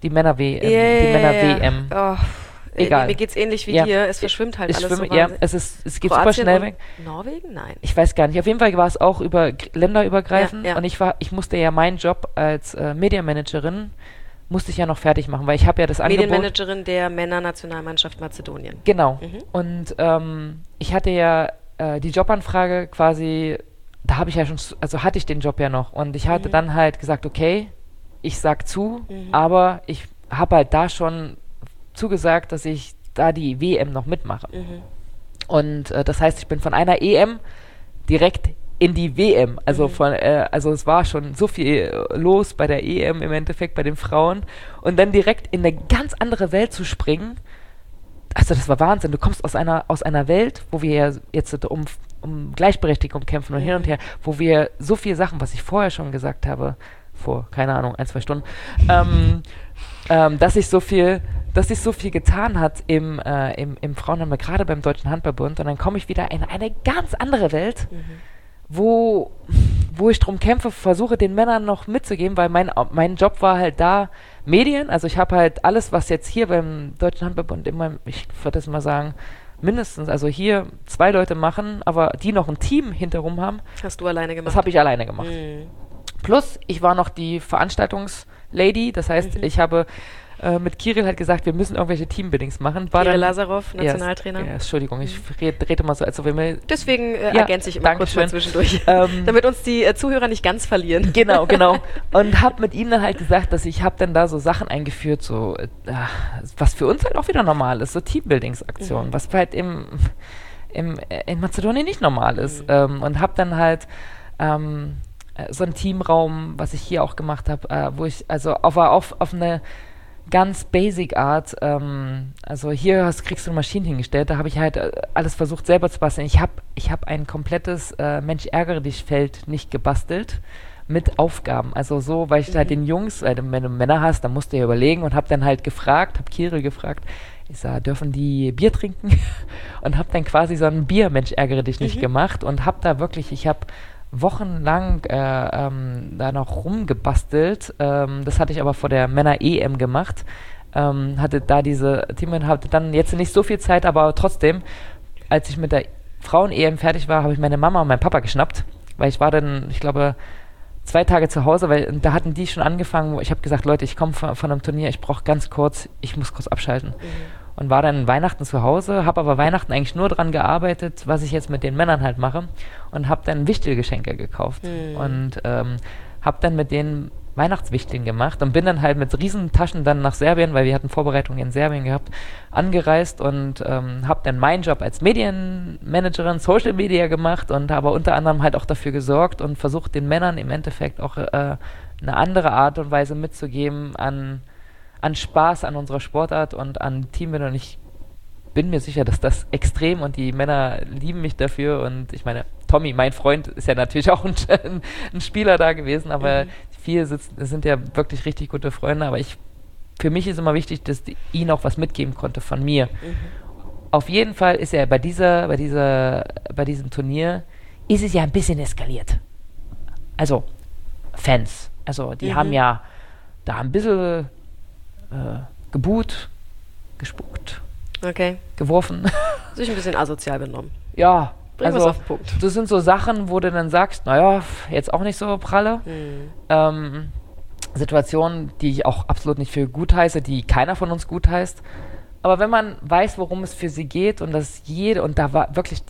Die Männer-WM. Oh. Egal. Mir geht's ähnlich wie Ja. dir. Es verschwimmt halt alles so ja, wahnsinnig. es geht Kroatien super schnell und weg. Norwegen? Nein. Ich weiß gar nicht. Auf jeden Fall war es auch länderübergreifend. Ja, ja. Und ich musste ja meinen Job als Medienmanagerin musste ich ja noch fertig machen, weil ich habe ja das Angebot... Medienmanagerin der Männernationalmannschaft Mazedonien. Genau. Mhm. Und ich hatte ja die Jobanfrage quasi, da habe ich ja schon, also hatte ich den Job ja noch. Und ich hatte dann halt gesagt, okay, ich sag zu, aber ich habe halt da schon zugesagt, dass ich da die WM noch mitmache. Und das heißt, ich bin von einer EM direkt in die WM. Also also es war schon so viel los bei der EM im Endeffekt, bei den Frauen. Und dann direkt in eine ganz andere Welt zu springen, also das war Wahnsinn. Du kommst aus einer Welt, wo wir ja jetzt um Gleichberechtigung kämpfen und hin und her, wo wir so viele Sachen, was ich vorher schon gesagt habe, vor, keine Ahnung, 1-2 Stunden, dass sich so viel getan hat im Frauenhandball, gerade beim Deutschen Handballbund. Und dann komme ich wieder in eine ganz andere Welt, wo ich drum kämpfe, versuche den Männern noch mitzugeben, weil mein Job war halt da Medien. Also ich habe halt alles, was jetzt hier beim Deutschen Handballbund immer, ich würde das mal sagen, mindestens, also hier 2 Leute machen, aber die noch ein Team hinterrum haben. Hast du alleine gemacht? Das habe ich alleine gemacht. Plus, ich war noch die Veranstaltungslady, das heißt, ich habe mit Kirill halt gesagt, wir müssen irgendwelche Teambuildings machen. Kirill Lazarov, Nationaltrainer. Ja, Entschuldigung, ich rede mal so, als ob wir mir... Deswegen ergänze ich immer kurz mal zwischendurch, damit uns die Zuhörer nicht ganz verlieren. Genau. Und habe mit ihm dann halt gesagt, dass ich habe dann da so Sachen eingeführt, so was für uns halt auch wieder normal ist, so Teambuildingsaktionen, was halt in Mazedonien nicht normal ist. Und habe dann halt so einen Teamraum, was ich hier auch gemacht habe, wo ich also auf eine ganz basic Art, also hier kriegst du Maschinen hingestellt, da habe ich halt alles versucht selber zu basteln. Ich hab ein komplettes Mensch ärgere dich Feld nicht gebastelt mit Aufgaben, also so, weil ich halt den Jungs, wenn du Männer hast, dann musst du ja überlegen und habe dann halt gefragt, habe Kirill gefragt, ich sag, dürfen die Bier trinken? Und habe dann quasi so ein Bier-Mensch ärgere dich nicht gemacht und habe da wirklich, ich habe wochenlang da noch rumgebastelt. Das hatte ich aber vor der Männer-EM gemacht. Hatte da diese Team, hatte dann jetzt nicht so viel Zeit, aber trotzdem, als ich mit der Frauen-EM fertig war, habe ich meine Mama und meinen Papa geschnappt, weil ich war dann, ich glaube, 2 Tage zu Hause, weil da hatten die schon angefangen, ich habe gesagt, Leute, ich komme von einem Turnier, ich brauche ganz kurz, ich muss kurz abschalten. Und war dann Weihnachten zu Hause, habe aber Weihnachten eigentlich nur dran gearbeitet, was ich jetzt mit den Männern halt mache und habe dann Wichtelgeschenke gekauft und habe dann mit denen Weihnachtswichteln gemacht und bin dann halt mit riesen Taschen dann nach Serbien, weil wir hatten Vorbereitungen in Serbien gehabt, angereist und habe dann meinen Job als Medienmanagerin, Social Media gemacht und habe unter anderem halt auch dafür gesorgt und versucht den Männern im Endeffekt auch eine andere Art und Weise mitzugeben an Spaß an unserer Sportart und an Teambuilding und ich bin mir sicher, dass das extrem und die Männer lieben mich dafür und ich meine, Tommy, mein Freund, ist ja natürlich auch ein Spieler da gewesen, aber viele sind ja wirklich richtig gute Freunde, aber für mich ist immer wichtig, dass ich ihnen auch was mitgeben konnte von mir. Auf jeden Fall ist ja bei diesem Turnier ist es ja ein bisschen eskaliert. Also Fans, also die haben ja da ein bisschen gebuht, gespuckt, geworfen. Sich ein bisschen asozial benommen. Ja, Bringen also auf den Punkt. das sind so Sachen, wo du dann sagst, naja, jetzt auch nicht so pralle. Situationen, die ich auch absolut nicht für gut heiße, die keiner von uns gut heißt. Aber wenn man weiß, worum es für sie geht und dass und da war wirklich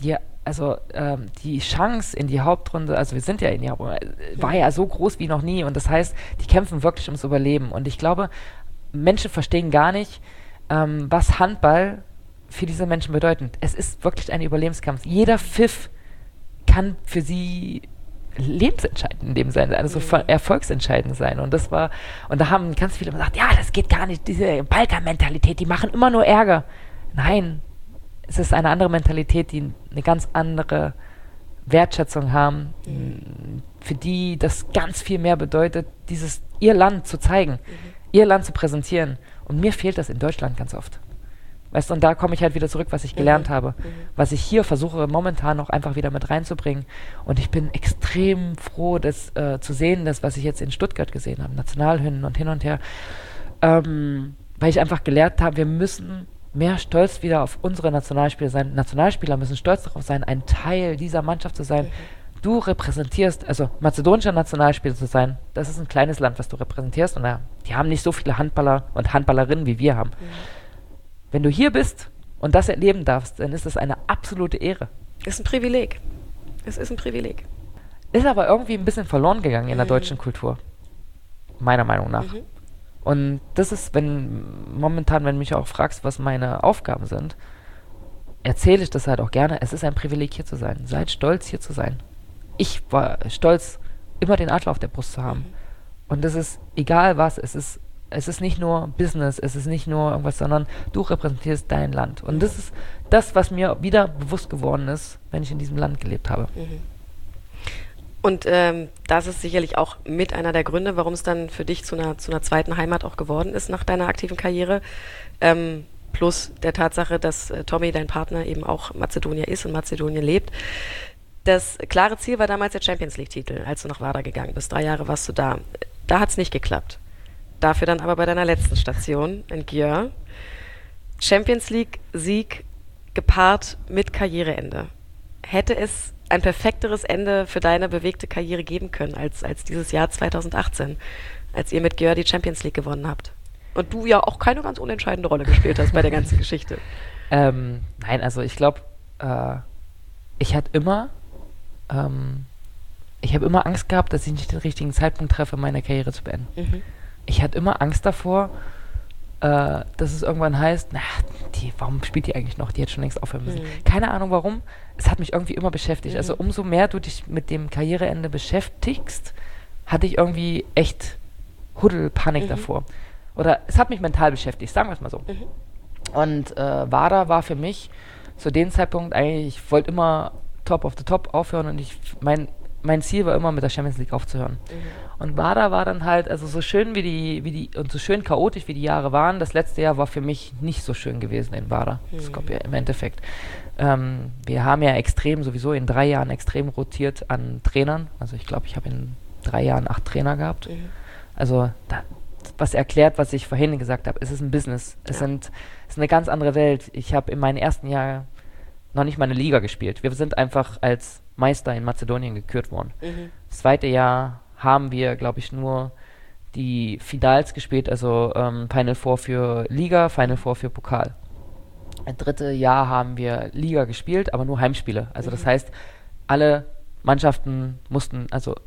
die Chance in die Hauptrunde, also wir sind ja in die Hauptrunde, war ja so groß wie noch nie und das heißt, die kämpfen wirklich ums Überleben und ich glaube, Menschen verstehen gar nicht, was Handball für diese Menschen bedeutet. Es ist wirklich ein Überlebenskampf. Jeder Pfiff kann für sie lebensentscheidend in dem sein, also erfolgsentscheidend sein. Und da haben ganz viele gesagt, ja, das geht gar nicht, diese Balkan-Mentalität, die machen immer nur Ärger. Nein, es ist eine andere Mentalität, die eine ganz andere Wertschätzung haben, für die das ganz viel mehr bedeutet, ihr Land zu zeigen, ihr Land zu präsentieren. Und mir fehlt das in Deutschland ganz oft. Weißt du, und da komme ich halt wieder zurück, was ich gelernt habe, was ich hier versuche momentan noch einfach wieder mit reinzubringen. Und ich bin extrem froh, das zu sehen, was ich jetzt in Stuttgart gesehen habe, Nationalhymnen und hin und her. weil ich einfach gelernt habe, wir müssen mehr stolz wieder auf unsere Nationalspieler sein. Nationalspieler müssen stolz darauf sein, ein Teil dieser Mannschaft zu sein. Du repräsentierst, also mazedonischer Nationalspieler zu sein, das ist ein kleines Land, was du repräsentierst, und die haben nicht so viele Handballer und Handballerinnen, wie wir haben. Wenn du hier bist und das erleben darfst, dann ist das eine absolute Ehre. Ist ein Privileg. Es ist ein Privileg. Ist aber irgendwie ein bisschen verloren gegangen in der deutschen Kultur. Meiner Meinung nach. Und das ist, momentan, wenn du mich auch fragst, was meine Aufgaben sind, erzähle ich das halt auch gerne. Es ist ein Privileg, hier zu sein. Seid stolz, hier zu sein. Ich war stolz, immer den Adler auf der Brust zu haben. Und das ist egal was, es ist nicht nur Business, es ist nicht nur irgendwas, sondern du repräsentierst dein Land. Und das ist das, was mir wieder bewusst geworden ist, wenn ich in diesem Land gelebt habe. Und das ist sicherlich auch mit einer der Gründe, warum es dann für dich zu einer zweiten Heimat auch geworden ist nach deiner aktiven Karriere. Plus der Tatsache, dass Tommy, dein Partner, eben auch Mazedonier ist und Mazedonien lebt. Das klare Ziel war damals der Champions-League-Titel, als du nach Vardar gegangen bist. 3 Jahre warst du da. Da hat es nicht geklappt. Dafür dann aber bei deiner letzten Station in Győr. Champions-League-Sieg gepaart mit Karriereende. Hätte es ein perfekteres Ende für deine bewegte Karriere geben können als dieses Jahr 2018, als ihr mit Győr die Champions League gewonnen habt? Und du ja auch keine ganz unentscheidende Rolle gespielt hast bei der ganzen Geschichte. Nein, also ich glaube, ich habe immer Angst gehabt, dass ich nicht den richtigen Zeitpunkt treffe, meine Karriere zu beenden. Ich hatte immer Angst davor, dass es irgendwann heißt, warum spielt die eigentlich noch? Die hätte schon längst aufhören müssen. Keine Ahnung warum. Es hat mich irgendwie immer beschäftigt. Also umso mehr du dich mit dem Karriereende beschäftigst, hatte ich irgendwie echt Panik davor. Oder es hat mich mental beschäftigt, sagen wir es mal so. Und Vardar war für mich zu dem Zeitpunkt eigentlich, ich wollte immer Top of the Top aufhören, und mein Ziel war immer, mit der Champions League aufzuhören. Und Vardar war dann halt, also so schön wie die und so schön chaotisch wie die Jahre waren, das letzte Jahr war für mich nicht so schön gewesen in Vardar. Skopje im Endeffekt. Wir haben ja sowieso in 3 Jahren extrem rotiert an Trainern. Also ich glaube, ich habe in 3 Jahren 8 Trainer gehabt. Also was erklärt, was ich vorhin gesagt habe. Es ist ein Business. Es ist eine ganz andere Welt. Ich habe in meinem ersten Jahr noch nicht mal eine Liga gespielt. Wir sind einfach als Meister in Mazedonien gekürt worden. Das zweite Jahr haben wir, glaube ich, nur die Finals gespielt, also Final Four für Liga, Final Four für Pokal. Das dritte Jahr haben wir Liga gespielt, aber nur Heimspiele. Also das heißt, alle Mannschaften mussten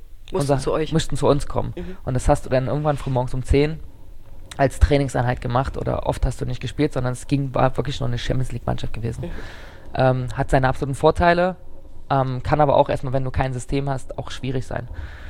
zu uns kommen. Und das hast du dann irgendwann frühmorgens um 10 als Trainingseinheit gemacht, oder oft hast du nicht gespielt, sondern war wirklich nur eine Champions League Mannschaft gewesen. Hat seine absoluten Vorteile, kann aber auch erstmal, wenn du kein System hast, auch schwierig sein.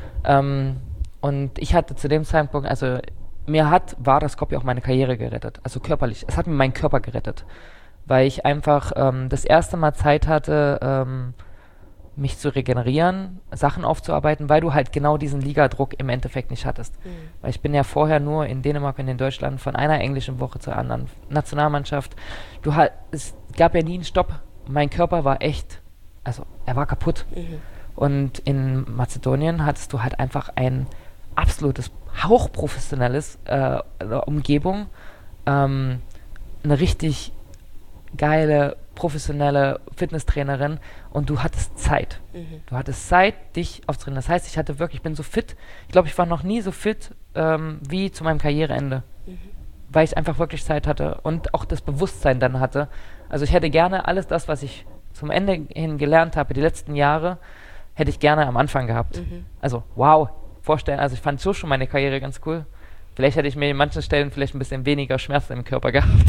Und ich hatte zu dem Zeitpunkt, also mir hat Vardar Skopje auch meine Karriere gerettet, also körperlich. Es hat mir meinen Körper gerettet, weil ich einfach das erste Mal Zeit hatte, mich zu regenerieren, Sachen aufzuarbeiten, weil du halt genau diesen Ligadruck im Endeffekt nicht hattest. Weil ich bin ja vorher nur in Dänemark und in Deutschland von einer englischen Woche zur anderen Nationalmannschaft. Es gab ja nie einen Stopp. Mein Körper war echt, also er war kaputt. Und in Mazedonien hattest du halt einfach ein absolutes, hochprofessionelles Umgebung, eine richtig geile, professionelle Fitnesstrainerin, und du hattest Zeit. Du hattest Zeit, dich aufzutrainieren. Das heißt, ich bin so fit. Ich glaube, ich war noch nie so fit wie zu meinem Karriereende. Weil ich einfach wirklich Zeit hatte und auch das Bewusstsein dann hatte. Also ich hätte gerne alles das, was ich zum Ende hin gelernt habe, die letzten Jahre, hätte ich gerne am Anfang gehabt. Also, vorstellen. Also ich fand so schon meine Karriere ganz cool. Vielleicht hätte ich mir in manchen Stellen vielleicht ein bisschen weniger Schmerzen im Körper gehabt.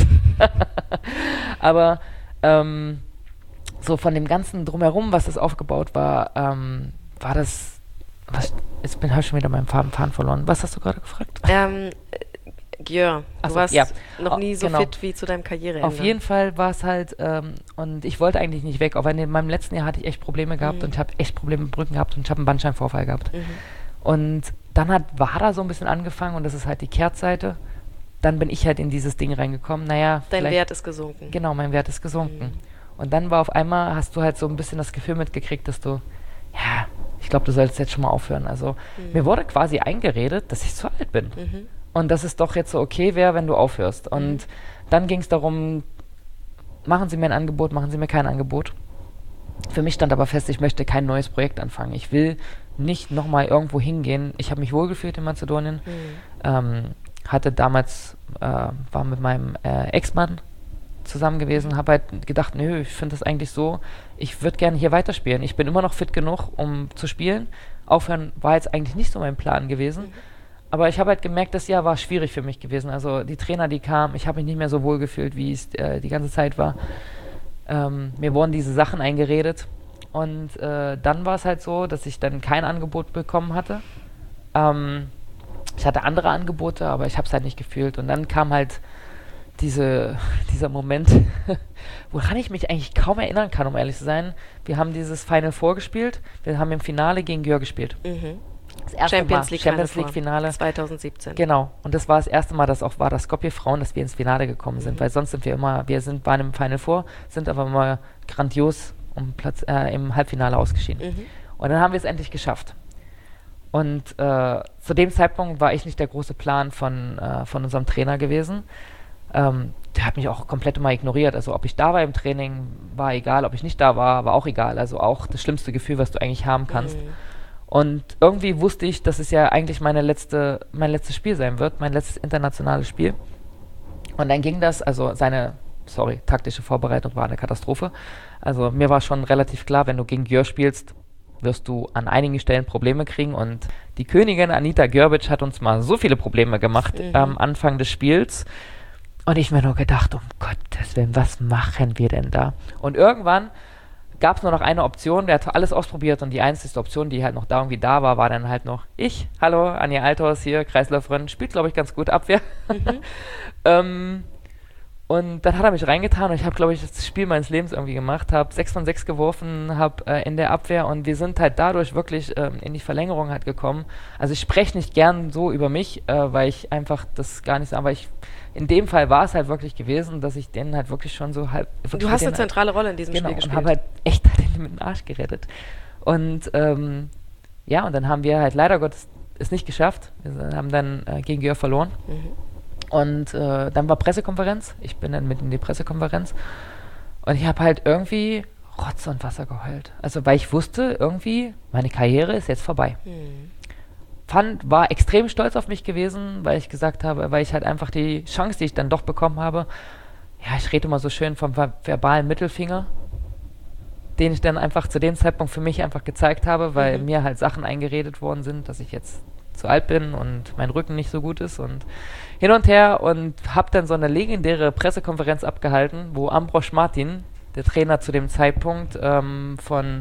Aber so von dem ganzen Drumherum, was das aufgebaut war, war das... Jetzt habe ich schon wieder meinen Faden verloren. Was hast du gerade gefragt? Győr, du warst noch nie so fit wie zu deinem Karriereende. Auf jeden Fall war es halt, und ich wollte eigentlich nicht weg, aber in meinem letzten Jahr hatte ich echt Probleme gehabt und ich habe echt Probleme mit Brücken gehabt und ich habe einen Bandscheibenvorfall gehabt. Und dann hat Vardar so ein bisschen angefangen, und das ist halt die Kehrtseite. Dann bin ich halt in dieses Ding reingekommen, Dein Wert ist gesunken. Genau, mein Wert ist gesunken. Und dann war auf einmal, hast du halt so ein bisschen das Gefühl mitgekriegt, dass du, ich glaube, du solltest jetzt schon mal aufhören. Also mir wurde quasi eingeredet, dass ich zu alt bin. und dass es doch jetzt so okay wäre, wenn du aufhörst. Und dann ging es darum, machen Sie mir ein Angebot, machen Sie mir kein Angebot. Für mich stand aber fest, ich möchte kein neues Projekt anfangen. Ich will nicht nochmal irgendwo hingehen. Ich habe mich wohlgefühlt in Mazedonien. Hatte damals, war mit meinem Ex-Mann zusammen gewesen, habe halt gedacht, nö, ich finde das eigentlich so, ich würde gerne hier weiterspielen. Ich bin immer noch fit genug, um zu spielen. Aufhören war jetzt eigentlich nicht so mein Plan gewesen. Aber ich habe halt gemerkt, das Jahr war schwierig für mich gewesen. Also die Trainer, die kamen, ich habe mich nicht mehr so wohl gefühlt, wie es die ganze Zeit war. Mir wurden diese Sachen eingeredet. Und dann war es halt so, dass ich dann kein Angebot bekommen hatte. Ich hatte andere Angebote, aber ich habe es halt nicht gefühlt. Und dann kam halt dieser Moment, woran ich mich eigentlich kaum erinnern kann, um ehrlich zu sein. Wir haben dieses Final Four gespielt. Wir haben im Finale gegen Győr gespielt. Das erste Champions League Finale 2017. Genau. Und das war das erste Mal, das auch war das Skopje Frauen, dass wir ins Finale gekommen sind. Weil sonst sind wir immer, waren im Final Four, sind aber immer grandios im Halbfinale ausgeschieden. Und dann haben wir es endlich geschafft. Und zu dem Zeitpunkt war ich nicht der große Plan von unserem Trainer gewesen. Der hat mich auch komplett immer ignoriert. Also ob ich da war im Training, war egal. Ob ich nicht da war auch egal. Also auch das schlimmste Gefühl, was du eigentlich haben kannst. Und irgendwie wusste ich, dass es ja eigentlich mein letztes Spiel sein wird, mein letztes internationales Spiel. Und dann ging das, also taktische Vorbereitung war eine Katastrophe. Also mir war schon relativ klar, wenn du gegen Győr spielst, wirst du an einigen Stellen Probleme kriegen. Und die Königin Anita Görbic hat uns mal so viele Probleme gemacht am Anfang des Spiels. Und ich mir nur gedacht, um Gottes Willen, was machen wir denn da? Und irgendwann gab es nur noch eine Option, der hat alles ausprobiert und die einzige Option, die halt noch da irgendwie da war dann halt noch ich. Hallo, Anja Althaus hier, Kreisläuferin, spielt glaube ich ganz gut Abwehr. Und dann hat er mich reingetan und ich habe glaube ich das Spiel meines Lebens irgendwie gemacht, habe 6 von 6 geworfen, habe in der Abwehr und wir sind halt dadurch wirklich in die Verlängerung halt gekommen. Also ich spreche nicht gern so über mich, weil ich einfach das gar nicht so, aber in dem Fall war es halt wirklich gewesen, dass ich den halt wirklich schon so halb... Du hast eine zentrale Rolle in diesem Spiel gespielt. Und habe halt echt den mit dem Arsch gerettet. Und und dann haben wir halt leider Gottes es nicht geschafft. Wir haben dann gegen Győr verloren. Und dann war Pressekonferenz. Ich bin dann mit in die Pressekonferenz. Und ich habe halt irgendwie Rotz und Wasser geheult. Also weil ich wusste, irgendwie, meine Karriere ist jetzt vorbei. War extrem stolz auf mich gewesen, weil ich gesagt habe, weil ich halt einfach die Chance, die ich dann doch bekommen habe, ja, ich rede immer so schön vom verbalen Mittelfinger, den ich dann einfach zu dem Zeitpunkt für mich einfach gezeigt habe, weil mir halt Sachen eingeredet worden sind, dass ich jetzt zu alt bin und mein Rücken nicht so gut ist und hin und her und habe dann so eine legendäre Pressekonferenz abgehalten, wo Ambros Martin, der Trainer zu dem Zeitpunkt von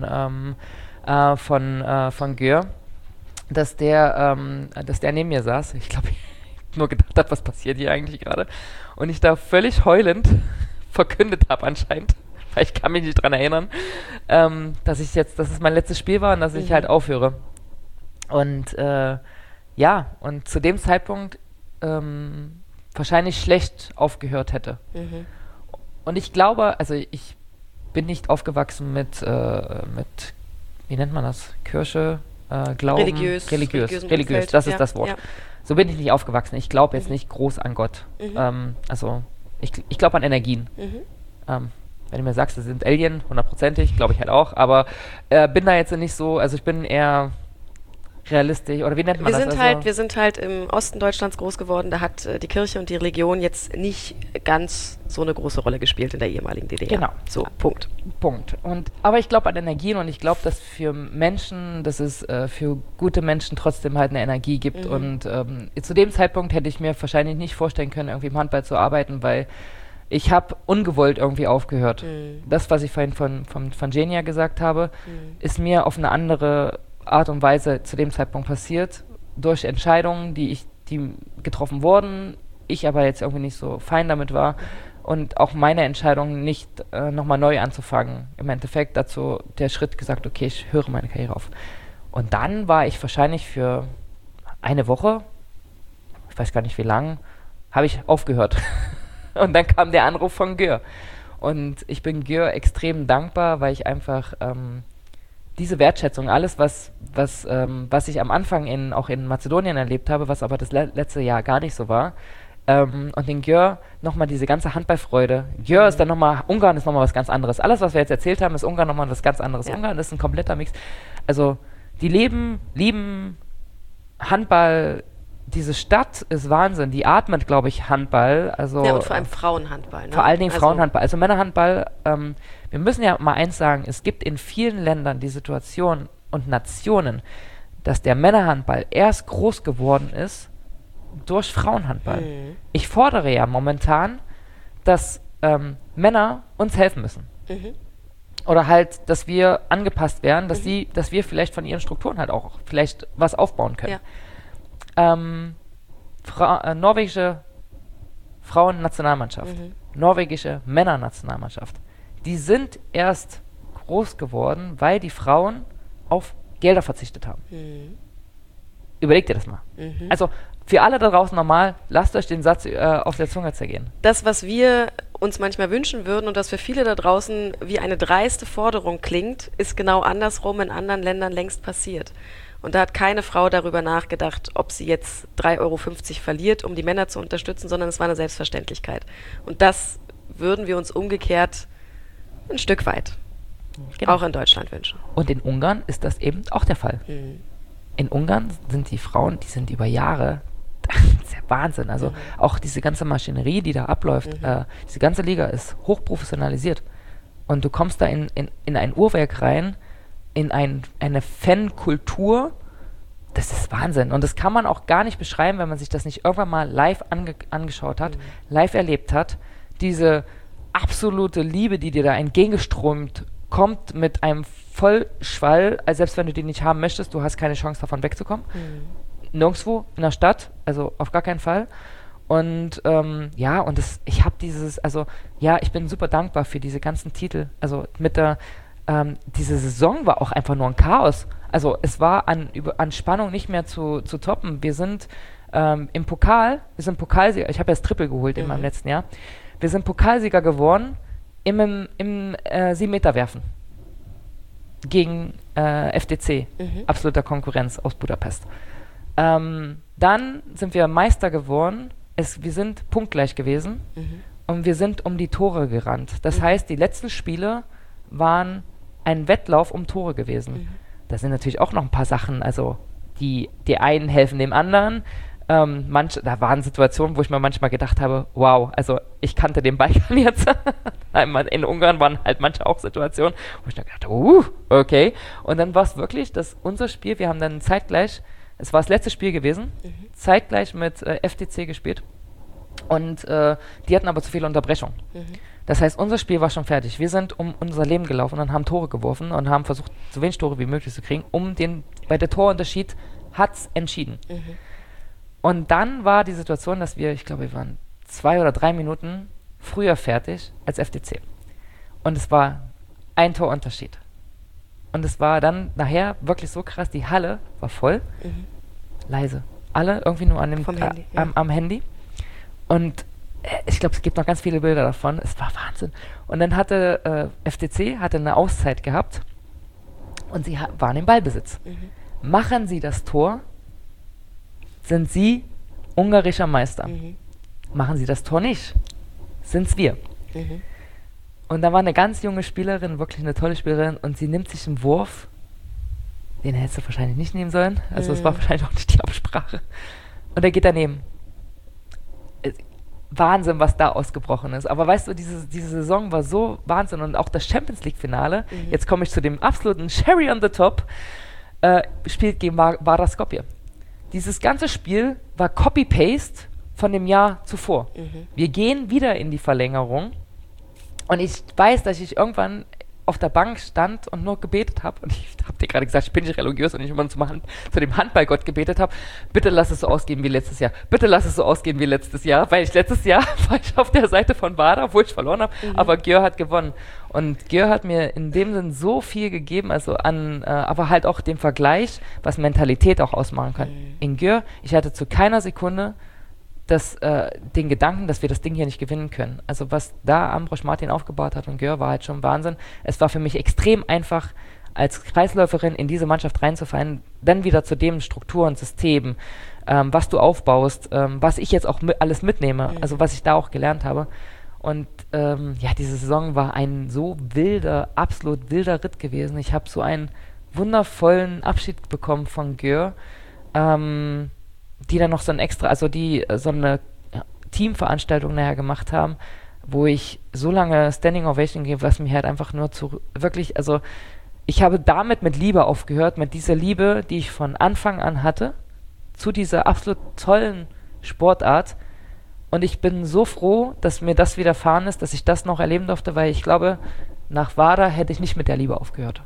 Győr, dass der neben mir saß. Ich glaube, ich nur gedacht habe, was passiert hier eigentlich gerade? Und ich da völlig heulend verkündet habe anscheinend, weil ich kann mich nicht dran erinnern, dass es mein letztes Spiel war und dass ich halt aufhöre. Und und zu dem Zeitpunkt wahrscheinlich schlecht aufgehört hätte. Und ich glaube, also ich bin nicht aufgewachsen mit wie nennt man das? Kirche, Glauben, religiös, das ist das Wort. Ja. So bin ich nicht aufgewachsen. Ich glaube jetzt nicht groß an Gott. Also ich glaube an Energien. Wenn du mir sagst, das sind Alien, 100%, glaube ich halt auch, aber bin da jetzt nicht so, also ich bin eher realistisch, oder wie nennt man das? Wir sind halt im Osten Deutschlands groß geworden, da hat die Kirche und die Religion jetzt nicht ganz so eine große Rolle gespielt in der ehemaligen DDR. Genau. So, Punkt. Aber ich glaube an Energien und ich glaube, dass für Menschen, dass es für gute Menschen trotzdem halt eine Energie gibt und zu dem Zeitpunkt hätte ich mir wahrscheinlich nicht vorstellen können, irgendwie im Handball zu arbeiten, weil ich habe ungewollt irgendwie aufgehört. Das, was ich vorhin von Genia gesagt habe, ist mir auf eine andere Art und Weise zu dem Zeitpunkt passiert, durch Entscheidungen, die getroffen wurden, ich aber jetzt irgendwie nicht so fein damit war und auch meine Entscheidung nicht nochmal neu anzufangen. Im Endeffekt dazu der Schritt gesagt, okay, ich höre meine Karriere auf. Und dann war ich wahrscheinlich für eine Woche, ich weiß gar nicht wie lang, habe ich aufgehört. Und dann kam der Anruf von Győr. Und ich bin Győr extrem dankbar, weil ich einfach diese Wertschätzung, alles, was ich am Anfang auch in Mazedonien erlebt habe, was aber das letzte Jahr gar nicht so war, und in Győr nochmal diese ganze Handballfreude. Győr ist dann nochmal, Ungarn ist nochmal was ganz anderes. Alles, was wir jetzt erzählt haben, ist Ungarn nochmal was ganz anderes. Ja. Ungarn ist ein kompletter Mix. Also, die lieben Handball, diese Stadt ist Wahnsinn. Die atmet, glaube ich, Handball. Also, Ja, und vor allem Frauenhandball. Ne? vor allen Dingen Also- Frauenhandball. Also Männerhandball, wir müssen ja mal eins sagen, es gibt in vielen Ländern die Situation und Nationen, dass der Männerhandball erst groß geworden ist durch Frauenhandball. Mhm. Ich fordere ja momentan, dass Männer uns helfen müssen. Mhm. Oder halt, dass wir angepasst werden, dass wir vielleicht von ihren Strukturen halt auch vielleicht was aufbauen können. Norwegische Frauennationalmannschaft, norwegische Männernationalmannschaft, die sind erst groß geworden, weil die Frauen auf Gelder verzichtet haben. Überlegt ihr das mal. Also für alle da draußen normal, lasst euch den Satz auf der Zunge zergehen. Das, was wir uns manchmal wünschen würden und was für viele da draußen wie eine dreiste Forderung klingt, ist genau andersrum in anderen Ländern längst passiert. Und da hat keine Frau darüber nachgedacht, ob sie jetzt 3,50 Euro verliert, um die Männer zu unterstützen, sondern es war eine Selbstverständlichkeit. Und das würden wir uns umgekehrt ein Stück weit auch in Deutschland wünschen. Und in Ungarn ist das eben auch der Fall. In Ungarn sind die Frauen, die sind über Jahre, das ist ja Wahnsinn, also auch diese ganze Maschinerie, die da abläuft, diese ganze Liga ist hochprofessionalisiert. Und du kommst da in ein Uhrwerk rein, in eine Fankultur, das ist Wahnsinn. Und das kann man auch gar nicht beschreiben, wenn man sich das nicht irgendwann mal live angeschaut hat, live erlebt hat. Diese absolute Liebe, die dir da entgegengeströmt kommt mit einem Vollschwall, also selbst wenn du die nicht haben möchtest, du hast keine Chance davon wegzukommen. Nirgendwo in der Stadt, also auf gar keinen Fall. Und ich habe ich bin super dankbar für diese ganzen Titel. Also diese Saison war auch einfach nur ein Chaos. Also es war an Spannung nicht mehr zu toppen. Wir sind im Pokal, wir sind Pokalsieger, ich habe ja das Triple geholt in meinem letzten Jahr. Wir sind Pokalsieger geworden im 7-Meter-Werfen gegen FDC, absoluter Konkurrenz aus Budapest. Dann sind wir Meister geworden, wir sind punktgleich gewesen und wir sind um die Tore gerannt. Das heißt, die letzten Spiele waren ein Wettlauf um Tore gewesen. Da sind natürlich auch noch ein paar Sachen, also die einen helfen dem anderen. Da waren Situationen, wo ich mir manchmal gedacht habe, wow, also ich kannte den Ball gar nicht jetzt. In Ungarn waren halt manche auch Situationen, wo ich dann gedacht habe, okay. Und dann war es wirklich, dass unser Spiel, wir haben dann zeitgleich, es war das letzte Spiel gewesen, zeitgleich mit FDC gespielt. Und die hatten aber zu viele Unterbrechungen. Das heißt, unser Spiel war schon fertig. Wir sind um unser Leben gelaufen und haben Tore geworfen und haben versucht, so wenig Tore wie möglich zu kriegen, bei der Torunterschied hat's entschieden. Und dann war die Situation, dass ich glaube, wir waren 2 oder 3 Minuten früher fertig als FDC. Und es war ein Torunterschied. Und es war dann nachher wirklich so krass, die Halle war voll, leise. Alle irgendwie nur am Handy. Und ich glaube, es gibt noch ganz viele Bilder davon. Es war Wahnsinn. Und dann hatte FDC eine Auszeit gehabt und sie waren im Ballbesitz. Machen sie das Tor, sind sie ungarischer Meister. Machen sie das Tor nicht, sind's wir. Und da war eine ganz junge Spielerin, wirklich eine tolle Spielerin, und sie nimmt sich einen Wurf, den hättest du wahrscheinlich nicht nehmen sollen. Also es war wahrscheinlich auch nicht die Absprache. Und er geht daneben. Wahnsinn, was da ausgebrochen ist. Aber weißt du, diese Saison war so Wahnsinn. Und auch das Champions League-Finale, jetzt komme ich zu dem absoluten Cherry on the Top, spielt gegen Vardar Skopje. Dieses ganze Spiel war Copy-Paste von dem Jahr zuvor. Wir gehen wieder in die Verlängerung. Und ich weiß, dass ich irgendwann auf der Bank stand und nur gebetet habe. Und ich habe dir gerade gesagt, ich bin nicht religiös, und ich immer zu dem Handballgott gebetet habe. Bitte lass es so ausgehen wie letztes Jahr. Bitte lass es so ausgehen wie letztes Jahr. Weil letztes Jahr war ich auf der Seite von Vardar, wo ich verloren habe. Aber Győr hat gewonnen. Und Győr hat mir in dem Sinn so viel gegeben, also aber halt auch den Vergleich, was Mentalität auch ausmachen kann. In Győr, ich hatte zu keiner Sekunde den Gedanken, dass wir das Ding hier nicht gewinnen können. Also was da Ambrosch Martin aufgebaut hat und Győr, war halt schon Wahnsinn. Es war für mich extrem einfach, als Kreisläuferin in diese Mannschaft reinzufallen, dann wieder zu dem Strukturen, System, was du aufbaust, was ich jetzt auch alles mitnehme, also was ich da auch gelernt habe. Und diese Saison war ein so absolut wilder Ritt gewesen. Ich habe so einen wundervollen Abschied bekommen von Gör, die dann noch so eine Teamveranstaltung nachher gemacht haben, wo ich so lange Standing Ovation gebe, was mich halt einfach nur wirklich, also ich habe damit mit Liebe aufgehört, mit dieser Liebe, die ich von Anfang an hatte, zu dieser absolut tollen Sportart. Und ich bin so froh, dass mir das widerfahren ist, dass ich das noch erleben durfte, weil ich glaube, nach WADA hätte ich nicht mit der Liebe aufgehört.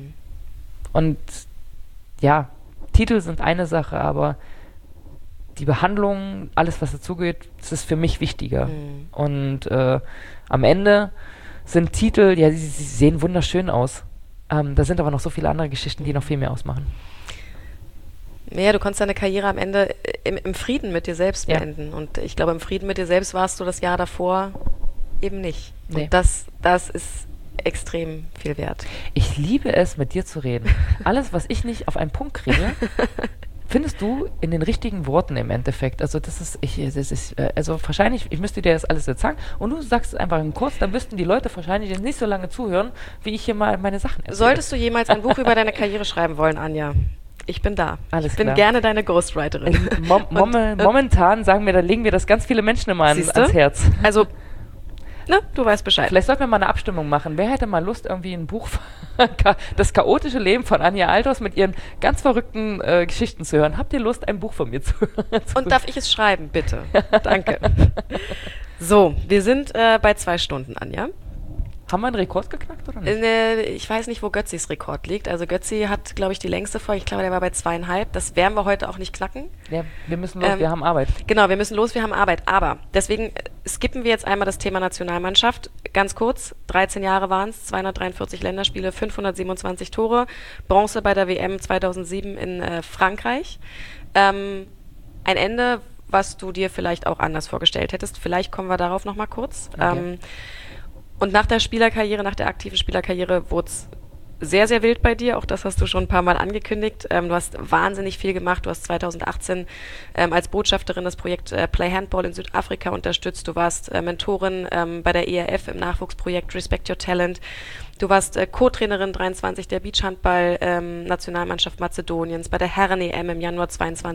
Und ja, Titel sind eine Sache, aber die Behandlung, alles was dazugehört, das ist für mich wichtiger. Und am Ende sind Titel, ja, sie sehen wunderschön aus. Da sind aber noch so viele andere Geschichten, die noch viel mehr ausmachen. Ja, du konntest deine Karriere am Ende im Frieden mit dir selbst beenden. Und ich glaube, im Frieden mit dir selbst warst du das Jahr davor eben nicht. Nee. Und das ist extrem viel wert. Ich liebe es, mit dir zu reden. Alles, was ich nicht auf einen Punkt kriege, findest du in den richtigen Worten im Endeffekt. Also wahrscheinlich, ich müsste dir das alles jetzt sagen und du sagst es einfach in kurz, dann müssten die Leute wahrscheinlich nicht so lange zuhören, wie ich hier mal meine Sachen erzähle. Solltest du jemals ein Buch über deine Karriere schreiben wollen, Anja? Ich bin da. Alles ich bin klar. gerne deine Ghostwriterin. Momentan legen wir das ganz viele Menschen immer ans Herz. Also, du weißt Bescheid. Vielleicht sollten wir mal eine Abstimmung machen. Wer hätte mal Lust, irgendwie ein Buch, das chaotische Leben von Anja Althaus mit ihren ganz verrückten Geschichten zu hören? Habt ihr Lust, ein Buch von mir zu hören? Und darf ich es schreiben, bitte? Danke. So, wir sind bei 2 Stunden, Anja. Haben wir einen Rekord geknackt oder nicht? Ich weiß nicht, wo Götzis Rekord liegt. Also Götzi hat, glaube ich, die längste Folge. Ich glaube, der war bei 2,5. Das werden wir heute auch nicht knacken. Ja, wir müssen los, wir haben Arbeit. Genau, wir müssen los, wir haben Arbeit. Aber deswegen skippen wir jetzt einmal das Thema Nationalmannschaft. Ganz kurz, 13 Jahre waren es, 243 Länderspiele, 527 Tore, Bronze bei der WM 2007 in Frankreich. Ein Ende, was du dir vielleicht auch anders vorgestellt hättest. Vielleicht kommen wir darauf nochmal kurz. Okay. Und nach der aktiven Spielerkarriere wurde es sehr, sehr wild bei dir. Auch das hast du schon ein paar Mal angekündigt. Du hast wahnsinnig viel gemacht. Du hast 2018 als Botschafterin das Projekt Play Handball in Südafrika unterstützt. Du warst Mentorin bei der ERF im Nachwuchsprojekt Respect Your Talent. Du warst Co-Trainerin 23 der Beachhandball-Nationalmannschaft Mazedoniens, bei der Herren-EM im Januar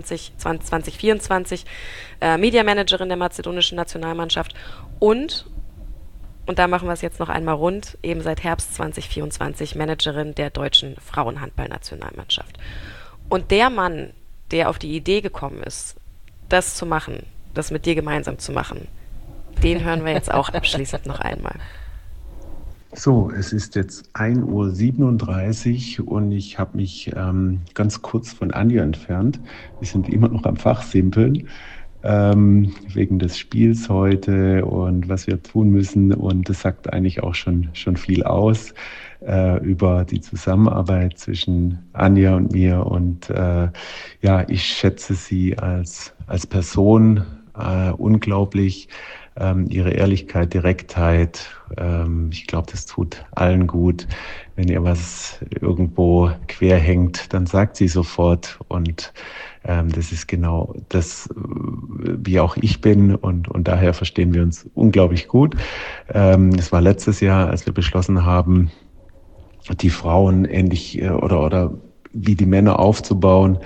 2024, Media-Managerin der mazedonischen Nationalmannschaft und da machen wir es jetzt noch einmal rund, eben seit Herbst 2024 Managerin der deutschen Frauenhandball-Nationalmannschaft. Und der Mann, der auf die Idee gekommen ist, das zu machen, das mit dir gemeinsam zu machen, den hören wir jetzt auch abschließend noch einmal. So, es ist jetzt 1:37 Uhr und ich habe mich ganz kurz von Anja entfernt. Wir sind immer noch am Fachsimpeln. Wegen des Spiels heute und was wir tun müssen. Und das sagt eigentlich auch schon viel aus über die Zusammenarbeit zwischen Anja und mir. Und ich schätze sie als Person unglaublich. Ihre Ehrlichkeit, Direktheit, ich glaube, das tut allen gut. Wenn ihr was irgendwo quer hängt, dann sagt sie sofort und das ist genau das, wie auch ich bin und daher verstehen wir uns unglaublich gut. Es war letztes Jahr, als wir beschlossen haben, die Frauen ähnlich oder wie die Männer aufzubauen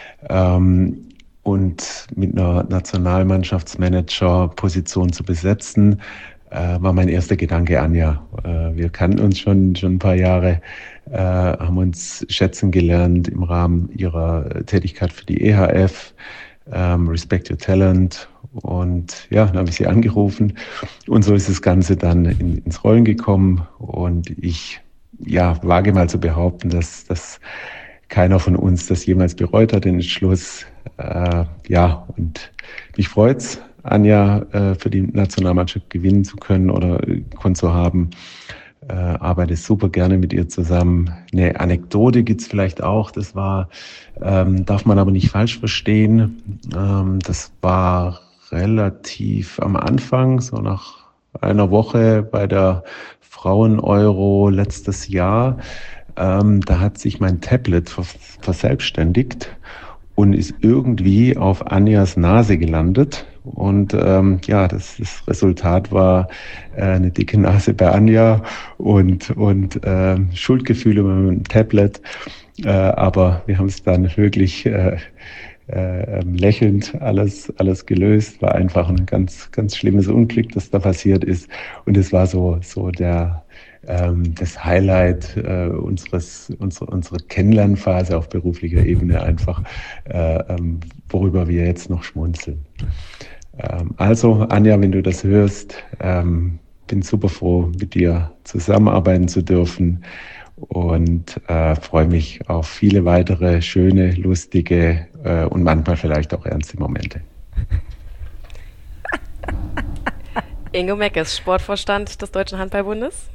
und mit einer Nationalmannschaftsmanager-Position zu besetzen, war mein erster Gedanke Anja. Wir kannten uns schon ein paar Jahre, haben uns schätzen gelernt im Rahmen ihrer Tätigkeit für die EHF, Respect Your Talent. Und ja, dann habe ich sie angerufen und so ist das Ganze dann ins Rollen gekommen. Und ich wage mal zu behaupten, dass keiner von uns das jemals bereut hat, den Entschluss. Und mich freut's, Anja für die Nationalmannschaft gewinnen zu können oder zu haben. Arbeite super gerne mit ihr zusammen. Eine Anekdote gibt's vielleicht auch, das war, darf man aber nicht falsch verstehen. Das war relativ am Anfang, so nach einer Woche bei der Frauen-Euro letztes Jahr. Da hat sich mein Tablet verselbstständigt und ist irgendwie auf Anjas Nase gelandet. Und das Resultat war eine dicke Nase bei Anja und Schuldgefühle bei meinem Tablet. Aber wir haben es dann wirklich lächelnd alles gelöst. War einfach ein ganz, ganz schlimmes Unglück, das da passiert ist. Und es war so das Highlight unserer Kennenlernphase auf beruflicher Ebene einfach, worüber wir jetzt noch schmunzeln. Also Anja, wenn du das hörst, bin super froh, mit dir zusammenarbeiten zu dürfen und freue mich auf viele weitere schöne, lustige und manchmal vielleicht auch ernste Momente. Ingo Meckes, Sportvorstand des Deutschen Handballbundes.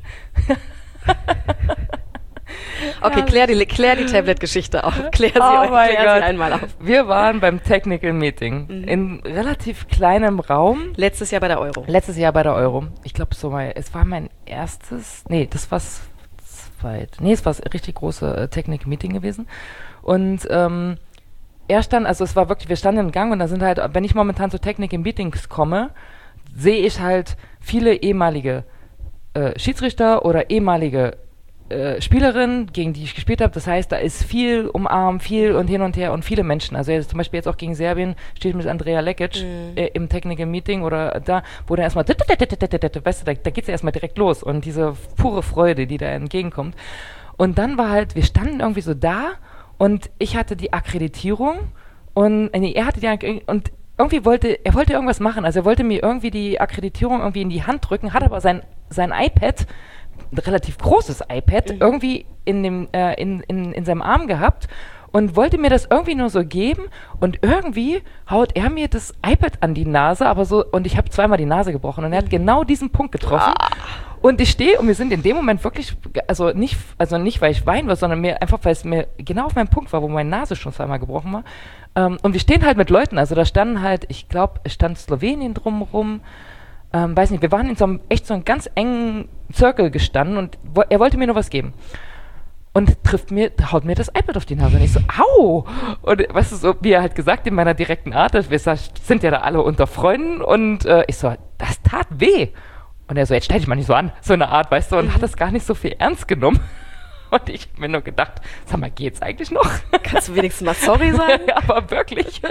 Okay, klär die Tablet-Geschichte auf. Klär sie einmal auf. Wir waren beim Technical Meeting in relativ kleinem Raum. Letztes Jahr bei der Euro. Ich glaube, es war mein erstes, es war das richtig große Technical Meeting gewesen. Und wir standen im Gang und da sind halt, wenn ich momentan zu Technical Meetings komme, sehe ich halt viele ehemalige Schiedsrichter oder ehemalige Spielerinnen, gegen die ich gespielt habe. Das heißt, da ist viel umarmt, viel und hin und her und viele Menschen. Also zum Beispiel jetzt auch gegen Serbien steht mit Andrea Lekic im Technical Meeting oder da, wo dann erstmal, weißt du, da geht's ja erstmal direkt los und diese pure Freude, die da entgegenkommt. Und dann war halt, wir standen irgendwie so da und ich hatte die Akkreditierung und er hatte die und irgendwie wollte irgendwas machen. Also er wollte mir irgendwie die Akkreditierung irgendwie in die Hand drücken, hat aber sein iPad, ein relativ großes iPad, irgendwie in seinem Arm gehabt und wollte mir das irgendwie nur so geben und irgendwie haut er mir das iPad an die Nase, aber so, und ich habe zweimal die Nase gebrochen und er hat genau diesen Punkt getroffen. Und ich stehe und wir sind in dem Moment wirklich, also nicht weil ich weinen war, sondern weil es mir genau auf meinem Punkt war, wo meine Nase schon zweimal gebrochen war. Und wir stehen halt mit Leuten, also da standen halt, ich glaube, es stand Slowenien drumherum, weiß nicht, wir waren in so einem ganz engen Circle gestanden und er wollte mir nur was geben. Und haut mir das iPad auf die Nase und ich so, au! Und weißt du, so wie er halt gesagt in meiner direkten Art, wir sind ja da alle unter Freunden und ich so, das tat weh. Und er so, jetzt stell dich mal nicht so an, so eine Art, weißt du, und hat das gar nicht so viel ernst genommen. Und ich hab mir nur gedacht, sag mal, geht's eigentlich noch? Kannst du wenigstens mal sorry sagen? Aber wirklich.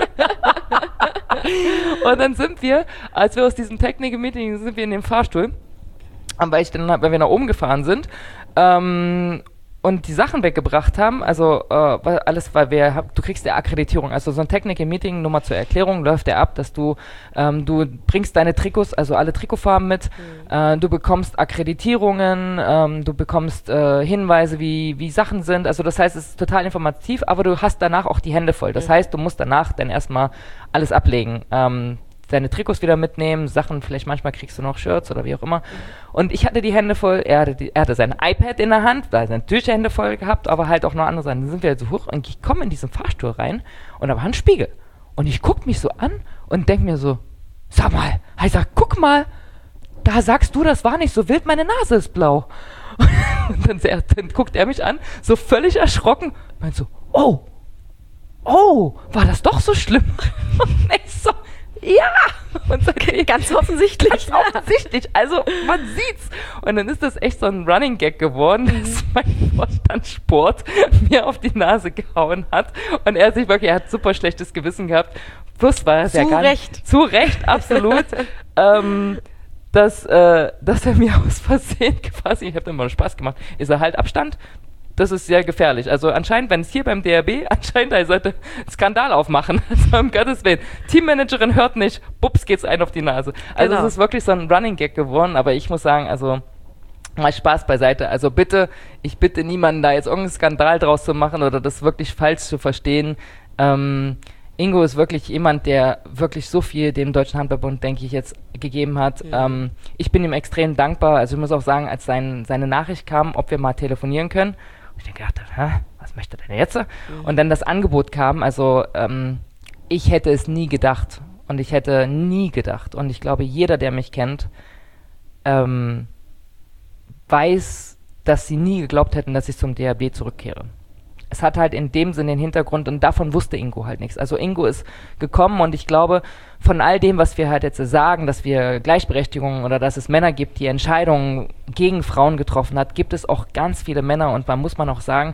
Und dann sind wir, als wir aus diesem Technical Meeting, sind wir in dem Fahrstuhl, weil wir nach oben gefahren sind, und die Sachen weggebracht haben, also alles, weil du kriegst ja Akkreditierung, also so ein Technical Meeting, nur mal zur Erklärung, läuft ja ab, dass du bringst deine Trikots, also alle Trikotfarben mit, du bekommst Akkreditierungen, du bekommst Hinweise, wie Sachen sind, also das heißt, es ist total informativ, aber du hast danach auch die Hände voll, das heißt, du musst danach dann erstmal alles ablegen, deine Trikots wieder mitnehmen, Sachen, vielleicht manchmal kriegst du noch Shirts oder wie auch immer. Und ich hatte die Hände voll, er hatte sein iPad in der Hand, da hat er natürlich die Hände voll gehabt, aber halt auch noch andere Sachen. Dann sind wir halt so hoch und ich komme in diesen Fahrstuhl rein und da war ein Spiegel. Und ich gucke mich so an und denke mir so, sag mal, ich sag, guck mal, da sagst du, das war nicht so wild, meine Nase ist blau. Und dann guckt er mich an, so völlig erschrocken, meint so, oh, war das doch so schlimm? Und ich so, ja! Und so, okay, ganz offensichtlich. Ganz offensichtlich. Also, man sieht's. Und dann ist das echt so ein Running Gag geworden, dass mein Vorstand Sport mir auf die Nase gehauen hat. Und er hat super schlechtes Gewissen gehabt. Plus war es ja gar nicht. Zu Recht, absolut. Dass er mir aus Versehen quasi, ich habe dann mal Spaß gemacht, ist er halt Abstand. Das ist sehr gefährlich. Also anscheinend, wenn es hier beim DRB, er sollte Skandal aufmachen. Also um Gottes Willen. Teammanagerin hört nicht, bups, geht's ein auf die Nase. Also Es ist wirklich so ein Running Gag geworden, aber ich muss sagen, also mal Spaß beiseite. Also ich bitte niemanden da jetzt irgendeinen Skandal draus zu machen oder das wirklich falsch zu verstehen. Ingo ist wirklich jemand, der wirklich so viel dem Deutschen Handballbund, denke ich, jetzt gegeben hat. Ich bin ihm extrem dankbar. Also ich muss auch sagen, als seine Nachricht kam, ob wir mal telefonieren können, ich dachte, was möchte der denn jetzt? Und dann das Angebot kam, also ich hätte es nie gedacht. Und ich hätte nie gedacht. Und ich glaube, jeder, der mich kennt, weiß, dass sie nie geglaubt hätten, dass ich zum DHB zurückkehre. Es hat halt in dem Sinne den Hintergrund und davon wusste Ingo halt nichts. Also Ingo ist gekommen und ich glaube, von all dem, was wir halt jetzt sagen, dass wir Gleichberechtigung oder dass es Männer gibt, die Entscheidungen gegen Frauen getroffen hat, gibt es auch ganz viele Männer und man muss auch sagen,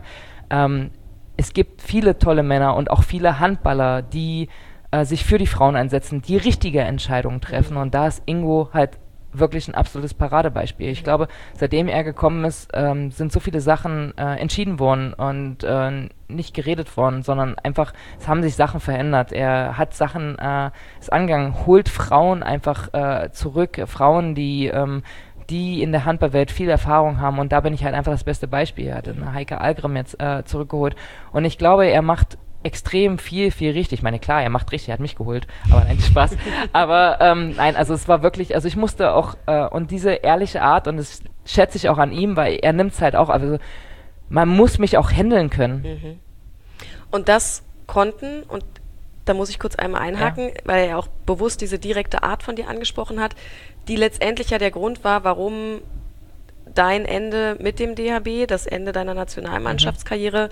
es gibt viele tolle Männer und auch viele Handballer, die sich für die Frauen einsetzen, die richtige Entscheidungen treffen und da ist Ingo halt wirklich ein absolutes Paradebeispiel. Ich glaube, seitdem er gekommen ist, sind so viele Sachen entschieden worden und nicht geredet worden, sondern einfach, es haben sich Sachen verändert. Er hat Sachen ist angegangen, holt Frauen einfach zurück, Frauen, die in der Handballwelt viel Erfahrung haben und da bin ich halt einfach das beste Beispiel. Er hat eine Heike Algrim jetzt zurückgeholt und ich glaube, er macht extrem viel richtig. Ich meine, klar, er macht richtig, er hat mich geholt, aber nein, Spaß. Aber nein, also es war wirklich, also ich musste auch, und diese ehrliche Art, und das schätze ich auch an ihm, weil er nimmt es halt auch, also man muss mich auch handeln können. Mhm. Und das konnten, und da muss ich kurz einmal einhaken, weil er auch bewusst diese direkte Art von dir angesprochen hat, die letztendlich ja der Grund war, warum dein Ende mit dem DHB, das Ende deiner Nationalmannschaftskarriere,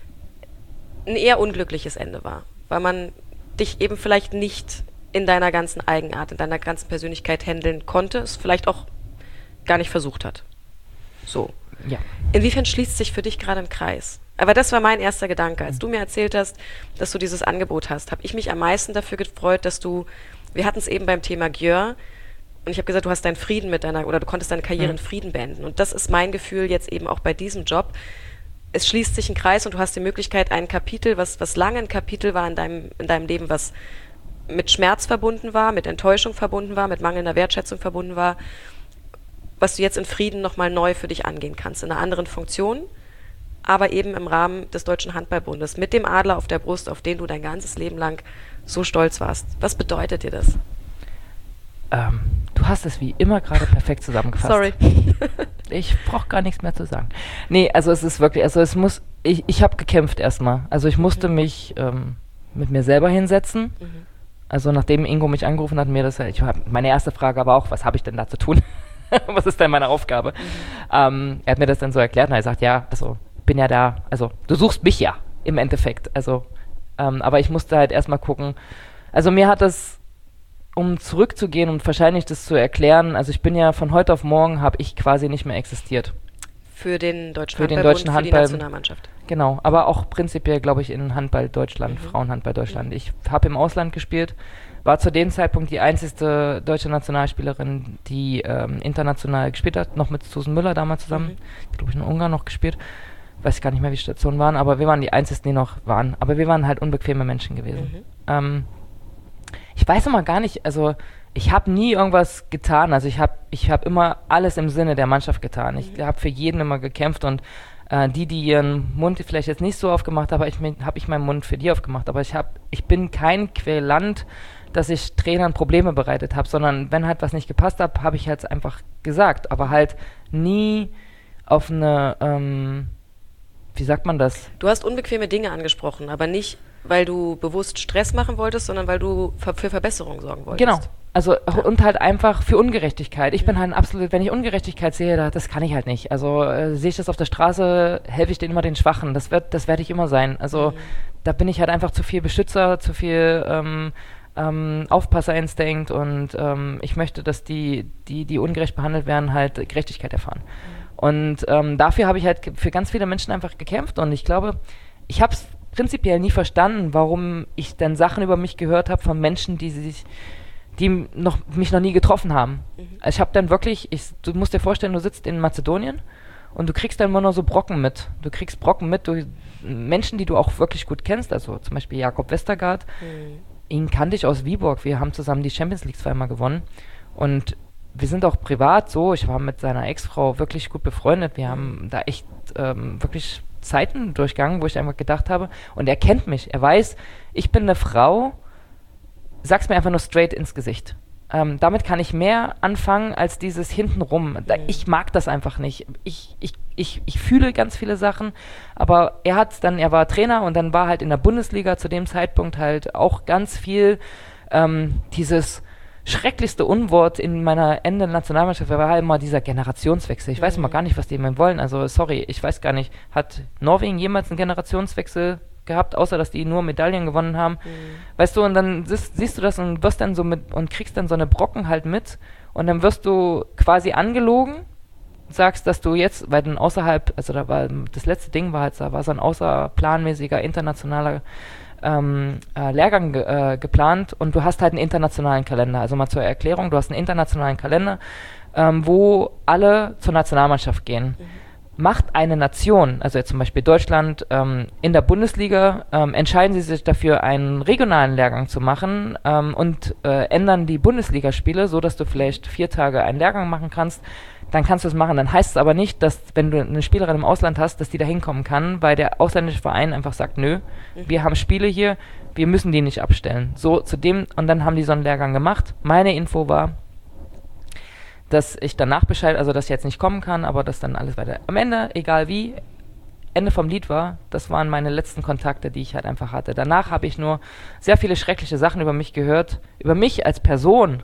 ein eher unglückliches Ende war, weil man dich eben vielleicht nicht in deiner ganzen Eigenart, in deiner ganzen Persönlichkeit handeln konnte, es vielleicht auch gar nicht versucht hat. So. Ja. Inwiefern schließt sich für dich gerade ein Kreis? Aber das war mein erster Gedanke. Als du mir erzählt hast, dass du dieses Angebot hast, habe ich mich am meisten dafür gefreut, dass du, wir hatten es eben beim Thema Gjör, und ich habe gesagt, du hast deinen Frieden oder du konntest deine Karriere in Frieden beenden. Und das ist mein Gefühl jetzt eben auch bei diesem Job. Es schließt sich ein Kreis und du hast die Möglichkeit, ein Kapitel, was lange ein Kapitel war in deinem Leben, was mit Schmerz verbunden war, mit Enttäuschung verbunden war, mit mangelnder Wertschätzung verbunden war, was du jetzt in Frieden nochmal neu für dich angehen kannst, in einer anderen Funktion, aber eben im Rahmen des Deutschen Handballbundes, mit dem Adler auf der Brust, auf den du dein ganzes Leben lang so stolz warst. Was bedeutet dir das? Du hast es wie immer gerade perfekt zusammengefasst. Sorry. Ich brauche gar nichts mehr zu sagen. Nee, also es ist wirklich, also es muss, ich habe gekämpft erstmal. Also ich musste mich mit mir selber hinsetzen. Also nachdem Ingo mich angerufen hat, meine erste Frage aber auch, was habe ich denn da zu tun? Was ist denn meine Aufgabe? Er hat mir das dann so erklärt und er hat gesagt, ja, also bin ja da, also du suchst mich ja im Endeffekt. Also, aber ich musste halt erstmal gucken. Also mir hat das, um zurückzugehen und wahrscheinlich das zu erklären, also ich bin ja von heute auf morgen, habe ich quasi nicht mehr existiert. Für den deutschen Handball, für die Nationalmannschaft. Genau, aber auch prinzipiell, glaube ich, in Handball Deutschland, Frauenhandball Deutschland. Ich habe im Ausland gespielt, war zu dem Zeitpunkt die einzige deutsche Nationalspielerin, die international gespielt hat, noch mit Susan Müller damals zusammen. Glaube ich, in Ungarn noch gespielt. Weiß gar nicht mehr, wie die Stationen waren, aber wir waren die einzigen, die noch waren. Aber wir waren halt unbequeme Menschen gewesen. Ich weiß immer gar nicht, also ich habe nie irgendwas getan, also ich hab immer alles im Sinne der Mannschaft getan. Ich habe für jeden immer gekämpft und die ihren Mund vielleicht jetzt nicht so aufgemacht haben, habe ich meinen Mund für die aufgemacht. Aber ich bin kein Querulant, dass ich Trainern Probleme bereitet habe, sondern wenn halt was nicht gepasst hat, habe ich halt einfach gesagt. Aber halt nie auf eine, wie sagt man das? Du hast unbequeme Dinge angesprochen, aber nicht, weil du bewusst Stress machen wolltest, sondern weil du für Verbesserung sorgen wolltest. Genau. Also und halt einfach für Ungerechtigkeit. Ich bin halt absolut, wenn ich Ungerechtigkeit sehe, das kann ich halt nicht. Also sehe ich das auf der Straße, helfe ich denen immer den Schwachen. Das werde ich immer sein. Also da bin ich halt einfach zu viel Beschützer, zu viel Aufpasserinstinkt und ich möchte, dass die ungerecht behandelt werden, halt Gerechtigkeit erfahren. Und dafür habe ich halt für ganz viele Menschen einfach gekämpft und ich glaube, ich habe es prinzipiell nie verstanden, warum ich dann Sachen über mich gehört habe von Menschen, die mich noch nie getroffen haben. Ich habe dann wirklich, du musst dir vorstellen, du sitzt in Mazedonien und du kriegst dann immer nur so Brocken mit. Du kriegst Brocken mit durch Menschen, die du auch wirklich gut kennst, also zum Beispiel Jakob Westergaard. Ihn kannte ich aus Viborg. Wir haben zusammen die Champions League zweimal gewonnen und wir sind auch privat so, ich war mit seiner Ex-Frau wirklich gut befreundet. Wir haben da echt wirklich Zeiten durchgegangen, wo ich einfach gedacht habe, und er kennt mich, er weiß, ich bin eine Frau, sag's mir einfach nur straight ins Gesicht. Damit kann ich mehr anfangen als dieses hintenrum. Ich mag das einfach nicht. Ich fühle ganz viele Sachen, aber er war Trainer und dann war halt in der Bundesliga zu dem Zeitpunkt halt auch ganz viel dieses schrecklichste Unwort in meiner Ende Nationalmannschaft war immer dieser Generationswechsel. Ich weiß immer gar nicht, was die immer wollen. Also sorry, ich weiß gar nicht, hat Norwegen jemals einen Generationswechsel gehabt, außer dass die nur Medaillen gewonnen haben? Weißt du, und dann siehst du das und wirst dann so und kriegst dann so eine Brocken halt mit und dann wirst du quasi angelogen, sagst, dass du jetzt, weil dann außerhalb, also da war, das letzte Ding war halt, da war so ein außerplanmäßiger internationaler Lehrgang geplant und du hast halt einen internationalen Kalender. Also mal zur Erklärung, du hast einen internationalen Kalender, wo alle zur Nationalmannschaft gehen. Macht eine Nation, also jetzt zum Beispiel Deutschland, in der Bundesliga, entscheiden sie sich dafür, einen regionalen Lehrgang zu machen und ändern die Bundesligaspiele, so dass du vielleicht 4 Tage einen Lehrgang machen kannst, dann kannst du es machen. Dann heißt es aber nicht, dass, wenn du eine Spielerin im Ausland hast, dass die da hinkommen kann, weil der ausländische Verein einfach sagt, nö, wir haben Spiele hier, wir müssen die nicht abstellen. So, und dann haben die so einen Lehrgang gemacht. Meine Info war, dass ich danach Bescheid, also dass ich jetzt nicht kommen kann, aber dass dann alles weiter. Am Ende, egal wie, Ende vom Lied war, das waren meine letzten Kontakte, die ich halt einfach hatte. Danach habe ich nur sehr viele schreckliche Sachen über mich gehört, über mich als Person,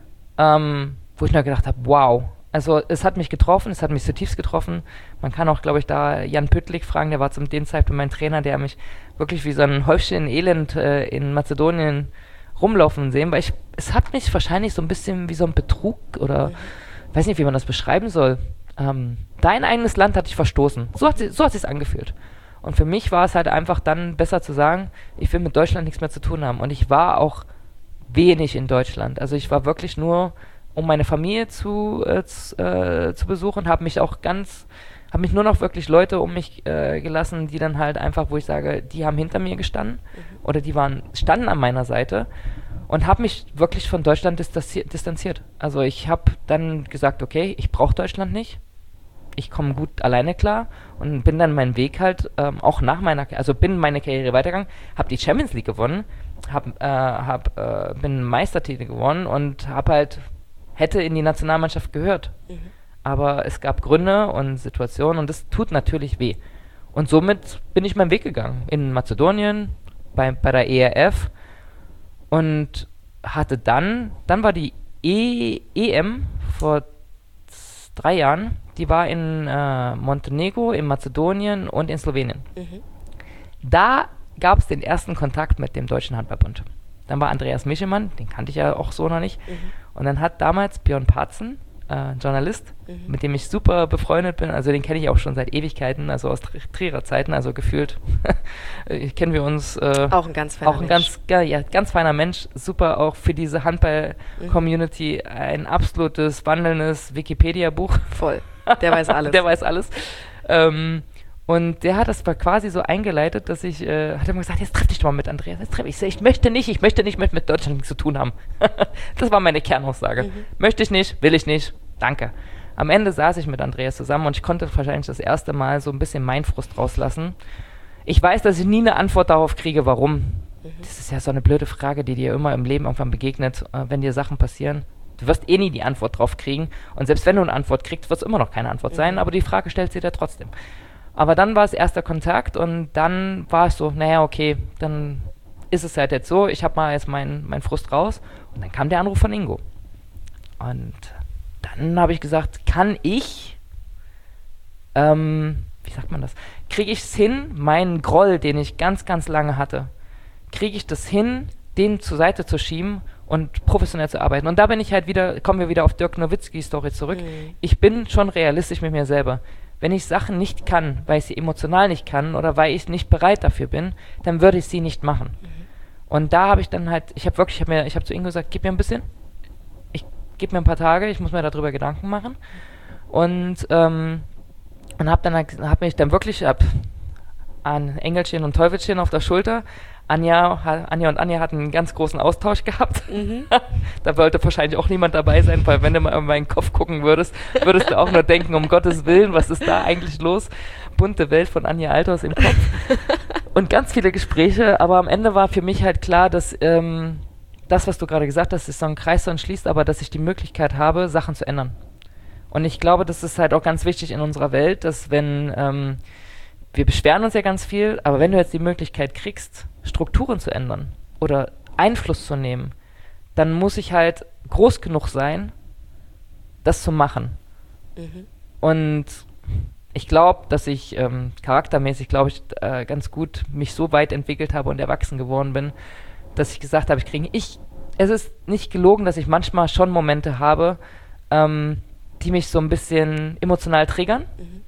wo ich nur gedacht habe, wow. Also es hat mich getroffen, es hat mich zutiefst getroffen. Man kann auch, glaube ich, da Jan Püttlik fragen, der war zu dem Zeitpunkt mein Trainer, der mich wirklich wie so ein Häufchen Elend in Mazedonien rumlaufen sehen, weil es hat mich wahrscheinlich so ein bisschen wie so ein Betrug oder weiß nicht, wie man das beschreiben soll. Dein eigenes Land hat dich verstoßen. So hat sich's angefühlt. Und für mich war es halt einfach dann besser zu sagen, ich will mit Deutschland nichts mehr zu tun haben. Und ich war auch wenig in Deutschland. Also ich war wirklich nur, um meine Familie zu besuchen, habe mich nur noch wirklich Leute um mich gelassen, die dann halt einfach, wo ich sage, die haben hinter mir gestanden oder die standen an meiner Seite und habe mich wirklich von Deutschland distanziert. Also ich habe dann gesagt, okay, ich brauche Deutschland nicht, ich komme gut alleine klar und bin dann meinen Weg halt auch bin meine Karriere weitergegangen, habe die Champions League gewonnen, bin Meistertitel gewonnen und hätte in die Nationalmannschaft gehört. Aber es gab Gründe und Situationen und das tut natürlich weh. Und somit bin ich meinen Weg gegangen. In Mazedonien, bei der ERF und hatte dann war die EM vor 3 Jahren, die war in Montenegro, in Mazedonien und in Slowenien. Da gab es den ersten Kontakt mit dem Deutschen Handballbund. Dann war Andreas Michelmann, den kannte ich ja auch so noch nicht. Und dann hat damals Björn Parzen, Journalist, mit dem ich super befreundet bin, also den kenne ich auch schon seit Ewigkeiten, also aus Trierer Zeiten, also gefühlt kennen wir uns. Auch ein ganz feiner Mensch. Ganz feiner Mensch, super auch für diese Handball-Community, ein absolutes, wandelndes Wikipedia-Buch. Voll, der weiß alles. Der weiß alles. Und der hat das quasi so eingeleitet, dass hat immer gesagt, jetzt treff dich doch mal mit Andreas, ich möchte nicht mit Deutschland nichts zu tun haben. Das war meine Kernaussage. Möchte ich nicht, will ich nicht, danke. Am Ende saß ich mit Andreas zusammen und ich konnte wahrscheinlich das erste Mal so ein bisschen meinen Frust rauslassen. Ich weiß, dass ich nie eine Antwort darauf kriege, warum. Das ist ja so eine blöde Frage, die dir immer im Leben irgendwann begegnet, wenn dir Sachen passieren. Du wirst eh nie die Antwort drauf kriegen und selbst wenn du eine Antwort kriegst, wird es immer noch keine Antwort sein, aber die Frage stellt sie dir trotzdem. Aber dann war es erster Kontakt und dann war es so, naja, okay, dann ist es halt jetzt so, ich habe mal jetzt meinen Frust raus und dann kam der Anruf von Ingo. Und dann habe ich gesagt, kann ich, wie sagt man das, kriege ich es hin, meinen Groll, den ich ganz, ganz lange hatte, kriege ich das hin, den zur Seite zu schieben und professionell zu arbeiten. Und da kommen wir wieder auf Dirk Nowitzki-Story zurück. Ich bin schon realistisch mit mir selber. Wenn ich Sachen nicht kann, weil ich sie emotional nicht kann oder weil ich nicht bereit dafür bin, dann würde ich sie nicht machen. Und da habe ich dann halt, ich habe zu Ingo gesagt, gib mir ein bisschen, gib mir ein paar Tage, ich muss mir darüber Gedanken machen. Und habe mich dann wirklich an Engelchen und Teufelchen auf der Schulter. Anja und Anja hatten einen ganz großen Austausch gehabt. Da wollte wahrscheinlich auch niemand dabei sein, weil wenn du mal in meinen Kopf gucken würdest du auch nur denken, um Gottes Willen, was ist da eigentlich los? Bunte Welt von Anja Althaus im Kopf. Und ganz viele Gespräche, aber am Ende war für mich halt klar, dass das, was du gerade gesagt hast, ist so ein Kreis, so schließt, aber dass ich die Möglichkeit habe, Sachen zu ändern. Und ich glaube, das ist halt auch ganz wichtig in unserer Welt, dass wenn wir beschweren uns ja ganz viel, aber wenn du jetzt die Möglichkeit kriegst, Strukturen zu ändern oder Einfluss zu nehmen, dann muss ich halt groß genug sein, das zu machen. Und ich glaube, dass ich charaktermäßig, glaube ich, ganz gut mich so weit entwickelt habe und erwachsen geworden bin, dass ich gesagt habe, es ist nicht gelogen, dass ich manchmal schon Momente habe, die mich so ein bisschen emotional triggern,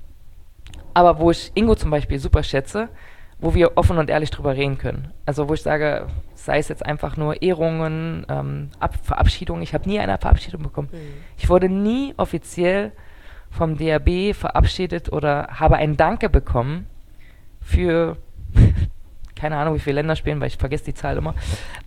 aber wo ich Ingo zum Beispiel super schätze, wo wir offen und ehrlich drüber reden können. Also wo ich sage, sei es jetzt einfach nur Ehrungen, Verabschiedungen. Ich habe nie eine Verabschiedung bekommen. Ich wurde nie offiziell vom DRB verabschiedet oder habe ein Danke bekommen für, keine Ahnung, wie viele Länder spielen, weil ich vergesse die Zahl immer.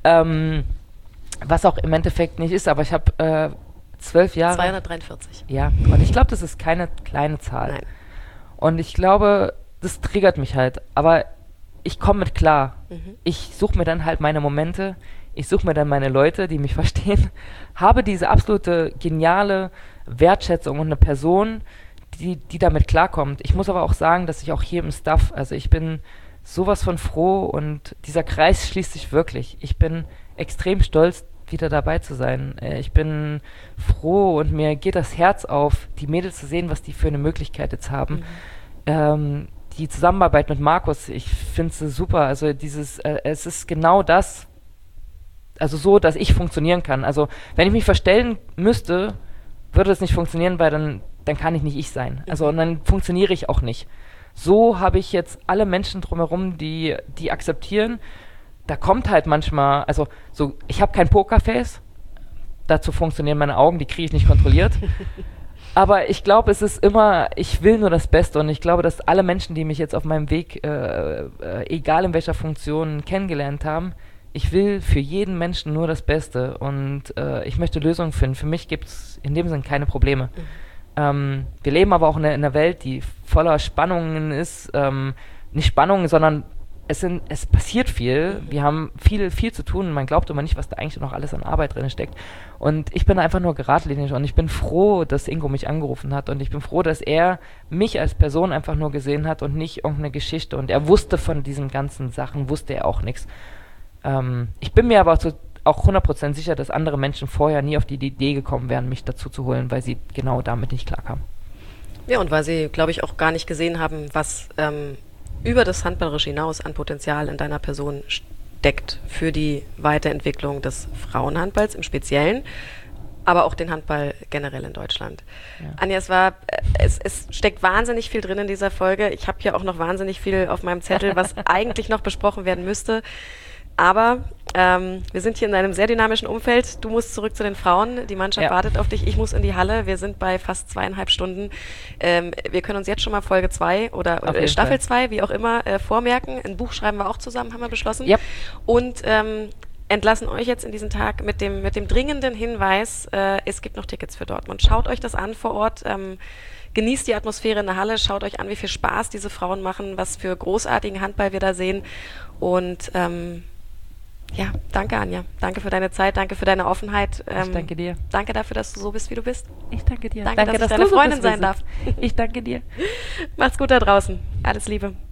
Was auch im Endeffekt nicht ist, aber ich habe 12 Jahre... 243. Ja, und ich glaube, das ist keine kleine Zahl. Nein. Und ich glaube, das triggert mich halt, aber ich komme mit klar. Ich suche mir dann halt meine Momente, ich suche mir dann meine Leute, die mich verstehen, habe diese absolute geniale Wertschätzung und eine Person, die damit klarkommt. Ich muss aber auch sagen, dass ich auch hier im Staff, also ich bin sowas von froh und dieser Kreis schließt sich wirklich. Ich bin extrem stolz, wieder dabei zu sein. Ich bin froh und mir geht das Herz auf, die Mädels zu sehen, was die für eine Möglichkeit jetzt haben. Die Zusammenarbeit mit Markus, ich finde sie super. Also es ist genau das, also so, dass ich funktionieren kann. Also wenn ich mich verstellen müsste, würde es nicht funktionieren, weil dann kann ich nicht ich sein. Also und dann funktioniere ich auch nicht. So habe ich jetzt alle Menschen drumherum, die akzeptieren. Da kommt halt manchmal, also so, ich habe kein Pokerface, dazu funktionieren meine Augen, die kriege ich nicht kontrolliert. Aber ich glaube, es ist immer, ich will nur das Beste und ich glaube, dass alle Menschen, die mich jetzt auf meinem Weg, egal in welcher Funktion, kennengelernt haben, ich will für jeden Menschen nur das Beste und ich möchte Lösungen finden. Für mich gibt es in dem Sinn keine Probleme. Wir leben aber auch in einer Welt, die voller Spannungen ist. Nicht Spannungen, sondern es passiert viel. Wir haben viel zu tun. Man glaubt immer nicht, was da eigentlich noch alles an Arbeit drin steckt. Und ich bin einfach nur geradlinig und ich bin froh, dass Ingo mich angerufen hat und ich bin froh, dass er mich als Person einfach nur gesehen hat und nicht irgendeine Geschichte. Und er wusste von diesen ganzen Sachen, wusste er auch nichts. Ich bin mir aber auch 100% sicher, dass andere Menschen vorher nie auf die Idee gekommen wären, mich dazu zu holen, weil sie genau damit nicht klarkamen. Ja, und weil sie, glaube ich, auch gar nicht gesehen haben, was über das Handballerische hinaus an Potenzial in deiner Person steckt für die Weiterentwicklung des Frauenhandballs im Speziellen, aber auch den Handball generell in Deutschland. Ja. Anja, es steckt wahnsinnig viel drin in dieser Folge. Ich habe hier auch noch wahnsinnig viel auf meinem Zettel, was eigentlich noch besprochen werden müsste. Aber wir sind hier in einem sehr dynamischen Umfeld. Du musst zurück zu den Frauen. Die Mannschaft wartet auf dich. Ich muss in die Halle. Wir sind bei fast 2,5 Stunden. Wir können uns jetzt schon mal Folge 2 oder Staffel 2, wie auch immer, vormerken. Ein Buch schreiben wir auch zusammen, haben wir beschlossen. Yep. Und entlassen euch jetzt in diesen Tag mit dem dringenden Hinweis, es gibt noch Tickets für Dortmund. Schaut euch das an vor Ort. Genießt die Atmosphäre in der Halle. Schaut euch an, wie viel Spaß diese Frauen machen, was für großartigen Handball wir da sehen. Und ja, danke Anja. Danke für deine Zeit, danke für deine Offenheit. Ich danke dir. Danke dafür, dass du so bist, wie du bist. Ich danke dir. Danke dass ich deine Freundin sein darf. Ich danke dir. Macht's gut da draußen. Alles Liebe.